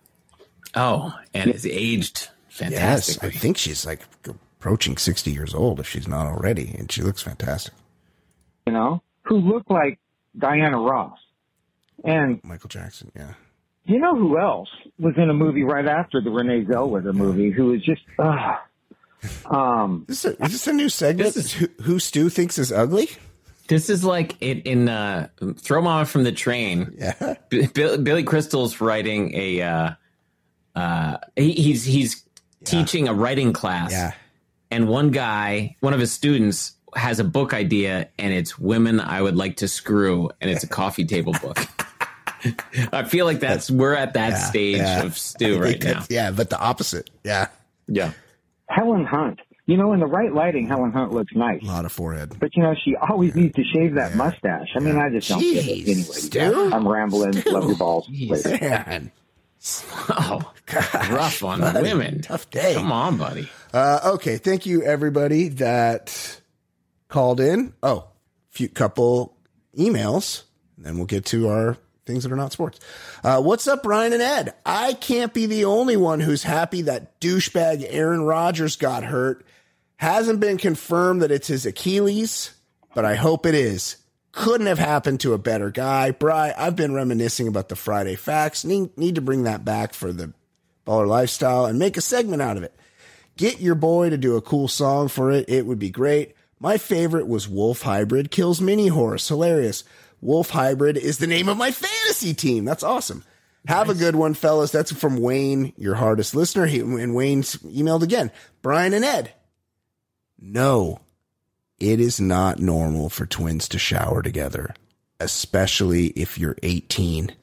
[SPEAKER 3] Oh, and it's aged
[SPEAKER 2] Yes, I
[SPEAKER 3] fantastically.
[SPEAKER 2] think she's like approaching sixty years old if she's not already, and she looks fantastic.
[SPEAKER 14] You know, who look like Diana Ross. And
[SPEAKER 2] Michael Jackson, yeah.
[SPEAKER 14] you know who else was in a movie right after the Renee Zellweger movie who was just, uh, um,
[SPEAKER 2] Is this a, is this a new segment?
[SPEAKER 3] This is-
[SPEAKER 2] who, who Stu thinks is ugly?
[SPEAKER 3] This is like it in uh, Throw Mama from the Train.
[SPEAKER 2] Yeah.
[SPEAKER 3] B- Bill, Billy Crystal's writing a. Uh, uh, he, he's he's teaching a writing class.
[SPEAKER 2] Yeah.
[SPEAKER 3] And one guy, one of his students, has a book idea, and it's "Women I Would Like to Screw," and it's a coffee table book. I feel like that's we're at that
[SPEAKER 2] Yeah,
[SPEAKER 3] stage
[SPEAKER 2] yeah.
[SPEAKER 3] of
[SPEAKER 2] I
[SPEAKER 3] Stu
[SPEAKER 2] think
[SPEAKER 3] right now.
[SPEAKER 2] that's- Yeah, but the opposite. Yeah.
[SPEAKER 3] Yeah.
[SPEAKER 14] Helen Hunt. You know, in the right lighting, Helen Hunt looks nice.
[SPEAKER 2] A lot of forehead.
[SPEAKER 14] But, you know, she always needs to shave that mustache. I mean, I just don't get it.
[SPEAKER 2] Jeez,
[SPEAKER 14] Anyway,
[SPEAKER 2] Stu.
[SPEAKER 14] I'm rambling.
[SPEAKER 2] Stu.
[SPEAKER 14] Love your balls.
[SPEAKER 3] Jeez.
[SPEAKER 14] Later.
[SPEAKER 2] Man.
[SPEAKER 3] Oh, rough on
[SPEAKER 2] buddy.
[SPEAKER 3] women.
[SPEAKER 2] Tough day.
[SPEAKER 3] Come on, buddy.
[SPEAKER 2] Uh, okay, thank you everybody that called in. Oh, few couple emails, and then we'll get to our things that are not sports. Uh, what's up, Brian and Ed? I can't be the only one who's happy that douchebag Aaron Rodgers got hurt. Hasn't been confirmed that it's his Achilles, but I hope it is. Couldn't have happened to a better guy. Bri, I've been reminiscing about the Friday Facts. Need, need to bring that back for the Baller Lifestyle and make a segment out of it. Get your boy to do a cool song for it. It would be great. My favorite was Wolf Hybrid Kills Mini Horse. Hilarious. Wolf Hybrid is the name of my fantasy team. That's awesome. Have nice. a good one, fellas. That's from Wayne, your hardest listener. He, and Wayne's emailed again. Brian and Ed. No, it is not normal for twins to shower together, especially if you're eighteen.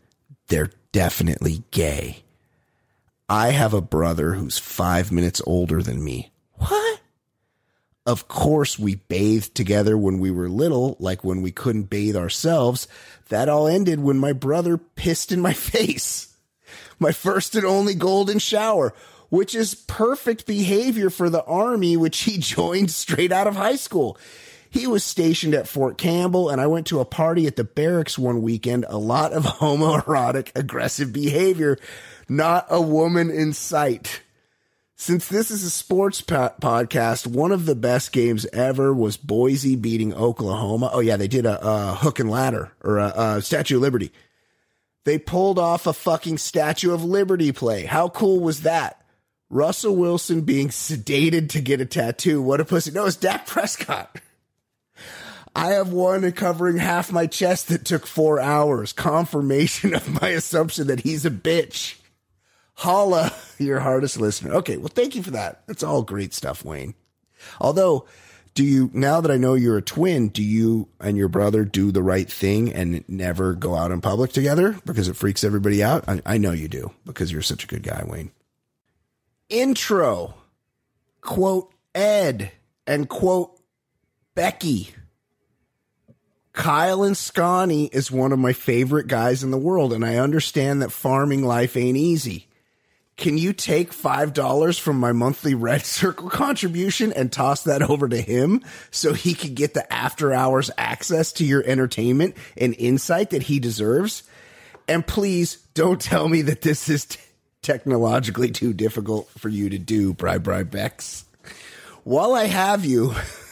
[SPEAKER 2] they're definitely gay. I have a brother who's five minutes older than me. What? Of course, we bathed together when we were little, like when we couldn't bathe ourselves. That all ended when my brother pissed in my face. My first and only golden shower, which is perfect behavior for the Army, which he joined straight out of high school. He was stationed at Fort Campbell, and I went to a party at the barracks one weekend. A lot of homoerotic, aggressive behavior. Not a woman in sight. Since this is a sports po- podcast, one of the best games ever was Boise beating Oklahoma. Oh, yeah, they did a, a hook and ladder, or a, a Statue of Liberty. They pulled off a fucking Statue of Liberty play. How cool was that? Russell Wilson being sedated to get a tattoo. What a pussy. No, it's Dak Prescott. I have one covering half my chest that took four hours. Confirmation of my assumption that he's a bitch. Holla, your hardest listener. Okay, well, thank you for that. That's all great stuff, Wayne. Although, do you, now that I know you're a twin, do you and your brother do the right thing and never go out in public together because it freaks everybody out? I, I know you do because you're such a good guy, Wayne. Intro, quote Ed and quote Becky. Kyle and Scotty is one of my favorite guys in the world, and I understand that farming life ain't easy. Can you take five dollars from my monthly Red Circle contribution and toss that over to him so he can get the after hours access to your entertainment and insight that he deserves? And please don't tell me that this is t- technologically too difficult for you to do, Bri Bri Bex. While I have you,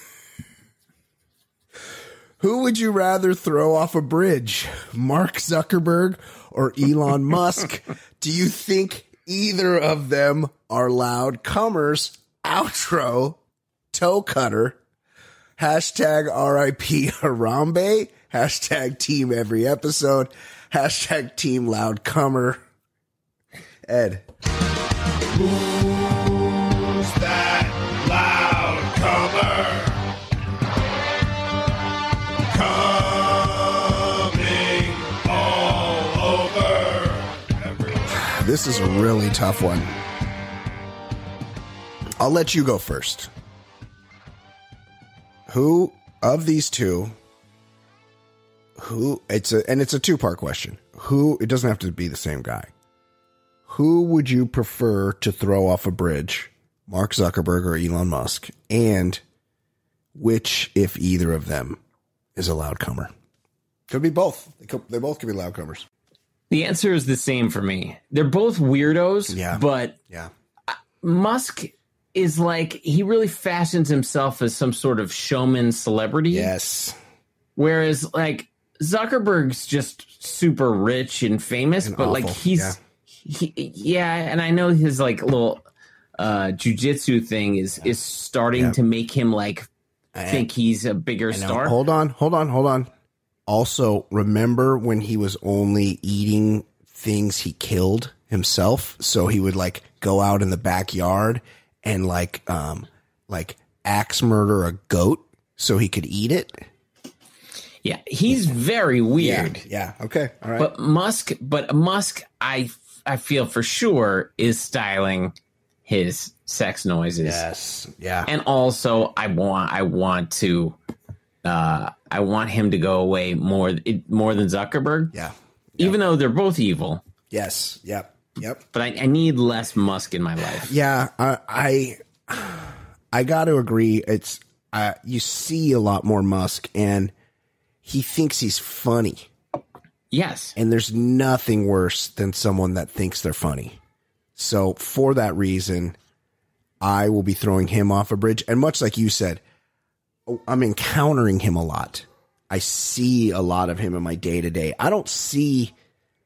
[SPEAKER 2] who would you rather throw off a bridge, Mark Zuckerberg or Elon Musk? Do you think either of them are loud comers? Outro, toe cutter, hashtag R I P Harambe, hashtag team every episode, hashtag team loud comer. Ed.
[SPEAKER 1] Who's that loud comer?
[SPEAKER 2] This is a really tough one. I'll let you go first. Who of these two, who, it's a, and it's a two-part question. Who, it doesn't have to be the same guy. Who would you prefer to throw off a bridge, Mark Zuckerberg or Elon Musk? And which, if either of them, is a loud comer? Could be both. They, could, they both could be loud comers.
[SPEAKER 3] The answer is the same for me. They're both weirdos,
[SPEAKER 2] yeah.
[SPEAKER 3] but
[SPEAKER 2] yeah.
[SPEAKER 3] Musk is like, he really fashions himself as some sort of showman celebrity.
[SPEAKER 2] Yes.
[SPEAKER 3] Whereas like Zuckerberg's just super rich and famous, and but awful. like he's, yeah. He, yeah. And I know his like little uh, jujitsu thing is, yeah. is starting yeah. to make him like think he's a bigger star.
[SPEAKER 2] Hold on, hold on, hold on. Also, remember when he was only eating things he killed himself? So he would like go out in the backyard and like, um, like axe murder a goat so he could eat it.
[SPEAKER 3] Yeah, he's very weird.
[SPEAKER 2] Yeah, yeah. Okay. All right.
[SPEAKER 3] But Musk, but Musk, I, I feel for sure is styling his sex noises.
[SPEAKER 2] Yes. Yeah.
[SPEAKER 3] And also I want, I want to, uh, I want him to go away more, more than Zuckerberg.
[SPEAKER 2] Yeah.
[SPEAKER 3] Even though they're both evil.
[SPEAKER 2] Yes. Yep. Yep.
[SPEAKER 3] But I, I need less Musk in my life.
[SPEAKER 2] Yeah. I, I, I got to agree. It's, uh, you see a lot more Musk and he thinks he's funny.
[SPEAKER 3] Yes.
[SPEAKER 2] And there's nothing worse than someone that thinks they're funny. So for that reason, I will be throwing him off a bridge. And much like you said, I'm encountering him a lot. I see a lot of him in my day to day. I don't see,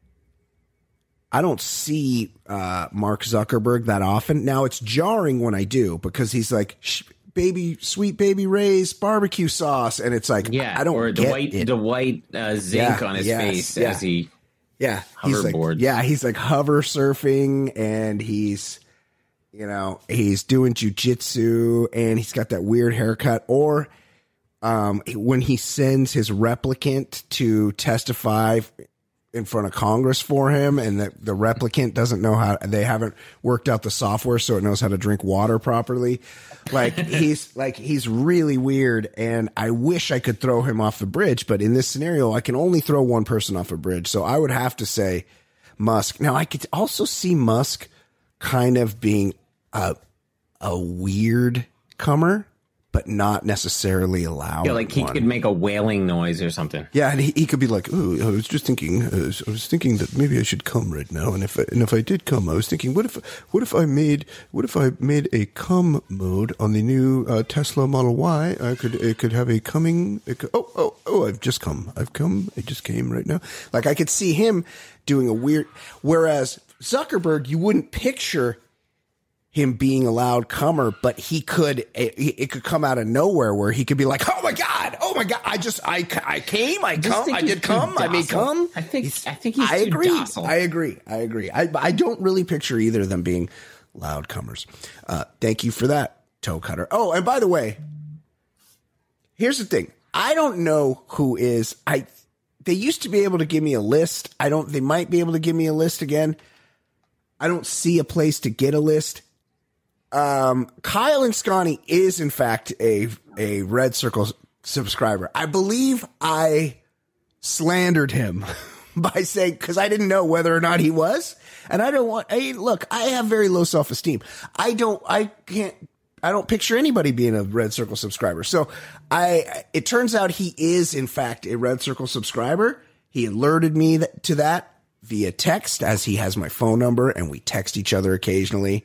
[SPEAKER 2] I don't see uh, Mark Zuckerberg that often. Now it's jarring when I do because he's like, Shh, baby, sweet baby Ray's barbecue sauce, and it's like,
[SPEAKER 3] yeah,
[SPEAKER 2] I don't
[SPEAKER 3] or the
[SPEAKER 2] get
[SPEAKER 3] white,
[SPEAKER 2] it.
[SPEAKER 3] the white uh, zinc
[SPEAKER 2] yeah,
[SPEAKER 3] on his
[SPEAKER 2] yes,
[SPEAKER 3] face
[SPEAKER 2] yeah.
[SPEAKER 3] as he,
[SPEAKER 2] yeah, he's like,
[SPEAKER 3] hoverboard.
[SPEAKER 2] yeah, he's like hover surfing, and he's. You know, he's doing jujitsu and he's got that weird haircut. Or um, when he sends his replicant to testify in front of Congress for him, and that the replicant doesn't know how, they haven't worked out the software so it knows how to drink water properly. Like he's like, he's really weird, and I wish I could throw him off the bridge, but in this scenario, I can only throw one person off a bridge. So I would have to say Musk. Now I could also see Musk kind of being a, a weird comer, but not necessarily allowed.
[SPEAKER 3] Yeah, like he
[SPEAKER 2] one.
[SPEAKER 3] could make a wailing noise or something.
[SPEAKER 2] Yeah, and he, he could be like, "Oh, I was just thinking. I was, I was thinking that maybe I should come right now. And if I, and if I did come, I was thinking, what if what if I made what if I made a come mode on the new uh, Tesla Model Y? I could it could have a coming. It could, oh oh oh! I've just come. I've come. It just came right now. Like I could see him doing a weird. Whereas Zuckerberg, you wouldn't picture him being a loud comer, but he could, it, it could come out of nowhere where he could be like, oh my God, oh my God, I just, I, I came, I come, I did come, I may come.
[SPEAKER 3] I think, I think he's
[SPEAKER 2] I
[SPEAKER 3] too
[SPEAKER 2] agree.
[SPEAKER 3] docile.
[SPEAKER 2] I agree. I agree. I, I don't really picture either of them being loud comers. Uh, thank you for that, Toe Cutter. Oh, and by the way, here's the thing. I don't know who is, I, they used to be able to give me a list. I don't, they might be able to give me a list again. I don't see a place to get a list. Um, Kyle and Scotty is in fact a, a Red Circle subscriber. I believe I slandered him by saying, cause I didn't know whether or not he was. And I don't want, hey, look, I have very low self-esteem. I don't, I can't, I don't picture anybody being a Red Circle subscriber. So I, it turns out he is in fact a Red Circle subscriber. He alerted me that, to that via text, as he has my phone number and we text each other occasionally.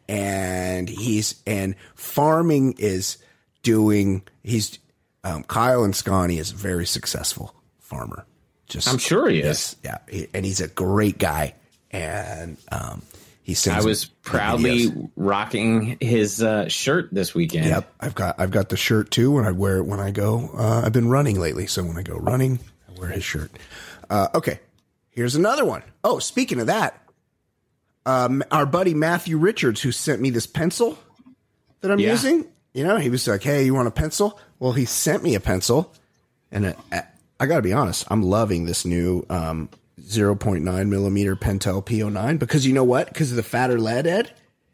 [SPEAKER 2] And he's, and farming is doing, he's, um, Kyle and Scotty is a very successful farmer. Just,
[SPEAKER 3] I'm sure he is.
[SPEAKER 2] Yeah. He, and he's a great guy. And, um, he sends
[SPEAKER 3] I was proudly
[SPEAKER 2] videos.
[SPEAKER 3] rocking his uh, shirt this weekend.
[SPEAKER 2] Yep. I've got, I've got the shirt too. When I wear it, when I go, uh, I've been running lately. So when I go running, I wear his shirt. Uh, okay. Here's another one. Oh, speaking of that, Um, our buddy Matthew Richards, who sent me this pencil that I'm
[SPEAKER 3] yeah.
[SPEAKER 2] using, you know, he was like, hey, you want a pencil? Well, he sent me a pencil, and it, I got to be honest, I'm loving this new um, zero point nine millimeter Pentel P O nine because you know what? Because of the fatter lead, Ed,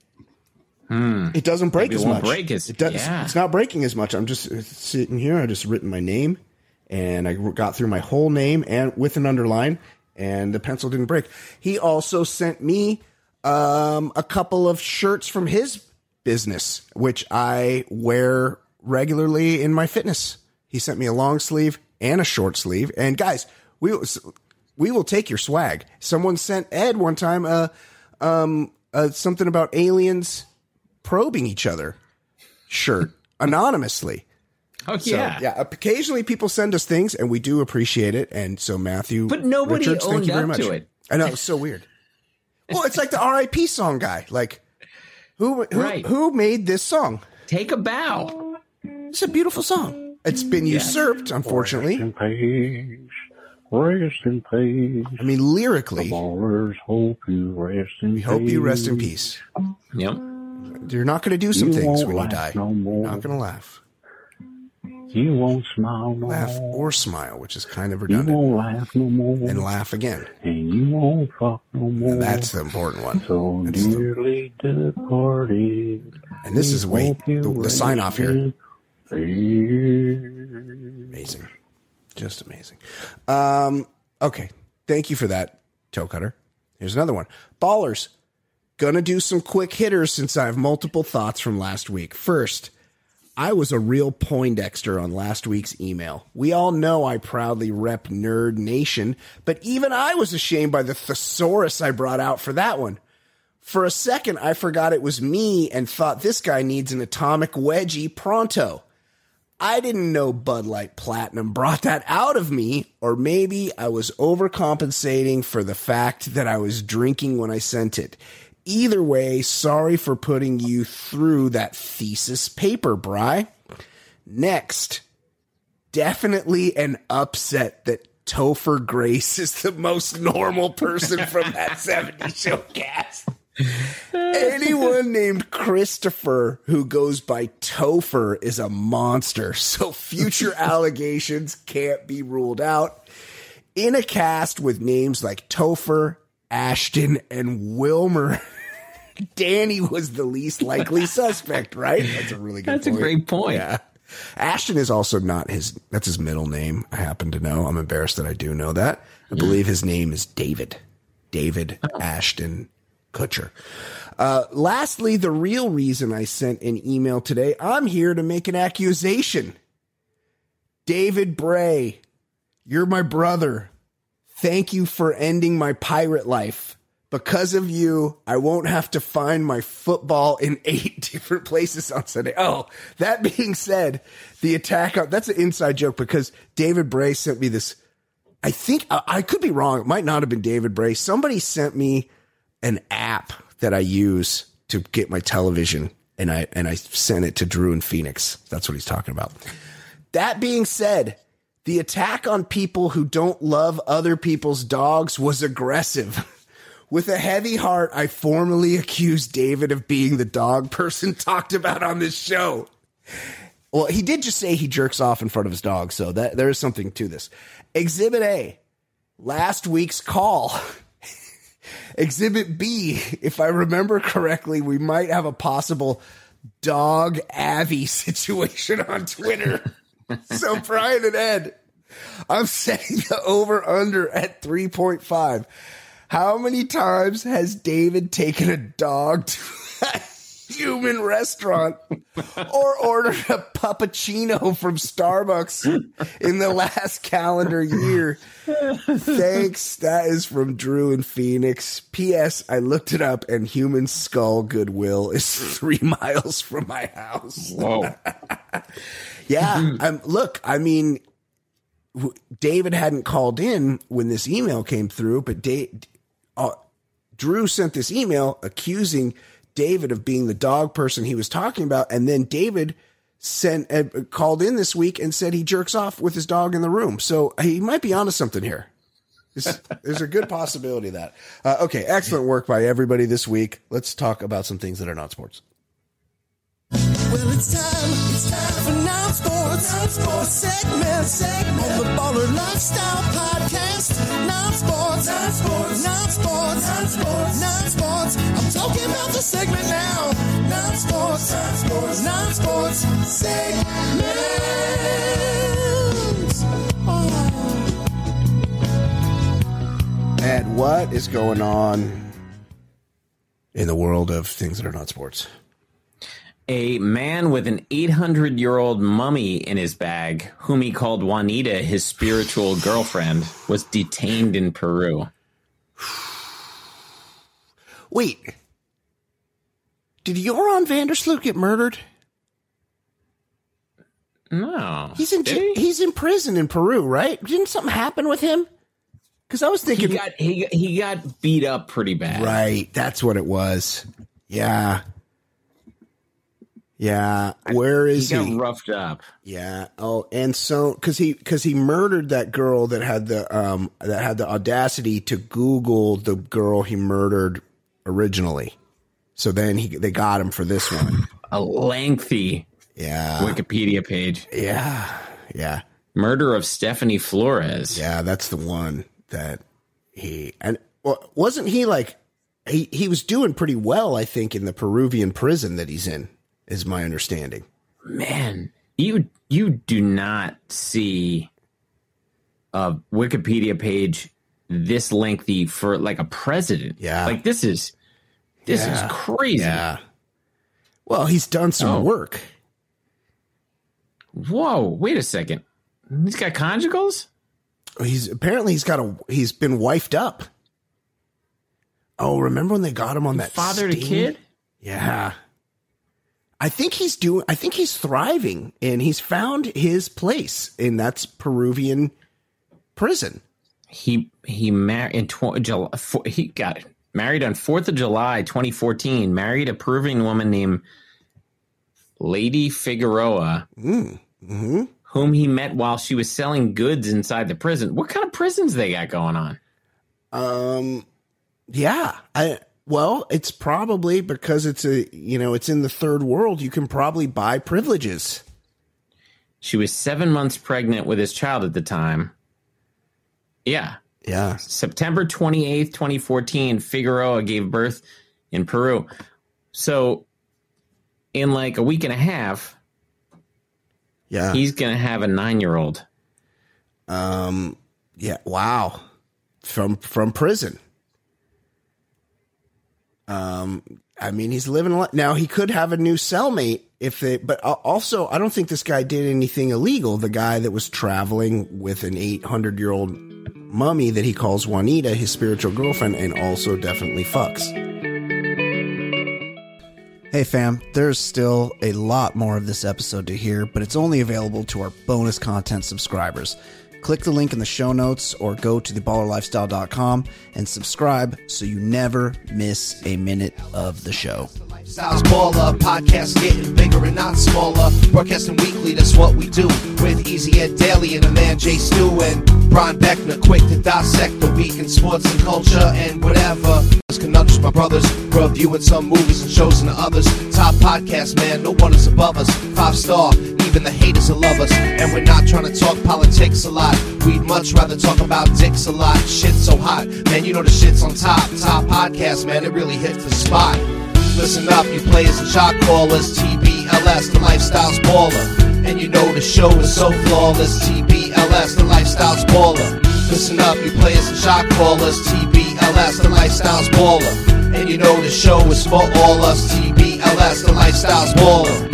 [SPEAKER 3] hmm.
[SPEAKER 2] it doesn't break
[SPEAKER 3] Maybe
[SPEAKER 2] as
[SPEAKER 3] it won't
[SPEAKER 2] much.
[SPEAKER 3] Break as,
[SPEAKER 2] it does,
[SPEAKER 3] yeah.
[SPEAKER 2] It's not breaking as much. I'm just sitting here. I just written my name, and I got through my whole name and with an underline, and the pencil didn't break. He also sent me Um, a couple of shirts from his business, which I wear regularly in my fitness. He sent me a long sleeve and a short sleeve. And guys, we we will take your swag. Someone sent Ed one time uh, um, uh, something about aliens probing each other shirt anonymously.
[SPEAKER 3] Oh
[SPEAKER 2] So,
[SPEAKER 3] yeah,
[SPEAKER 2] yeah. Occasionally, people send us things, and we do appreciate it. And so, Matthew,
[SPEAKER 3] but nobody
[SPEAKER 2] Richards, thank
[SPEAKER 3] owned
[SPEAKER 2] you very
[SPEAKER 3] up
[SPEAKER 2] much.
[SPEAKER 3] to it.
[SPEAKER 2] I know, it's so weird. Well, it's like the R I P song guy. Like, who who,
[SPEAKER 3] Right.
[SPEAKER 2] who made this song?
[SPEAKER 3] Take a bow.
[SPEAKER 2] It's a beautiful song. It's been usurped, unfortunately.
[SPEAKER 12] Rest in peace. Rest in peace.
[SPEAKER 2] I mean, lyrically,
[SPEAKER 12] The ballers hope you rest in
[SPEAKER 2] we
[SPEAKER 12] peace.
[SPEAKER 2] hope you rest in peace.
[SPEAKER 3] Yep.
[SPEAKER 2] You're not going to do some
[SPEAKER 12] You
[SPEAKER 2] things
[SPEAKER 12] won't
[SPEAKER 2] when you
[SPEAKER 12] laugh
[SPEAKER 2] die.
[SPEAKER 12] no more.
[SPEAKER 2] You're not going to laugh.
[SPEAKER 12] You won't smile no
[SPEAKER 2] Laugh
[SPEAKER 12] more.
[SPEAKER 2] or smile, which is kind of
[SPEAKER 12] You
[SPEAKER 2] redundant.
[SPEAKER 12] won't laugh no more.
[SPEAKER 2] And laugh again.
[SPEAKER 12] And you won't fuck no more.
[SPEAKER 2] And that's the important one.
[SPEAKER 12] So
[SPEAKER 2] That's the-
[SPEAKER 12] dearly departed.
[SPEAKER 2] And this is, wait,
[SPEAKER 12] hope you
[SPEAKER 2] the, the sign off here.
[SPEAKER 12] rest in
[SPEAKER 2] Amazing. Just amazing. Um, okay. Thank you for that, Toe Cutter. Here's another one. Ballers. Gonna do some quick hitters since I have multiple thoughts from last week. First, I was a real Poindexter on last week's email. We all know I proudly rep Nerd Nation, but even I was ashamed by the thesaurus I brought out for that one. For a second, I forgot it was me and thought this guy needs an atomic wedgie pronto. I didn't know Bud Light Platinum brought that out of me, or maybe I was overcompensating for the fact that I was drinking when I sent it. Either way, sorry for putting you through that thesis paper, Bri. Next, definitely an upset that Topher Grace is the most normal person from that seventies show cast. Anyone named Christopher who goes by Topher is a monster, so future allegations can't be ruled out. in a cast with names like Topher, Ashton, and Wilmer, Danny was the least likely suspect, right? That's a really good
[SPEAKER 3] That's
[SPEAKER 2] point.
[SPEAKER 3] a great point.
[SPEAKER 2] Yeah. Ashton is also not his, that's his middle name. I happen to know. I'm embarrassed that I do know that. I believe his name is David. David Ashton Kutcher. Uh, lastly, the real reason I sent an email today, I'm here to make an accusation. David Bray, you're my brother. Thank you for ending my pirate life. Because of you, I won't have to find my football in eight different places on Sunday. Oh, that being said, the attack on, that's an inside joke because David Bray sent me this. I think I, I could be wrong. It might not have been David Bray. Somebody sent me an app that I use to get my television, and I and I sent it to Drew in Phoenix. That's what he's talking about. That being said, the attack on people who don't love other people's dogs was aggressive. With a heavy heart, I formally accused David of being the dog person talked about on this show. Well, he did just say he jerks off in front of his dog, so that there is something to this. Exhibit A, last week's call. Exhibit B, if I remember correctly, we might have a possible dog Abby situation on Twitter. So Brian and Ed, I'm setting the over-under at three point five. How many times has David taken a dog to a human restaurant or ordered a puppuccino from Starbucks in the last calendar year? Thanks. That is from Drew in Phoenix. P S. I looked it up and Human Skull Goodwill is three miles from my house.
[SPEAKER 3] Whoa.
[SPEAKER 2] Yeah. Um, look, I mean, David hadn't called in when this email came through, but Dave, uh, Drew sent this email accusing David of being the dog person he was talking about. And then David sent uh, called in this week and said he jerks off with his dog in the room. So he might be onto something here. There's, there's a good possibility of that. Uh, okay. Excellent work by everybody this week. Let's talk about some things that are not sports.
[SPEAKER 15] Well, it's time, it's time for Non Sports, Non Sports segment, segment on the Baller Lifestyle Podcast. Non Sports, Non Sports, Non Sports, Non Sports, Non Sports. I'm talking about the segment now. Non Sports, Non Sports, Non Sports segment. Oh.
[SPEAKER 2] And what is going on in the world of things that are not sports?
[SPEAKER 3] A man with an eight hundred year old mummy in his bag, whom he called Juanita, his spiritual girlfriend, was detained in Peru.
[SPEAKER 2] Wait, did Joran Vandersloot get murdered?
[SPEAKER 3] No.
[SPEAKER 2] He's in
[SPEAKER 3] he?
[SPEAKER 2] he's in prison in Peru, right? Didn't something happen with him? Because I was thinking
[SPEAKER 3] he got, he, he got beat up pretty bad.
[SPEAKER 2] Right, that's what it was. Yeah. Yeah, where is he?
[SPEAKER 3] He got roughed up.
[SPEAKER 2] Yeah. Oh, and so because he because he murdered that girl that had the um that had the audacity to Google the girl he murdered originally. So then he they got him for this one.
[SPEAKER 3] A lengthy
[SPEAKER 2] yeah
[SPEAKER 3] Wikipedia page.
[SPEAKER 2] Yeah, yeah.
[SPEAKER 3] Murder of Stephanie Flores.
[SPEAKER 2] Yeah, that's the one that he and well, wasn't he like he he was doing pretty well, I think, in the Peruvian prison that he's in. Is my understanding.
[SPEAKER 3] Man, you you do not see a Wikipedia page this lengthy for like a president.
[SPEAKER 2] Yeah,
[SPEAKER 3] like this is this
[SPEAKER 2] yeah.
[SPEAKER 3] is crazy.
[SPEAKER 2] Yeah. Well, he's done some
[SPEAKER 3] oh.
[SPEAKER 2] work.
[SPEAKER 3] Whoa! Wait a second. He's got conjugals.
[SPEAKER 2] He's apparently he's got a he's been wifed up. Oh, remember when they got him on that
[SPEAKER 3] fathered
[SPEAKER 2] sting?
[SPEAKER 3] a kid?
[SPEAKER 2] Yeah. I think he's doing, I think he's thriving and he's found his place in that's Peruvian prison.
[SPEAKER 3] He, he married in tw- July, for, he got it. Married on fourth of July, twenty fourteen, married a Peruvian woman named Lady Figueroa,
[SPEAKER 2] mm. mm-hmm.
[SPEAKER 3] whom he met while she was selling goods inside the prison. What kind of prisons they got going on?
[SPEAKER 2] Um, yeah, I, Well, it's probably because it's a, you know, it's in the third world. You can probably buy privileges.
[SPEAKER 3] She was seven months pregnant with his child at the time. Yeah.
[SPEAKER 2] Yeah.
[SPEAKER 3] September twenty-eighth, twenty fourteen, Figueroa gave birth in Peru. So in like a week and a half,
[SPEAKER 2] yeah,
[SPEAKER 3] he's going to have a nine-year-old.
[SPEAKER 2] Um, yeah. Wow. From, from prison. Um, I mean, he's living a lot. Now, he could have a new cellmate if they, but also, I don't think this guy did anything illegal. The guy that was traveling with an eight hundred year old mummy that he calls Juanita, his spiritual girlfriend, and also definitely fucks. Hey fam, there's still a lot more of this episode to hear, but it's only available to our bonus content subscribers. Click the link in the show notes or go to the baller lifestyle dot com and subscribe so you never miss a minute of the show.
[SPEAKER 15] Styles Baller, podcast getting bigger and not smaller. Broadcasting weekly, that's what we do. With Easy Ed Daily and the man Jay Stu and Brian Beckner, quick to dissect the week in sports and culture and whatever. Conundrums, my brothers, reviewing some movies and shows and the others. Top podcast, man, no one is above us. Five star, even the haters will love us. And we're not trying to talk politics a lot. We'd much rather talk about dicks a lot. Shit's so hot, man, you know the shit's on top. Top podcast, man, it really hits the spot. Listen up, you players and shot callers. T B L S, the Lifestyle's Baller. And you know the show is so flawless. T B L S, the Lifestyle's Baller. Listen up, you players and shot callers. T B L S, the Lifestyle's Baller. And you know the show is for all us. T B L S, the Lifestyle's Baller.